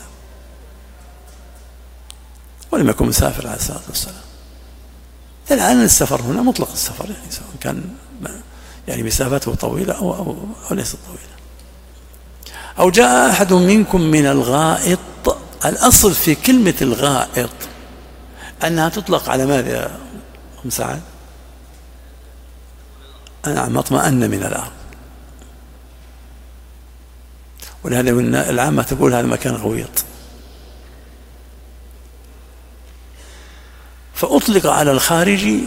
ولم يكن مسافر عليه الصلاة والسلام. الآن السفر هنا مطلق السفر، يعني سواء كان يعني مسافته طويلة أو, أو, أو ليست طويلة. أو جاء أحد منكم من الغائط. الأصل في كلمة الغائط أنها تطلق على ماذا يا أم سعد؟ نعم، اطمأن من الأرض. ولهذا العامة تقول هذا مكان غويط، فأطلق على الخارجي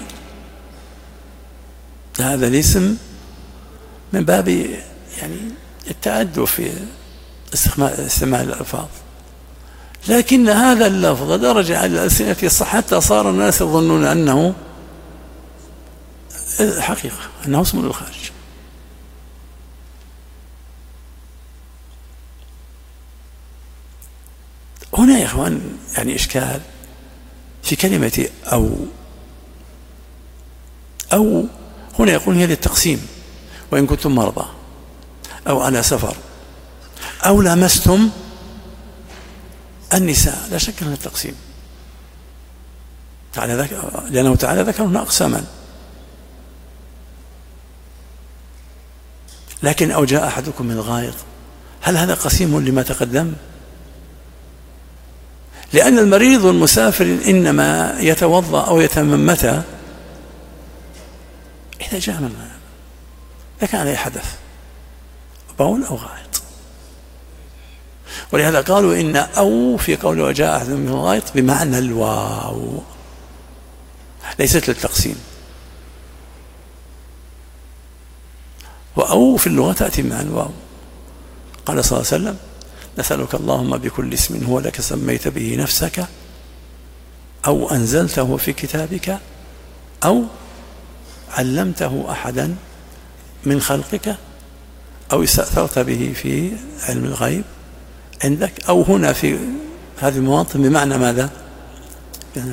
هذا الاسم من باب يعني التأدب في استعمال الألفاظ. لكن هذا اللفظ درج على الألسنة الصح حتى صار الناس يظنون أنه حقيقة، أنه اسم للخارج. هنا يا إخوان يعني إشكال في كلمة أو. أو هنا يقول هي للتقسيم، وإن كنتم مرضى أو على سفر أو لامستم النساء، لا شك أنها التقسيم، تعالى ذكر لأنه تعالى ذكر هنا أقساما. لكن أو جاء أحدكم من الغائط، هل هذا قسيم لما تقدم؟ لأن المريض المسافر إنما يتوضأ أو يتيمم متى؟ إذا جاء من إذا كان عليه حدث بول أو غائط. ولهذا قالوا إن أو في قوله وجاء أحد من الغائط بمعنى الواو، ليست للتقسيم. وأو في اللغة تأتي مع الواو. قال صلى الله عليه وسلم نسألك اللهم بكل اسم هو لك سميت به نفسك أو أنزلته في كتابك أو علمته أحدا من خلقك أو استأثرت به في علم الغيب عندك. أو هنا في هذه المواطن بمعنى ماذا؟ يعني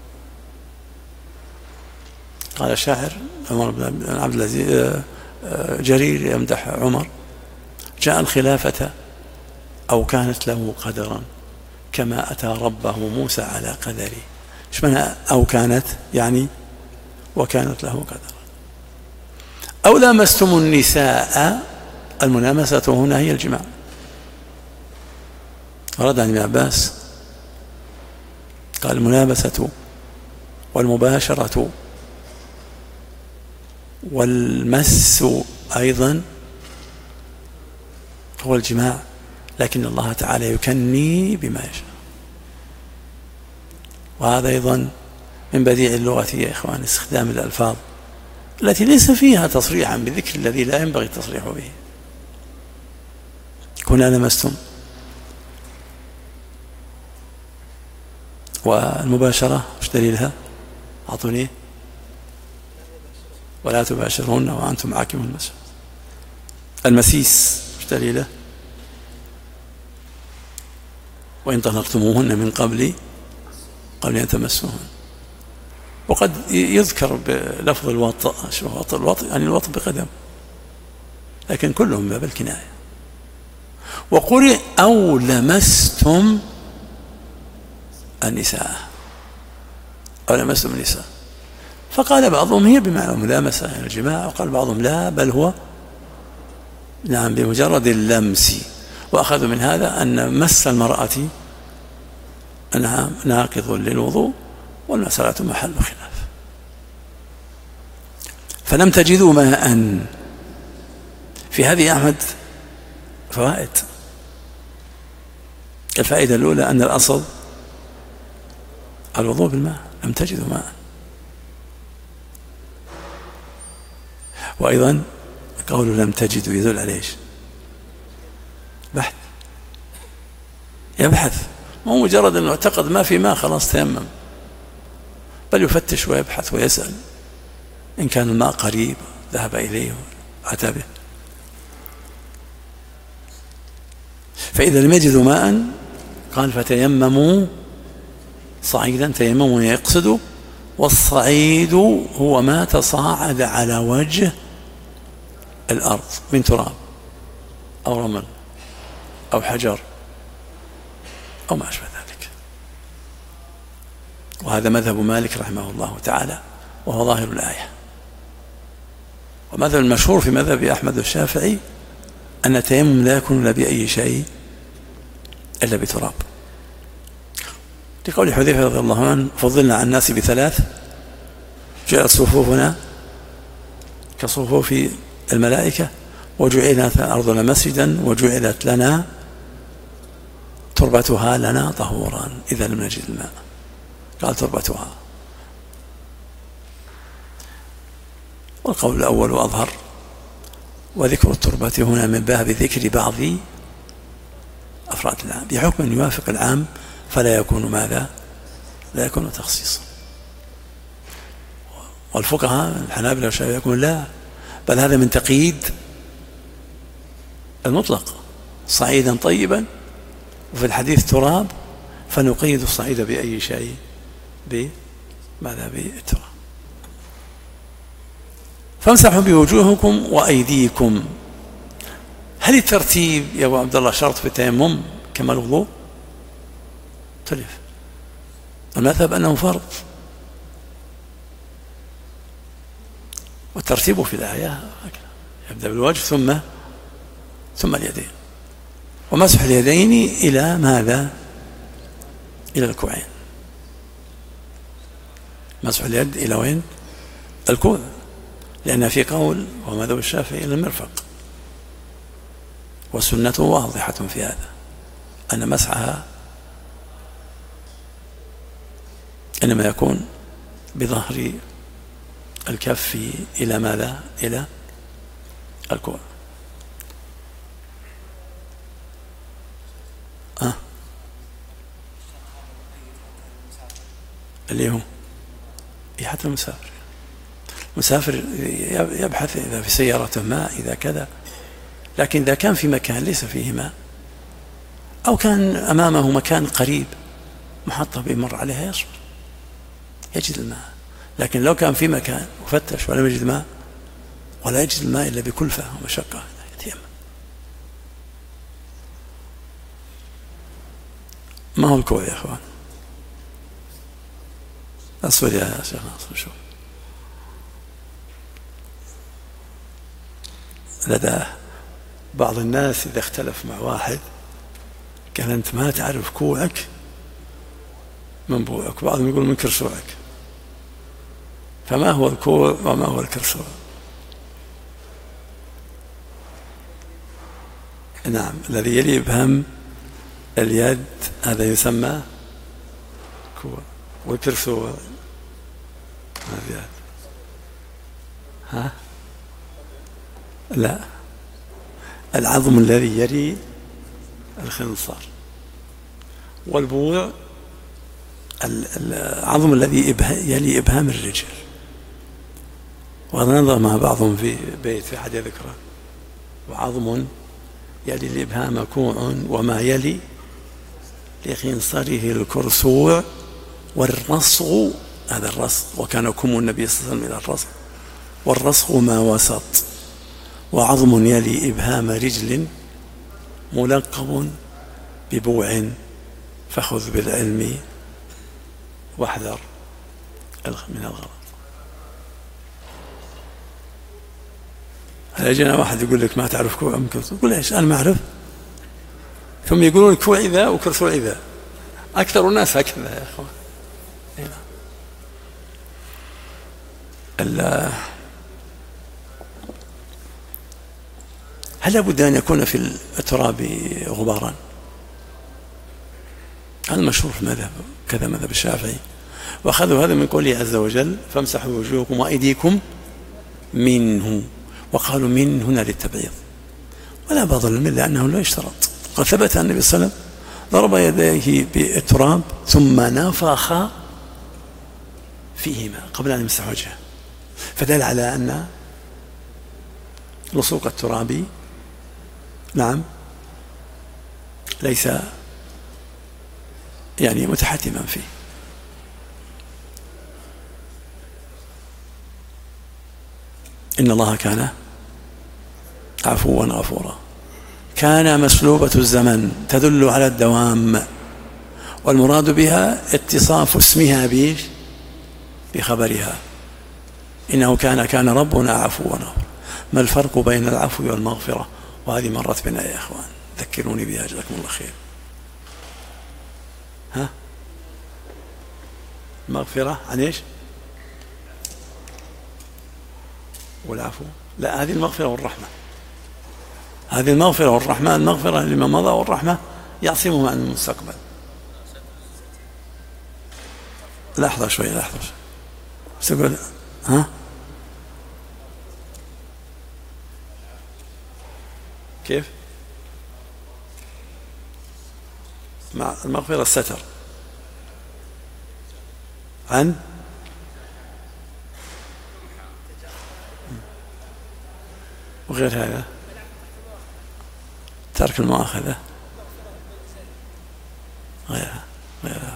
قال الشاعر عمر بن عبد العزيز جرير يمدح عمر جاء الخلافة أو كانت له قدرا كما أتى ربه موسى على قدره. ايش معنى أو كانت؟ يعني وكانت له قدرا. أو لامستم النساء، الملامسة هنا هي الجماع. ورد عن ابن عباس قال الملامسة والمباشرة والمس أيضا هو الجماع، لكن الله تعالى يكني بما يشاء. وهذا أيضا من بديع اللغة يا إخوان، استخدام الألفاظ التي ليس فيها تصريحا بذكر الذي لا ينبغي التصريح به. كنا لمستم. والمباشرة ايش دليلها؟ أعطوني. ولا تباشرون وأنتم عاكفون المسجد. المسيس ايش دليله؟ وإن طلقتموهن من قبل قبل أن تمسوهن. وقد يذكر بلفظ الوطء، شو وطء؟ الوطء يعني الوطء بقدم. لكن كلهم من باب الكناية. وقرئ أو لمستم النساء أو لمستم النساء، فقال بعضهم هي بمعنى ملامسة يعني الجماع، وقال بعضهم لا بل هو نعم بمجرد اللمس، وأخذوا من هذا أن مس المرأة نعم ناقض للوضوء، والمسألة محل خلاف. فلم تجدوا ماء. في هذه أحمد فوائد. الفائدة الأولى أن الأصل الوضوء بالماء، لم تجدوا ماء. وأيضا قولوا لم تجدوا يدل على ايش؟ بحث، يبحث، مو مجرد أنه اعتقد ما في ماء خلاص تيمم، بل يفتش ويبحث ويسأل إن كان الماء قريب ذهب إليه وأتى به. فإذا لم يجدوا ماء قال فتيمموا صعيدا، تيمموا يقصدوا، والصعيد هو ما تصاعد على وجه الأرض من تراب أو رمل أو حجر أو ما أشبه ذلك. وهذا مذهب مالك رحمه الله تعالى، وهو ظاهر الآية. ومذهب المشهور في مذهب أحمد والشافعي أن التيمم لا يكون إلا بأي شيء إلا بتراب، لقول حذيفة رضي الله عنه فضلنا على الناس بثلاث، جعلت صفوفنا كصفوف الملائكة، وجعلت أرضنا مسجدا، وجعلت لنا تربتها لنا طهورا إذا لم نجد الماء. قال تربتها. والقول الأول أظهر، وذكر التربة هنا من باب ذكر بعض أفراد العام بحكم يوافق العام، فلا يكون ماذا؟ لا يكون تخصيصا. والفقهاء الحنابلة والشافعية يقولون لا، بل هذا من تقييد المطلق، صعيدا طيبا، وفي الحديث تراب، فنقيد الصعيد بأي شيء؟ بماذا؟ بالتراب. فامسحوا بوجوهكم وأيديكم. هل الترتيب يا أبو عبد الله شرط في التيمم كما الوضوء؟ تلف المذهب أنه فرض، والترتيب في الآية يبدأ بالوجه ثم ثم اليدين، ومسح اليدين إلى ماذا؟ إلى الكوعين. مسح اليد إلى وين؟ الكوع، لأن في قول ومذهب الشافعي إلى المرفق، والسنة واضحة في هذا أن مسحها إنما يكون بظهر الكف إلى ماذا؟ إلى الكوع. أه؟ اللي هو حتى المسافر، مسافر يبحث إذا في سيارة ماء إذا كذا، لكن إذا كان في مكان ليس فيه ماء، أو كان أمامه مكان قريب محطة بيمر عليها يصبر يجد الماء. لكن لو كان في مكان مفتش ولم يجد ماء، ولا يجد الماء إلا بكلفة ومشقة، يتيمم. ما هو الكوع يا أخوان؟ أصبر يا شيخ ناصر. شوف لدى بعض الناس إذا اختلف مع واحد قال أنت ما تعرف كوعك من بوعك، بعضهم يقول من كرسوعك. فما هو الكوع وما هو الكرسوع؟ نعم، الذي يلي إبهام اليد هذا يسمى كوع، والكرسوع هذا ها لا، العظم الذي يلي الخنصر، والبوع العظم الذي يلي إبهام الرجل. وهذا نظر مع بعضهم في بيت في حد ذكره، وعظم يلي الإبهام كوع وما يلي لخنصره الكرسوع، والرصغ هذا الرصغ، وكان كم النبي صلى الله عليه وسلم إلى الرصغ، والرصغ ما وسط، وعظم يلي إبهام رجل ملقب ببوع فخذ بالعلم واحذر من الغلط. هل يجينا واحد يقول لك ما تعرف كوع أم كرثوع؟ يقول إيش أنا ما أعرف، ثم يقولون كوع ذا وكرثوع ذا. أكثر الناس هكذا يا أخوان. هل لابد أن يكون في التراب غبارا؟ هذا مشهور في المذهب كذا مذهب الشافعي، وأخذوا هذا من قوله عز وجل فامسحوا وجوهكم وأيديكم منه، وقالوا من هنا للتبعيض، ولا بعض العلم لأنه لا يشترط. قد ثبت عن النبي صلى الله عليه وسلم ضرب يديه بالتراب ثم نفخ فيهما قبل أن يمسح وجهه، فدل على أن لصوق التراب نعم ليس يعني متحتما فيه. إن الله كان عفوا غفورا. كان مسلوبة الزمن تدل على الدوام، والمراد بها اتصاف اسمها بيش بخبرها. إنه كان كان ربنا عفوا غفورا. ما الفرق بين العفو والمغفرة؟ وهذه مرت بنا يا إخوان، ذكروني بها جزاكم الله خير. ها المغفرة عن إيش؟ والعفو لا، هذه المغفرة والرحمة. هذه المغفرة والرحمة، المغفرة لما مضى والرحمة يعصمه عن المستقبل. لحظة شوية لحظة شوية. ها كيف؟ مع المغفرة الستر عن وغير هذا ترك المؤاخذة غيرها غيرها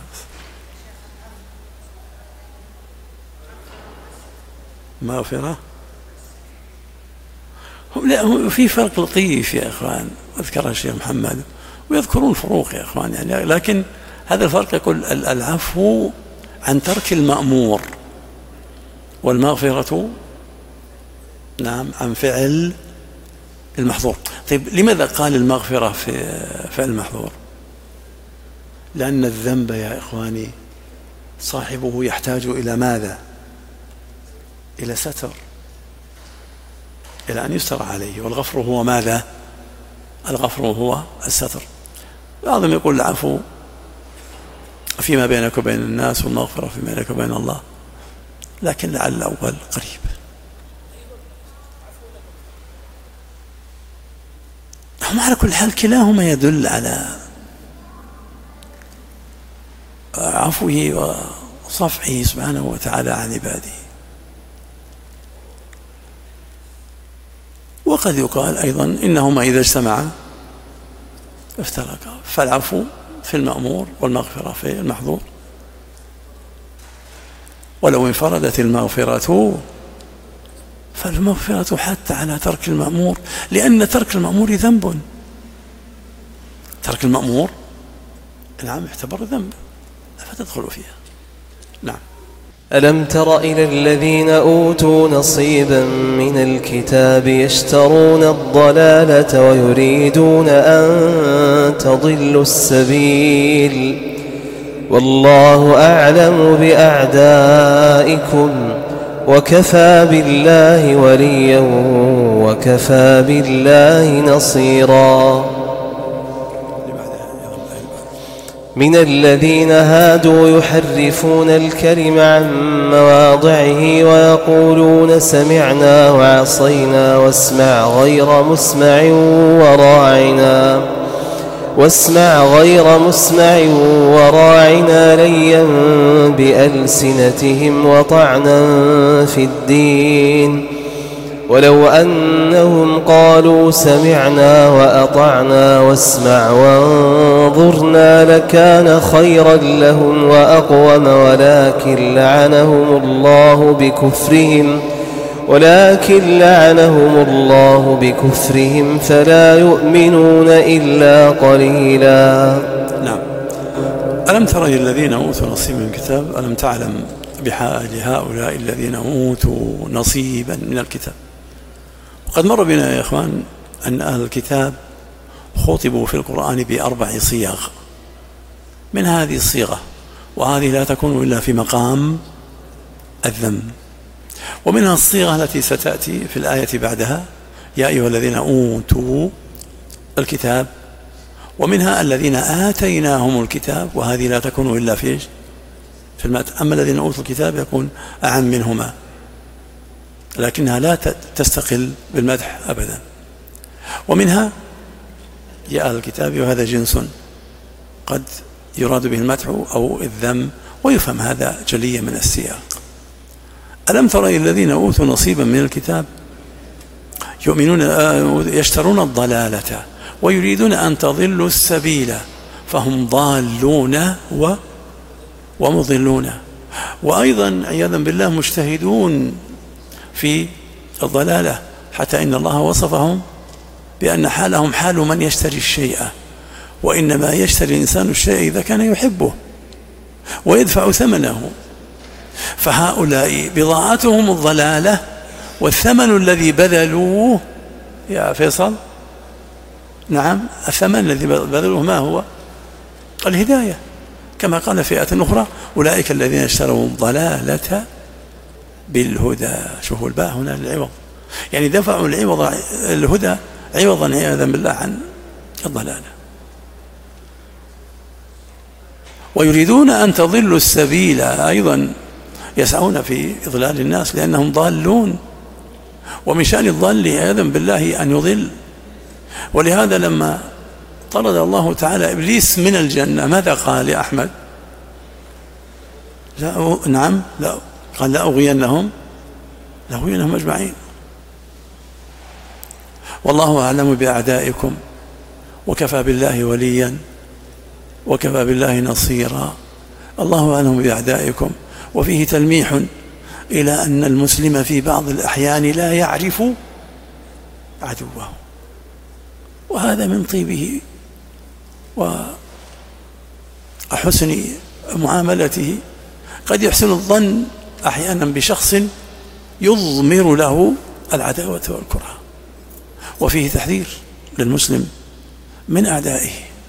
مغفرة. لا، في فرق لطيف يا إخوان أذكره الشيخ محمد، ويذكرون الفروق يا إخوان يعني، لكن هذا الفرق يقول العفو عن ترك المأمور، والمغفرة نعم عن فعل المحظور. طيب لماذا قال المغفرة في فعل المحظور؟ لأن الذنب يا إخواني صاحبه يحتاج إلى ماذا؟ إلى ستر، إلى أن يستر عليه، والغفر هو ماذا؟ الغفر هو الستر. بعضهم يقول العفو فيما بينك وبين الناس، والمغفرة فيما بينك وبين الله، لكن لعل الأول قريب. هم على كل حال كلاهما يدل على عفوه وصفحه سبحانه وتعالى عن عباده. وقد يقال أيضا إنهما إذا اجتمعا افترقا، فالعفو في المأمور والمغفرة في المحظور. ولو انفردت المغفرة فالمغفرة حتى على ترك المأمور، لأن ترك المأمور ذنب. ترك المأمور نعم يعتبر ذنب فتدخل فيها. نعم. ألم تر إلى الذين أوتوا نصيبا من الكتاب يشترون الضلالة ويريدون أن تضلوا السبيل والله أعلم بأعدائكم وكفى بالله وليا وكفى بالله نصيرا. من الذين هادوا يحرفون الكلم عن مواضعه ويقولون سمعنا وعصينا واسمع غير مسمع وراعنا واسمع غير مسمع وراعنا ليا بألسنتهم وطعنا في الدين ولو أنهم قالوا سمعنا وأطعنا واسمع وانظرنا لكان خيرا لهم وأقوم ولكن لعنهم الله بكفرهم ولكن لعنهم الله بكفرهم فلا يؤمنون إلا قليلا. نعم. ألم تر إلى الذين أوتوا نصيبا من الكتاب ألم تعلم بحال هؤلاء الذين أوتوا نصيبا من الكتاب. وقد مر بنا يا إخوان أن أهل الكتاب خطبوا في القرآن بأربع صيغ، من هذه الصيغة، وهذه لا تكون إلا في مقام الذم، ومنها الصيغة التي ستأتي في الآية بعدها يا أيها الذين أوتوا الكتاب، ومنها الذين آتيناهم الكتاب، وهذه لا تكون إلا في في المدح. أما الذين أوتوا الكتاب يكون أعم منهما، لكنها لا تستقل بالمدح أبدا. ومنها يا أهل الكتاب، وهذا جنس قد يراد به المدح أو الذم، ويفهم هذا جليا من السياق. ألم تر إلى الذين أوتوا نصيبا من الكتاب يؤمنون يشترون الضلالة ويريدون أن تضلوا السبيل فهم ضالون و ومضلون، وأيضا عياذا بالله مجتهدون في الضلالة، حتى إن الله وصفهم بأن حالهم حال من يشتري الشيء، وإنما يشتري الإنسان الشيء إذا كان يحبه ويدفع ثمنه. فهؤلاء بضاعتهم الضلالة، والثمن الذي بذلوه يا فيصل، نعم، الثمن الذي بذلوه ما هو؟ الهداية، كما قال في آية أخرى أولئك الذين اشتروا الضلالة بالهدى. شوفوا الباء هنا للعوض، يعني دفعوا العوض الهدى عوضا عياذا بالله عن الضلالة. ويريدون أن تضلوا السبيل، أيضا يسعون في إضلال الناس لأنهم ضالون، ومن شأن الضال عياذا بالله أن يضل. ولهذا لما طرد الله تعالى إبليس من الجنة ماذا قال يا أحمد؟ لا نعم لا قال لا أغوينهم لا أغوينهم أجمعين. والله أعلم بأعدائكم وكفى بالله وليا وكفى بالله نصيرا. الله أعلم بأعدائكم، وفيه تلميح إلى أن المسلم في بعض الأحيان لا يعرف عدوه، وهذا من طيبه وحسن معاملته. قد يحسن الظن أحيانا بشخص يضمر له العداوة والكره، وفيه تحذير للمسلم من أعدائه.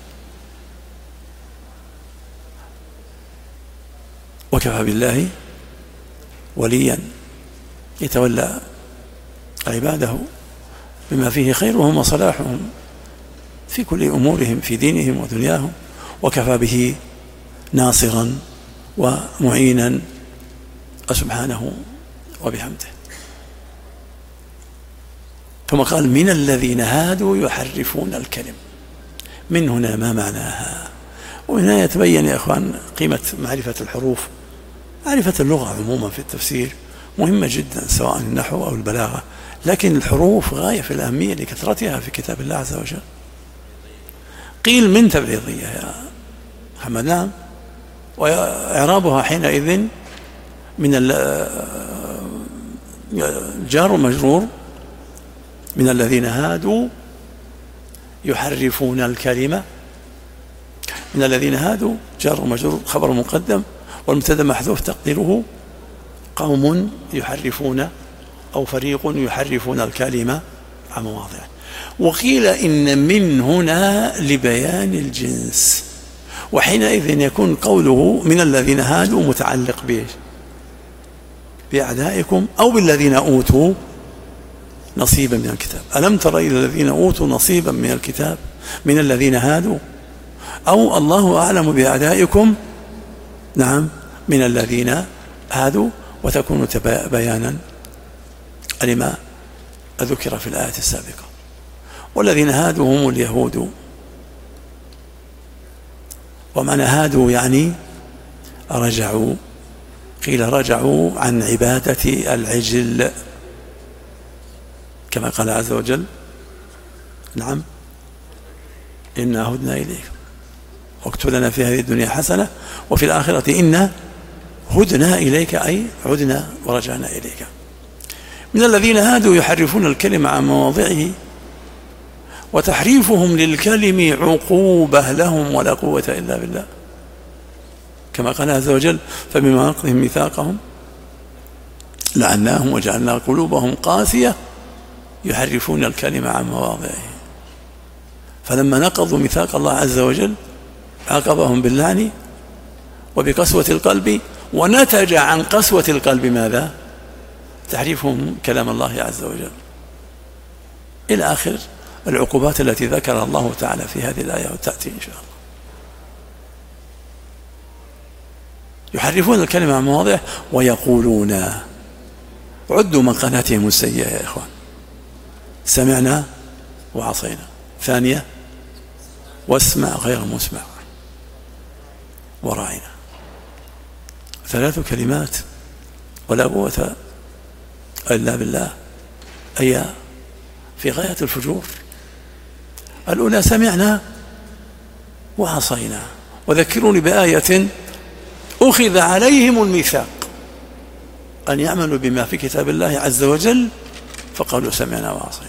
وكفى بالله وليا يتولى عباده بما فيه خيرهم وصلاحهم في كل أمورهم في دينهم ودنياهم، وكفى به ناصرا ومعينا سبحانه وبحمده. ثم قال من الذين هادوا يحرفون الكلم. من هنا ما معناها؟ وهنا يتبين يا أخوان قيمة معرفة الحروف. معرفة اللغة عموما في التفسير مهمة جدا، سواء النحو أو البلاغة، لكن الحروف غاية في الأهمية لكثرتها في كتاب الله عز وجل. قيل من تبعيضية يا محمد، نعم، وإعرابها حينئذ من الجار ومجرور، من الذين هادوا يحرفون الكلمة. من الذين هادوا جار ومجرور خبر مقدم، والمبتدا محذوف تقديره قوم يحرفون أو فريق يحرفون الكلمة عن مواضعه. وقيل إن من هنا لبيان الجنس، وحينئذ يكون قوله من الذين هادوا متعلق به بأعدائكم أو بالذين أوتوا نصيبا من الكتاب. ألم تر إلى الذين أوتوا نصيبا من الكتاب من الذين هادوا، أو الله أعلم بأعدائكم، نعم، من الذين هادوا، وتكون بيانا لما ذكر في الآية السابقة. والذين هادوا هم اليهود، ومعنى هادوا يعني رجعوا. قيل رجعوا عن عبادة العجل، كما قال عز وجل نعم إنا هدنا إليك واكتب لنا في هذه الدنيا حسنة وفي الآخرة إنا هدنا إليك، أي عدنا ورجعنا إليك. من الذين هادوا يحرفون الكلم عن مواضعه وتحريفهم للكلم عقوبة لهم ولا قوة إلا بالله، كما قال عز وجل: فبما نقضهم ميثاقهم لعناهم وجعلنا قلوبهم قاسية يحرفون الكلم عن مواضعه. فلما نقضوا ميثاق الله عز وجل عاقبهم باللعن وبقسوة القلب، ونتج عن قسوة القلب ماذا؟ تحريفهم كلام الله عز وجل، إلى آخر العقوبات التي ذكرها الله تعالى في هذه الآية وتأتي إن شاء الله. يحرفون الكلمة عن مواضعه ويقولون، عدوا من قناتهم السيئة يا إخوان: سمعنا وعصينا. ثانية: واسمع غير مسمع وراعنا. ثلاث كلمات ولا قوة إلا بالله، أي في غاية الفجور. الأولى: سمعنا وعصينا. وذكروني بآية أخذ عليهم الميثاق أن يعملوا بما في كتاب الله عز وجل فقالوا سمعنا وعصينا.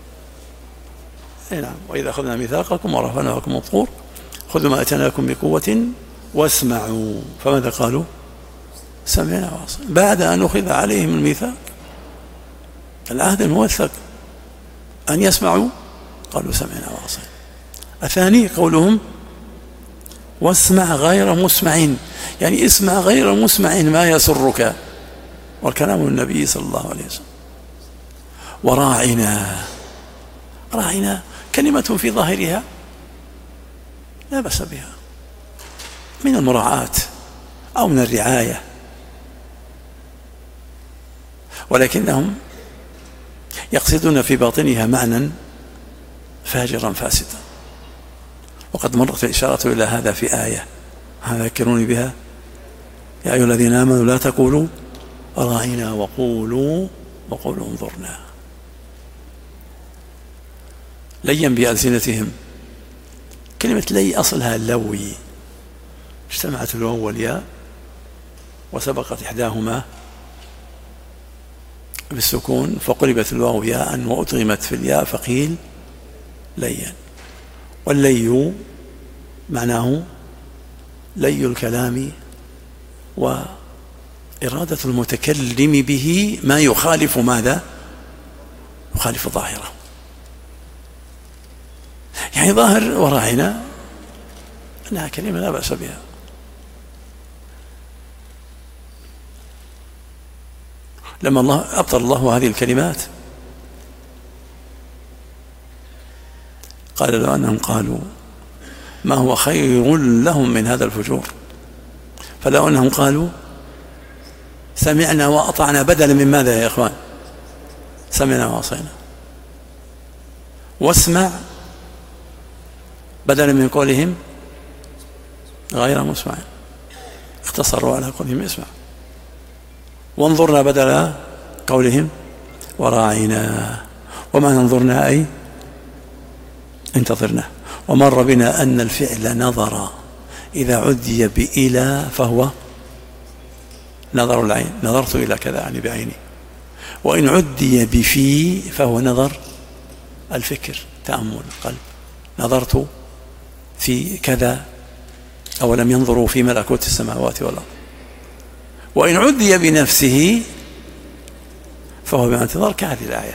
نعم: وإذا أخذنا ميثاقكم ورفعنا لكم الطور خذوا ما أتيناكم بقوة واسمعوا. فماذا قالوا؟ سمعنا وعصينا، بعد أن أخذ عليهم الميثاق، العهد الموثق أن يسمعوا، قالوا سمعنا وعصينا. الثاني قولهم واسمع غير مسمع، يعني اسمع غير مسمع ما يسرك، والكلام النبي صلى الله عليه وسلم. وراعنا، راعنا كلمة في ظاهرها لا بأس بها، من المراعاة أو من الرعاية، ولكنهم يقصدون في باطنها معنى فاجرا فاسدا. وقد مرت الإشارة إلى هذا في آية ذكروني بها: يا أيها الذين آمنوا لا تقولوا راعنا وقولوا وقولوا انظرنا. لين بألسنتهم. كلمة لي أصلها لوي، اجتمعت الواو والياء وسبقت إحداهما بالسكون فقلبت الواو ياء وأدغمت في الياء فقيل ليا. واللي معناه لي الكلام وإرادة المتكلم به ما يخالف ماذا؟ يخالف ظاهره. يعني ظاهر وراعنا أنها كلمة لا بأس بها. لما الله أبطل الله هذه الكلمات قال لو أنهم قالوا ما هو خير لهم من هذا الفجور، فلو أنهم قالوا سمعنا وأطعنا بدلا من ماذا يا إخوان؟ سمعنا وعصينا. واسمع بدلا من قولهم غير مسمع، اختصروا على قولهم اسمع. وانظرنا بدل قولهم وراعنا. وما ننظرنا أي انتظرنا. ومر بنا أن الفعل نظر إذا عدي بإلى فهو نظر العين، نظرت إلى كذا يعني بعيني. وإن عدي بفي فهو نظر الفكر، تأمل القلب، نظرت في كذا أولم ينظروا في ملكوت السماوات والأرض. وإن عدي بنفسه فهو بانتظار كهذه الآية.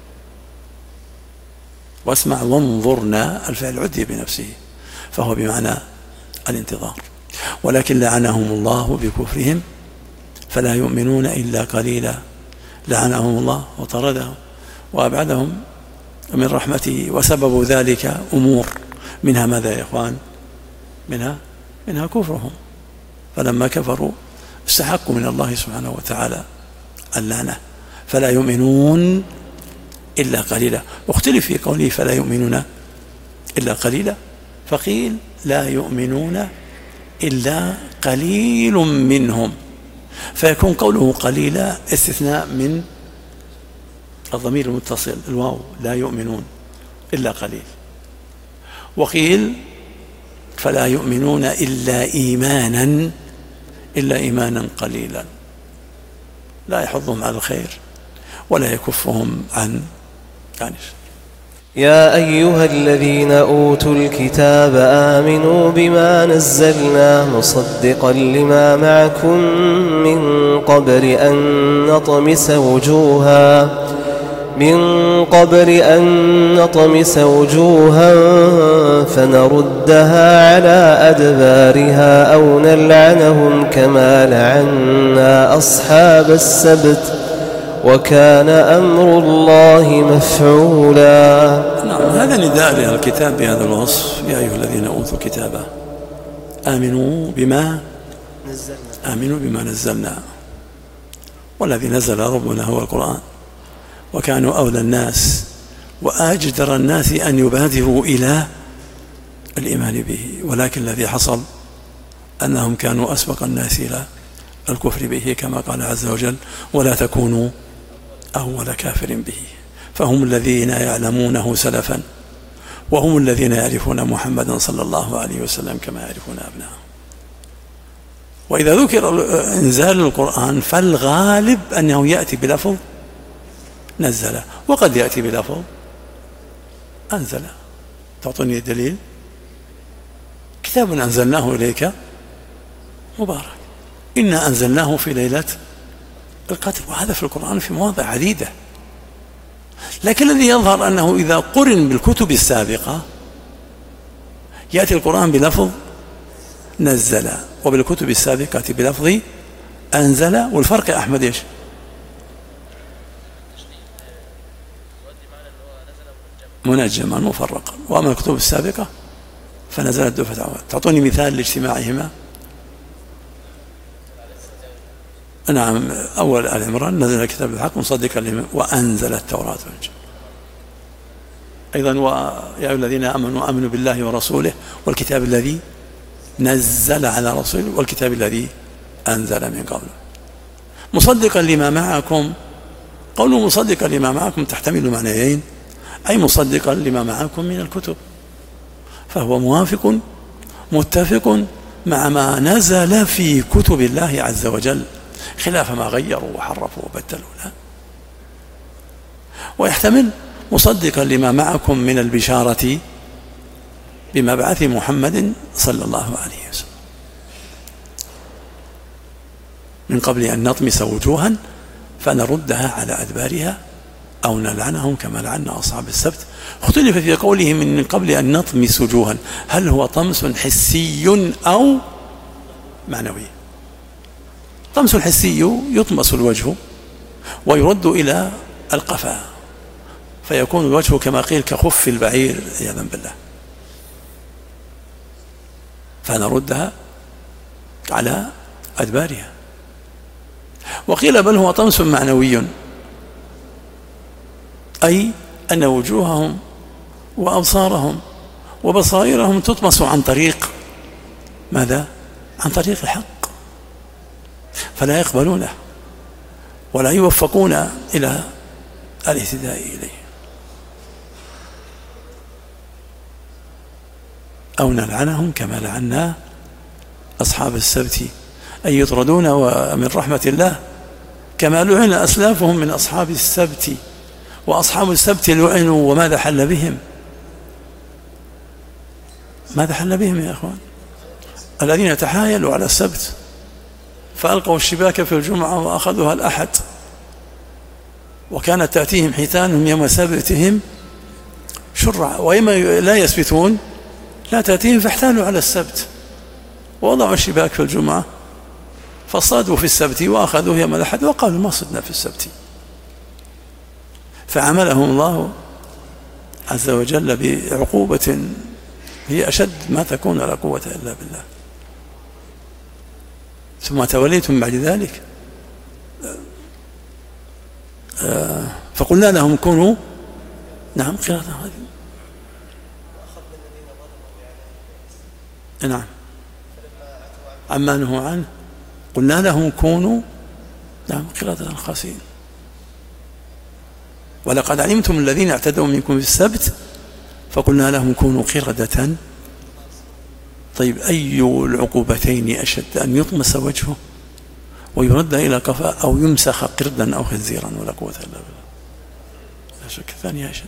واسمع وانظرنا الفعل عدي بنفسه فهو بمعنى الانتظار. ولكن لعنهم الله بكفرهم فلا يؤمنون إلا قليلا. لعنهم الله وطردهم وأبعدهم من رحمته، وسبب ذلك أمور، منها ماذا يا إخوان؟ منها منها كفرهم. فلما كفروا استحقوا من الله سبحانه وتعالى اللعنة، فلا يؤمنون إلا قليلا. واختلف في قوله فلا يؤمنون إلا قليلا، فقيل لا يؤمنون إلا قليل منهم، فيكون قوله قليلا استثناء من الضمير المتصل الواو، لا يؤمنون إلا قليل. وقيل فلا يؤمنون إلا إيمانا إلا إيمانا قليلا لا يحضهم على الخير ولا يكفهم عن يعني. يا أيها الذين أوتوا الكتاب آمنوا بما نزلنا مصدقا لما معكم من قبل أن نطمس وجوها من قبل أن نطمس وجوها فنردها على أدبارها أو نلعنهم كما لعنا أصحاب السبت وكان أمر الله مفعولا. نعم، هذا نداء لأهل الكتاب بهذا الوصف. يا أيها الذين أوتوا الكتاب آمنوا بما نزلنا آمنوا بما نزلنا، والذي نزل ربنا هو القرآن، وكانوا أولى الناس وأجدر الناس أن يبادروا إلى الإيمان به، ولكن الذي حصل أنهم كانوا أسبق الناس إلى الكفر به كما قال عز وجل: ولا تكونوا أول كافر به. فهم الذين يعلمونه سلفا، وهم الذين يعرفون محمدا صلى الله عليه وسلم كما يعرفون أبناءه. وإذا ذكر إنزال القرآن فالغالب أنه يأتي بلفظ نزل، وقد يأتي بلفظ أنزل. تعطوني دليل؟ كتاب أنزلناه إليك مبارك إنا أنزلناه في ليلة القدر، وهذا في القرآن في مواضع عديدة. لكن الذي يظهر أنه إذا قرن بالكتب السابقة يأتي القرآن بلفظ نزل، وبالكتب السابقة بلفظ أنزل. والفرق يا أحمد إيش؟ منجما مفرقا، وأما الكتب السابقة فنزلت دفعة. تعطوني مثال لاجتماعهما. نعم، أول آل عمران نزل الكتاب بالحق مصدقا لما وأنزل التوراة والإنجيل. أيضا ويا أيها الذين آمنوا آمنوا بالله ورسوله والكتاب الذي نزل على رسوله والكتاب الذي أنزل من قبل مصدقا لما معكم. قوله مصدقا لما معكم تحتمل معنيين: أي مصدقا لما معكم من الكتب، فهو موافق متفق مع ما نزل في كتب الله عز وجل، خلاف ما غيروا وحرفوا وبدلوا. لا. ويحتمل مصدقا لما معكم من البشارة بمبعث محمد صلى الله عليه وسلم من قبل أن نطمس وجوها فنردها على أدبارها أو نلعنهم كما لعنا أصحاب السبت. اختلف في قوله من قبل أن نطمس وجوها، هل هو طمس حسي أو معنوي؟ طمس حسي يطمس الوجه ويرد إلى القفا فيكون الوجه كما قيل كخف البعير عياذا بالله، فنردها على أدبارها. وقيل بل هو طمس معنوي، أي أن وجوههم وأبصارهم وبصائرهم تطمس عن طريق ماذا؟ عن طريق الحق، فلا يقبلونه ولا يوفقون إلى الاهتداء إليه. أو نلعنهم كما لعنا أصحاب السبت، أي يطردون من رحمة الله كما لعن أسلافهم من أصحاب السبت. وأصحاب السبت لعنوا، وماذا حل بهم؟ ماذا حل بهم يا أخوان؟ الذين تحايلوا على السبت فألقوا الشباك في الجمعة وأخذوها الأحد، وكانت تأتيهم حيتانهم يوم سبتهم شرعا، ويوم لا يسبتون لا تأتيهم فاحتالوا على السبت ووضعوا الشباك في الجمعة فصادوا في السبت وأخذوه يوم الأحد وقالوا ما صدنا في السبت، فعملهم الله عز وجل بعقوبة هي أشد ما تكون لا قوة إلا بالله. ثم توليتم بعد ذلك فقلنا لهم كونوا نعم قراءة هذه نعم عما نهوا عنه قلنا لهم كونوا نعم قردة خاسئين. ولقد علمتم الذين اعتدوا منكم في السبت فقلنا لهم كونوا قردة. طيب أي العقوبتين أشد، أن يطمس وجهه ويرد إلى قفاء أو يمسخ قردا أو خنزيرا، ولا قوة إلا بالله. لا شك الثانية أشد.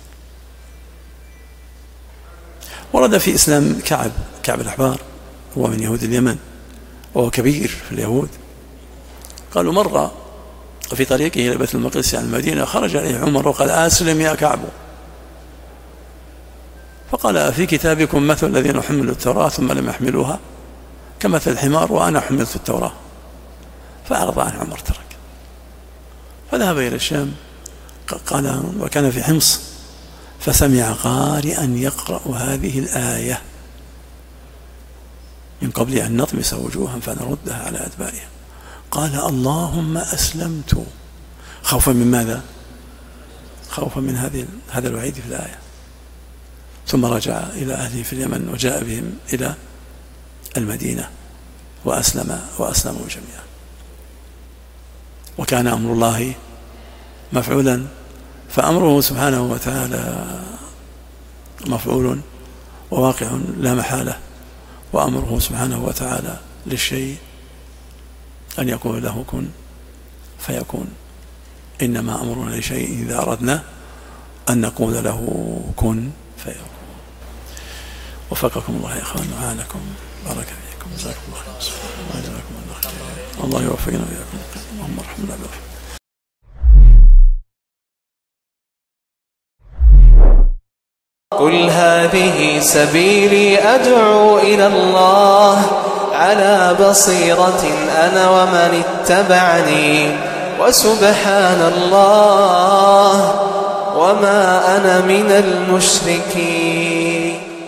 ورد في إسلام كعب كعب الأحبار، هو من يهود اليمن وهو كبير في اليهود. قالوا مرة في طريقه إلى بيت المقدس عن المدينة خرج عليه عمر وقال: أسلم يا كعب. فقال: في كتابكم مثل الذين حملوا التوراة ثم لم يحملوها كمثل الحمار وأنا حملت التوراة. فأعرض عن عمر، ترك. فذهب إلى الشام، قال وكان في حمص، فسمع قارئا يقرأ هذه الآية: من قبل أن نطمس وجوها فنردها على أدبارها. قال: اللهم أسلمت، خوفا من ماذا؟ خوفا من هذه هذا الوعيد في الآية. ثم رجع إلى أهله في اليمن وجاء بهم إلى المدينة وأسلم وأسلموا جميعا. وكان أمر الله مفعولا، فأمره سبحانه وتعالى مفعول وواقع لا محالة. وأمره سبحانه وتعالى للشيء أن يقول له كن فيكون. إنما أمرنا لشيء إذا أردنا أن نقول له كن فيكون. وفقكم الله يا أخوان وعانكم، بارك فيكم، جزاكم الله خير، وجزاكم الله خير. الله يوفقنا وإياكم، اللهم ارحمنا برحمتك. قل هذه سبيلي أدعو إلى الله على بصيرة أنا ومن اتبعني وسبحان الله وما أنا من المشركين.